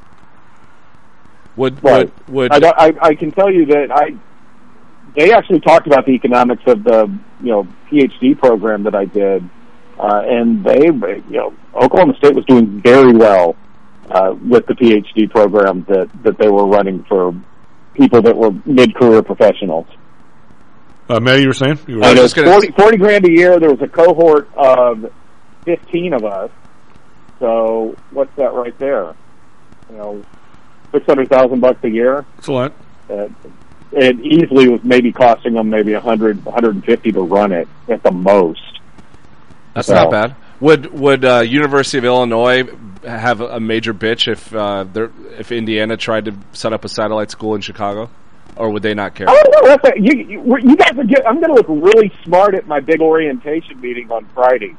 Would, right. would, would I, I, I can tell you that I they actually talked about the economics of the, you know, PhD program that I did, uh, and they, you know, Oklahoma State was doing very well uh, with the PhD program that, that they were running for people that were mid-career professionals. Uh, Matt, you were saying? You were and it was forty, forty grand a year. There was a cohort of fifteen of us. So what's that right there? You know, six hundred thousand bucks a year. That's a lot. Uh, it easily was maybe costing them maybe a hundred, one hundred and fifty to run it at the most. That's so, not bad. Would would uh, University of Illinois have a major bitch if uh, if Indiana tried to set up a satellite school in Chicago? Or would they not care? I don't know. That's a, you, you, you guys are get, I'm going to look really smart at my big orientation meeting on Friday.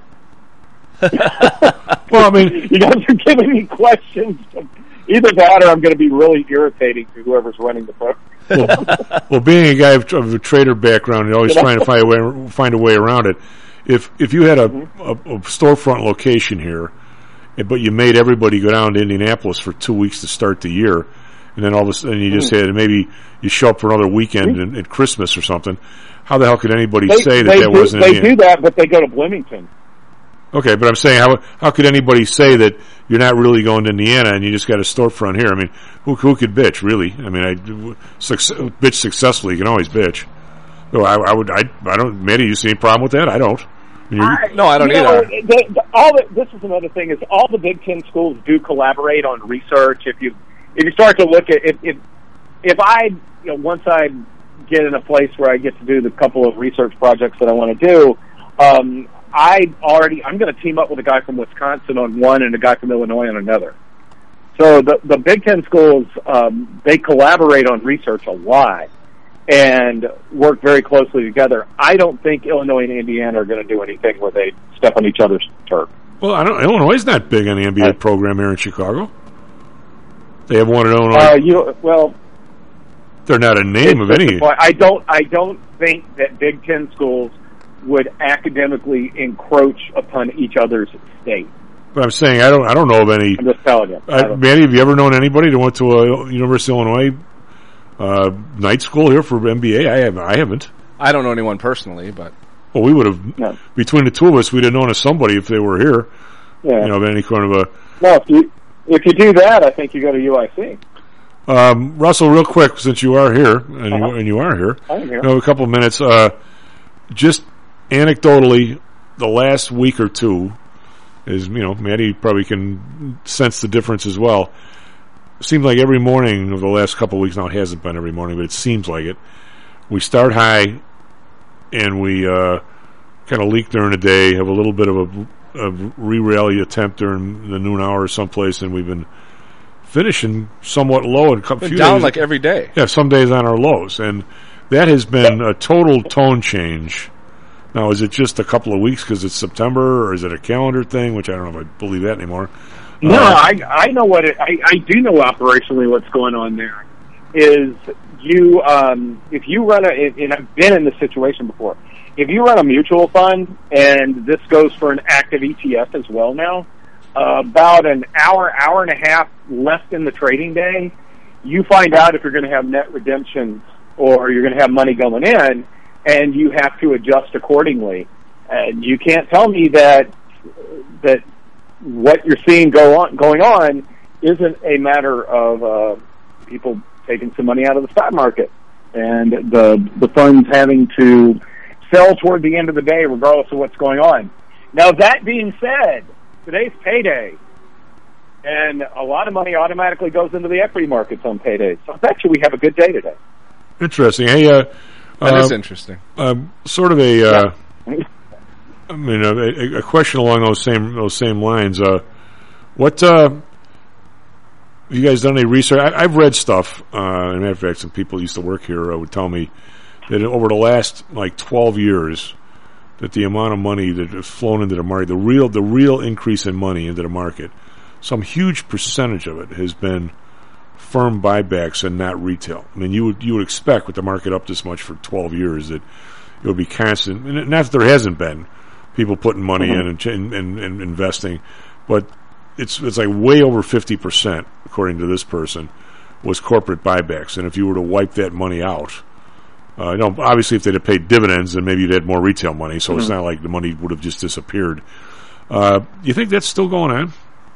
Well, I mean, you guys are giving me questions. Either that, or I'm going to be really irritating to whoever's running the program. well, well, being a guy of, of a trader background, you're always trying to find a way find a way around it. If if you had a, mm-hmm. a, a storefront location here, but you made everybody go down to Indianapolis for two weeks to start the year. And then all of a sudden you just had maybe you show up for another weekend in, in Christmas or something. How the hell could anybody they, say that that that do, wasn't? They Indiana? do that, but they go to Bloomington. Okay, but I'm saying how how could anybody say that you're not really going to Indiana and you just got a storefront here? I mean, who who could bitch really? I mean, I success, bitch successfully. You can always bitch. No, I, I would. I I don't. Matty, you see any problem with that? I don't. I mean, I, no, I don't either. Know, the, the, all the, this is another thing: is all the Big Ten schools do collaborate on research. If you if you start to look at if if, if I you know once I get in a place where I get to do the couple of research projects that I want to do, um, I already I'm going to team up with a guy from Wisconsin on one and a guy from Illinois on another. So the the Big Ten schools um, they collaborate on research a lot and work very closely together. I don't think Illinois and Indiana are going to do anything where they step on each other's turf. Well, I don't. Illinois is not big on the N B A uh, program here in Chicago. They have one in Illinois. Uh, you well, they're not a name of any. I don't. I don't think that Big Ten schools would academically encroach upon each other's state. But I'm saying I don't. I don't know of any. I'm just telling you. Uh, Manny, have you ever known anybody that went to a University of Illinois uh, night school here for N B A? I haven't. I haven't. I don't know anyone personally, but well, we would have no. between the two of us, we'd have known of somebody if they were here. Yeah. You know, of any kind of a. No, if you if you do that, I think you go to U I C. Um, Russell, real quick, since you are here and, uh-huh. you, and you are here, I'm here. You know, a couple of minutes. Uh, just anecdotally, the last week or two is, you know, Maddie probably can sense the difference as well. It seems like every morning of the last couple of weeks, now it hasn't been every morning, but it seems like it. We start high and we uh, kind of leak during the day, have a little bit of a, a re-rally attempt during the noon hour or someplace, and we've been finishing somewhat low and a few down days, like every day. Yeah, some days on our lows, and that has been a total tone change Now, is it just a couple of weeks because it's September, or is it a calendar thing, which I don't know if I believe that anymore? No, uh, I I know what it, I I do know operationally what's going on there. Is you um, if you run a and I've been in this situation before. If you run a mutual fund, and this goes for an active E T F as well now, uh, about an hour, hour and a half left in the trading day, you find out if you're going to have net redemptions or you're going to have money going in, and you have to adjust accordingly. And you can't tell me that that what you're seeing go on going on isn't a matter of uh, people taking some money out of the stock market and the the funds having to sell toward the end of the day regardless of what's going on. Now, that being said, today's payday, and a lot of money automatically goes into the equity markets on paydays. So I bet you we have a good day today. Interesting. Hey, uh, that uh, is interesting. Uh, sort of a, uh, I mean, a, a question along those same those same lines. Uh, what uh, have you guys done any research? I, I've read stuff. Uh, as a matter of fact, some people who used to work here uh, would tell me that over the last like twelve years, that the amount of money that has flown into the market, the real the real increase in money into the market, some huge percentage of it has been firm buybacks and not retail. I mean, you would you would expect with the market up this much for twelve years that it would be constant. And not that there hasn't been people putting money mm-hmm. in and, and, and investing, but it's it's like way over fifty percent, according to this person, was corporate buybacks. And if you were to wipe that money out, Uh, you know, obviously, if they'd have paid dividends, then maybe you'd had more retail money, so mm-hmm. it's not like the money would have just disappeared. Uh, you think that's still going on?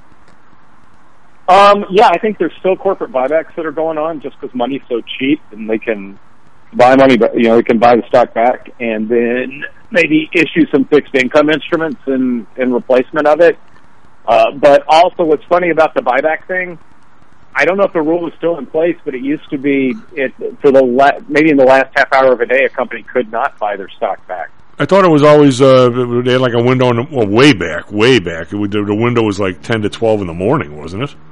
Um, yeah, I think there's still corporate buybacks that are going on just because money's so cheap and they can buy money, but you know, they can buy the stock back and then maybe issue some fixed income instruments in, in replacement of it. Uh, but also, what's funny about the buyback thing, I don't know if the rule is still in place, but it used to be it, for the la- maybe in the last half hour of a day, a company could not buy their stock back. I thought it was always uh, they had like a window, in the, well, way back, way back. It would, the, the window was like ten to twelve in the morning, wasn't it?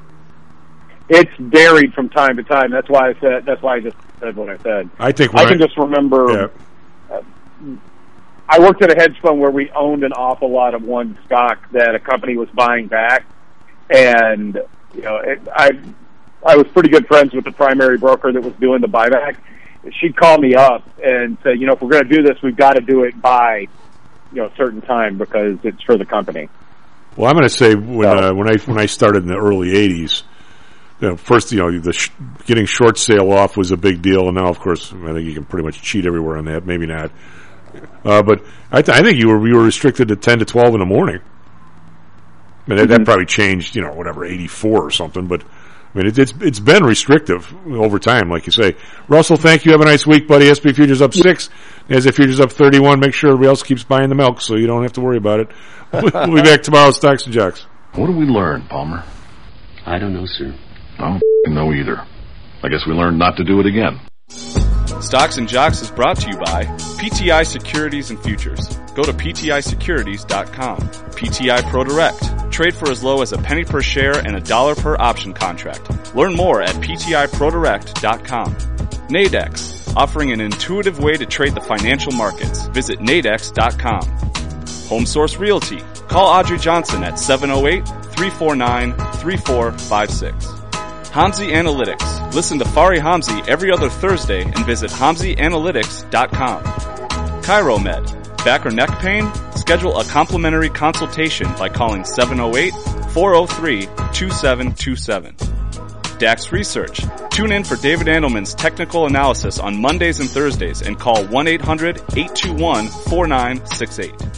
It's varied from time to time. That's why I said. That's why I just said what I said. I think I can I, just remember. Yeah. Uh, I worked at a hedge fund where we owned an awful lot of one stock that a company was buying back, and you know, it, I I was pretty good friends with the primary broker that was doing the buyback. She'd call me up and say, you know, if we're going to do this, we've got to do it by, you know, a certain time because it's for the company. Well, I'm going to say when so. uh, when I when I started in the early eighties, you know, first, you know, the sh- getting short sale off was a big deal, and now, of course, I think you can pretty much cheat everywhere on that. Maybe not, uh, but I, th- I think you were you were restricted to ten to twelve in the morning. I mean, that, that probably changed, you know, whatever, eighty-four or something, but I mean, it, it's it's been restrictive over time, like you say. Russell, thank you. Have a nice week, buddy. S and P Futures up six. As the Futures up thirty-one. Make sure everybody else keeps buying the milk so you don't have to worry about it. We'll be back tomorrow, Stocks and Jocks. What did we learn, Palmer? I don't know, sir. I don't know either. I guess we learned not to do it again. Stocks and Jocks is brought to you by P T I Securities and Futures. Go to P T I securities dot com. P T I Pro Direct. Trade for as low as a penny per share and a dollar per option contract. Learn more at P T I pro direct dot com. Nadex. Offering an intuitive way to trade the financial markets. Visit nadex dot com. Home Source Realty. Call Audrey Johnson at seven oh eight, three four nine, three four five six. Hamzy Analytics. Listen to Fari Hamzy every other Thursday and visit hamzy analytics dot com. ChiroMed. Back or neck pain? Schedule a complimentary consultation by calling seven oh eight, four oh three, two seven two seven. Dax Research. Tune in for David Andelman's technical analysis on Mondays and Thursdays and call one eight hundred, eight two one, four nine six eight.